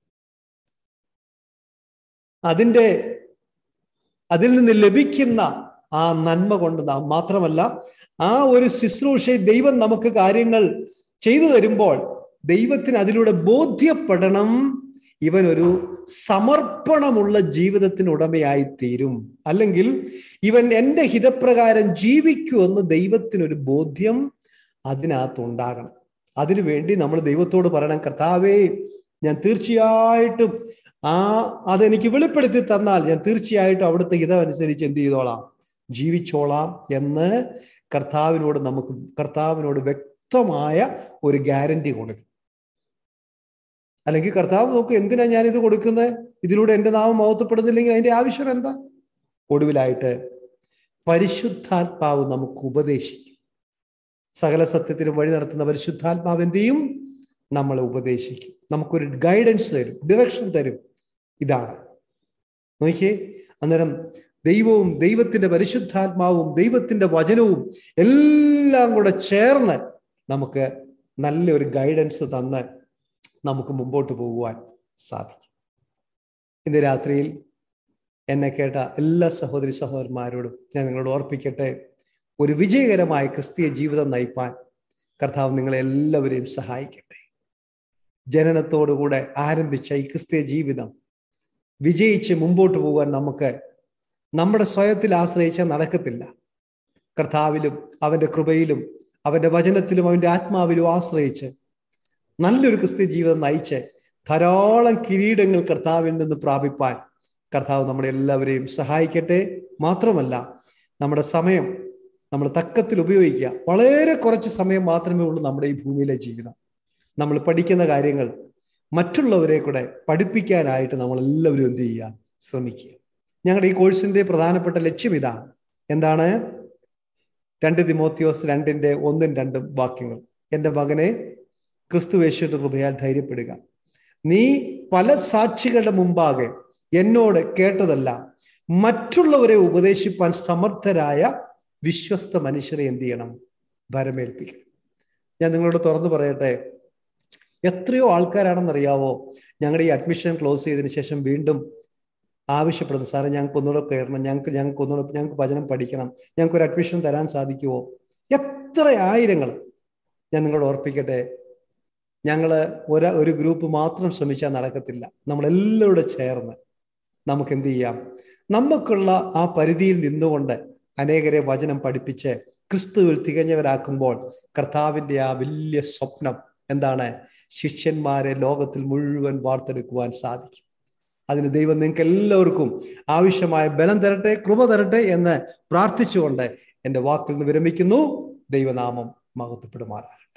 അതിൽ നിന്ന് ലഭിക്കുന്ന ആ നന്മ കൊണ്ട് മാത്രമല്ല, ആ ഒരു ശുശ്രൂഷയിൽ ദൈവം നമുക്ക് കാര്യങ്ങൾ ചെയ്തു തരുമ്പോൾ ദൈവത്തിന് അതിലൂടെ ബോധ്യപ്പെടണം, ഇവൻ ഒരു സമർപ്പണമുള്ള ജീവിതത്തിന് ഉടമയായി തീരും, അല്ലെങ്കിൽ ഇവൻ എൻ്റെ ഹിതപ്രകാരം ജീവിക്കുമെന്ന് ദൈവത്തിനൊരു ബോധ്യം അതിനകത്തുണ്ടാകണം. അതിനുവേണ്ടി നമ്മൾ ദൈവത്തോട് പറയണം, കർത്താവേ, ഞാൻ തീർച്ചയായിട്ടും അതെനിക്ക് വെളിപ്പെടുത്തി തന്നാൽ ഞാൻ തീർച്ചയായിട്ടും അവിടുത്തെ ഹിതം അനുസരിച്ച് എന്ത് ചെയ്തോളാം? ജീവിച്ചോളാം എന്ന് കർത്താവിനോട് വ്യക്തമായ ഒരു ഗ്യാരണ്ടി കൊടുക്കും. അല്ലെങ്കിൽ കർത്താവ് നോക്കും, എന്തിനാ ഞാനിത് കൊടുക്കുന്നത്? ഇതിലൂടെ എൻ്റെ നാമം മഹത്വപ്പെടുന്നില്ലെങ്കിൽ അതിൻ്റെ ആവശ്യം എന്താ? ഒടുവിലായിട്ട് പരിശുദ്ധാത്മാവ് നമുക്ക് ഉപദേശിക്കും. സകല സത്യത്തിനും വഴി നടത്തുന്ന പരിശുദ്ധാത്മാവ് എന്ത് ചെയ്യും? നമ്മളെ ഉപദേശിക്കും, നമുക്കൊരു ഗൈഡൻസ് തരും, ഡിറക്ഷൻ തരും. ഇതാണ് നോക്കിയേ, അന്നേരം ദൈവവും ദൈവത്തിന്റെ പരിശുദ്ധാത്മാവും ദൈവത്തിന്റെ വചനവും എല്ലാം കൂടെ ചേർന്ന് നമുക്ക് നല്ലൊരു ഗൈഡൻസ് തന്ന് നമുക്ക് മുമ്പോട്ട് പോകുവാൻ സാധിക്കും. ഇന്ന് രാത്രിയിൽ എന്നെ കേട്ട എല്ലാ സഹോദരി സഹോദരന്മാരോടും ഞാൻ നിങ്ങളോട് ഓർപ്പിക്കട്ടെ, ഒരു വിജയകരമായ ക്രിസ്തീയ ജീവിതം നയിപ്പാൻ കർത്താവ് നിങ്ങളെ എല്ലാവരെയും സഹായിക്കട്ടെ. ജനനത്തോടുകൂടെ ആരംഭിച്ച ഈ ക്രിസ്തീയ ജീവിതം വിജയിച്ച് മുമ്പോട്ട് പോകാൻ നമുക്ക് നമ്മുടെ സ്വയത്തിൽ ആശ്രയിച്ചാൽ നടക്കത്തില്ല. കർത്താവിലും അവൻ്റെ കൃപയിലും അവൻ്റെ വചനത്തിലും അവൻ്റെ ആത്മാവിലും ആശ്രയിച്ച് നല്ലൊരു ക്രിസ്തീയ ജീവിതം നയിച്ച് ധാരാളം കിരീടങ്ങൾ കർത്താവിൽ നിന്ന് പ്രാപിപ്പാൻ കർത്താവ് നമ്മളെ എല്ലാവരെയും സഹായിക്കട്ടെ. മാത്രമല്ല, നമ്മുടെ സമയം നമ്മൾ തക്കത്തിൽ ഉപയോഗിക്കുക. വളരെ കുറച്ച് സമയം മാത്രമേ ഉള്ളൂ നമ്മുടെ ഈ ഭൂമിയിലെ ജീവിതം. നമ്മൾ പഠിക്കുന്ന കാര്യങ്ങൾ മറ്റുള്ളവരെ കൂടെ പഠിപ്പിക്കാനായിട്ട് നമ്മൾ എല്ലാവരും എന്ത് ചെയ്യുക? ശ്രമിക്കുക. ഞങ്ങളുടെ ഈ കോഴ്സിന്റെ പ്രധാനപ്പെട്ട ലക്ഷ്യം ഇതാണ്. എന്താണ്? 2 തിമോത്തിയോസ് 2:1-2 വാക്യങ്ങൾ. എൻ്റെ മകനെ, ക്രിസ്തുയേശുവിന്റെ കൃപയാൽ ധൈര്യപ്പെടുക. നീ പല സാക്ഷികളുടെ മുമ്പാകെ എന്നോട് കേട്ടതല്ല മറ്റുള്ളവരെ ഉപദേശിപ്പാൻ സമർത്ഥരായ വിശ്വസ്ത മനുഷ്യരെ എന്ത് ചെയ്യണം? ഭരമേൽപ്പിക്കണം. ഞാൻ നിങ്ങളോട് തുറന്നു പറയട്ടെ, എത്രയോ ആൾക്കാരാണെന്നറിയാവോ ഞങ്ങളുടെ ഈ അഡ്മിഷൻ ക്ലോസ് ചെയ്തതിന് ശേഷം വീണ്ടും ആവശ്യപ്പെടുന്നു, സാറേ ഞങ്ങൾക്ക് ഒന്നുകൂടെ കയറണം, ഞങ്ങൾക്ക് വചനം പഠിക്കണം, ഞങ്ങൾക്കൊരു അഡ്മിഷൻ തരാൻ സാധിക്കുമോ? എത്ര ആയിരങ്ങൾ. ഞാൻ നിങ്ങളോട് ഓർപ്പിക്കട്ടെ, ഞങ്ങൾ ഒരു ഗ്രൂപ്പ് മാത്രം ശ്രമിച്ചാൽ നടക്കത്തില്ല. നമ്മളെല്ലാവരും ചേർന്ന് നമുക്ക് എന്ത് ചെയ്യാം? നമുക്കുള്ള ആ പരിധിയിൽ നിന്നുകൊണ്ട് അനേകരെ വചനം പഠിപ്പിച്ച് ക്രിസ്തുവിൽ തികഞ്ഞവരാക്കുമ്പോൾ കർത്താവിൻ്റെ ആ വലിയ സ്വപ്നം എന്താണ്? ശിഷ്യന്മാരെ ലോകത്തിൽ മുഴുവൻ വാർത്തെടുക്കുവാൻ സാധിക്കും. അതിന് ദൈവം നിങ്ങൾക്ക് എല്ലാവർക്കും ആവശ്യമായ ബലം തരട്ടെ, കൃപ തരട്ടെ എന്ന് പ്രാർത്ഥിച്ചുകൊണ്ട് എൻ്റെ വാക്കിൽ നിന്ന് വിരമിക്കുന്നു. ദൈവനാമം മഹത്വപ്പെടുമാറാകട്ടെ.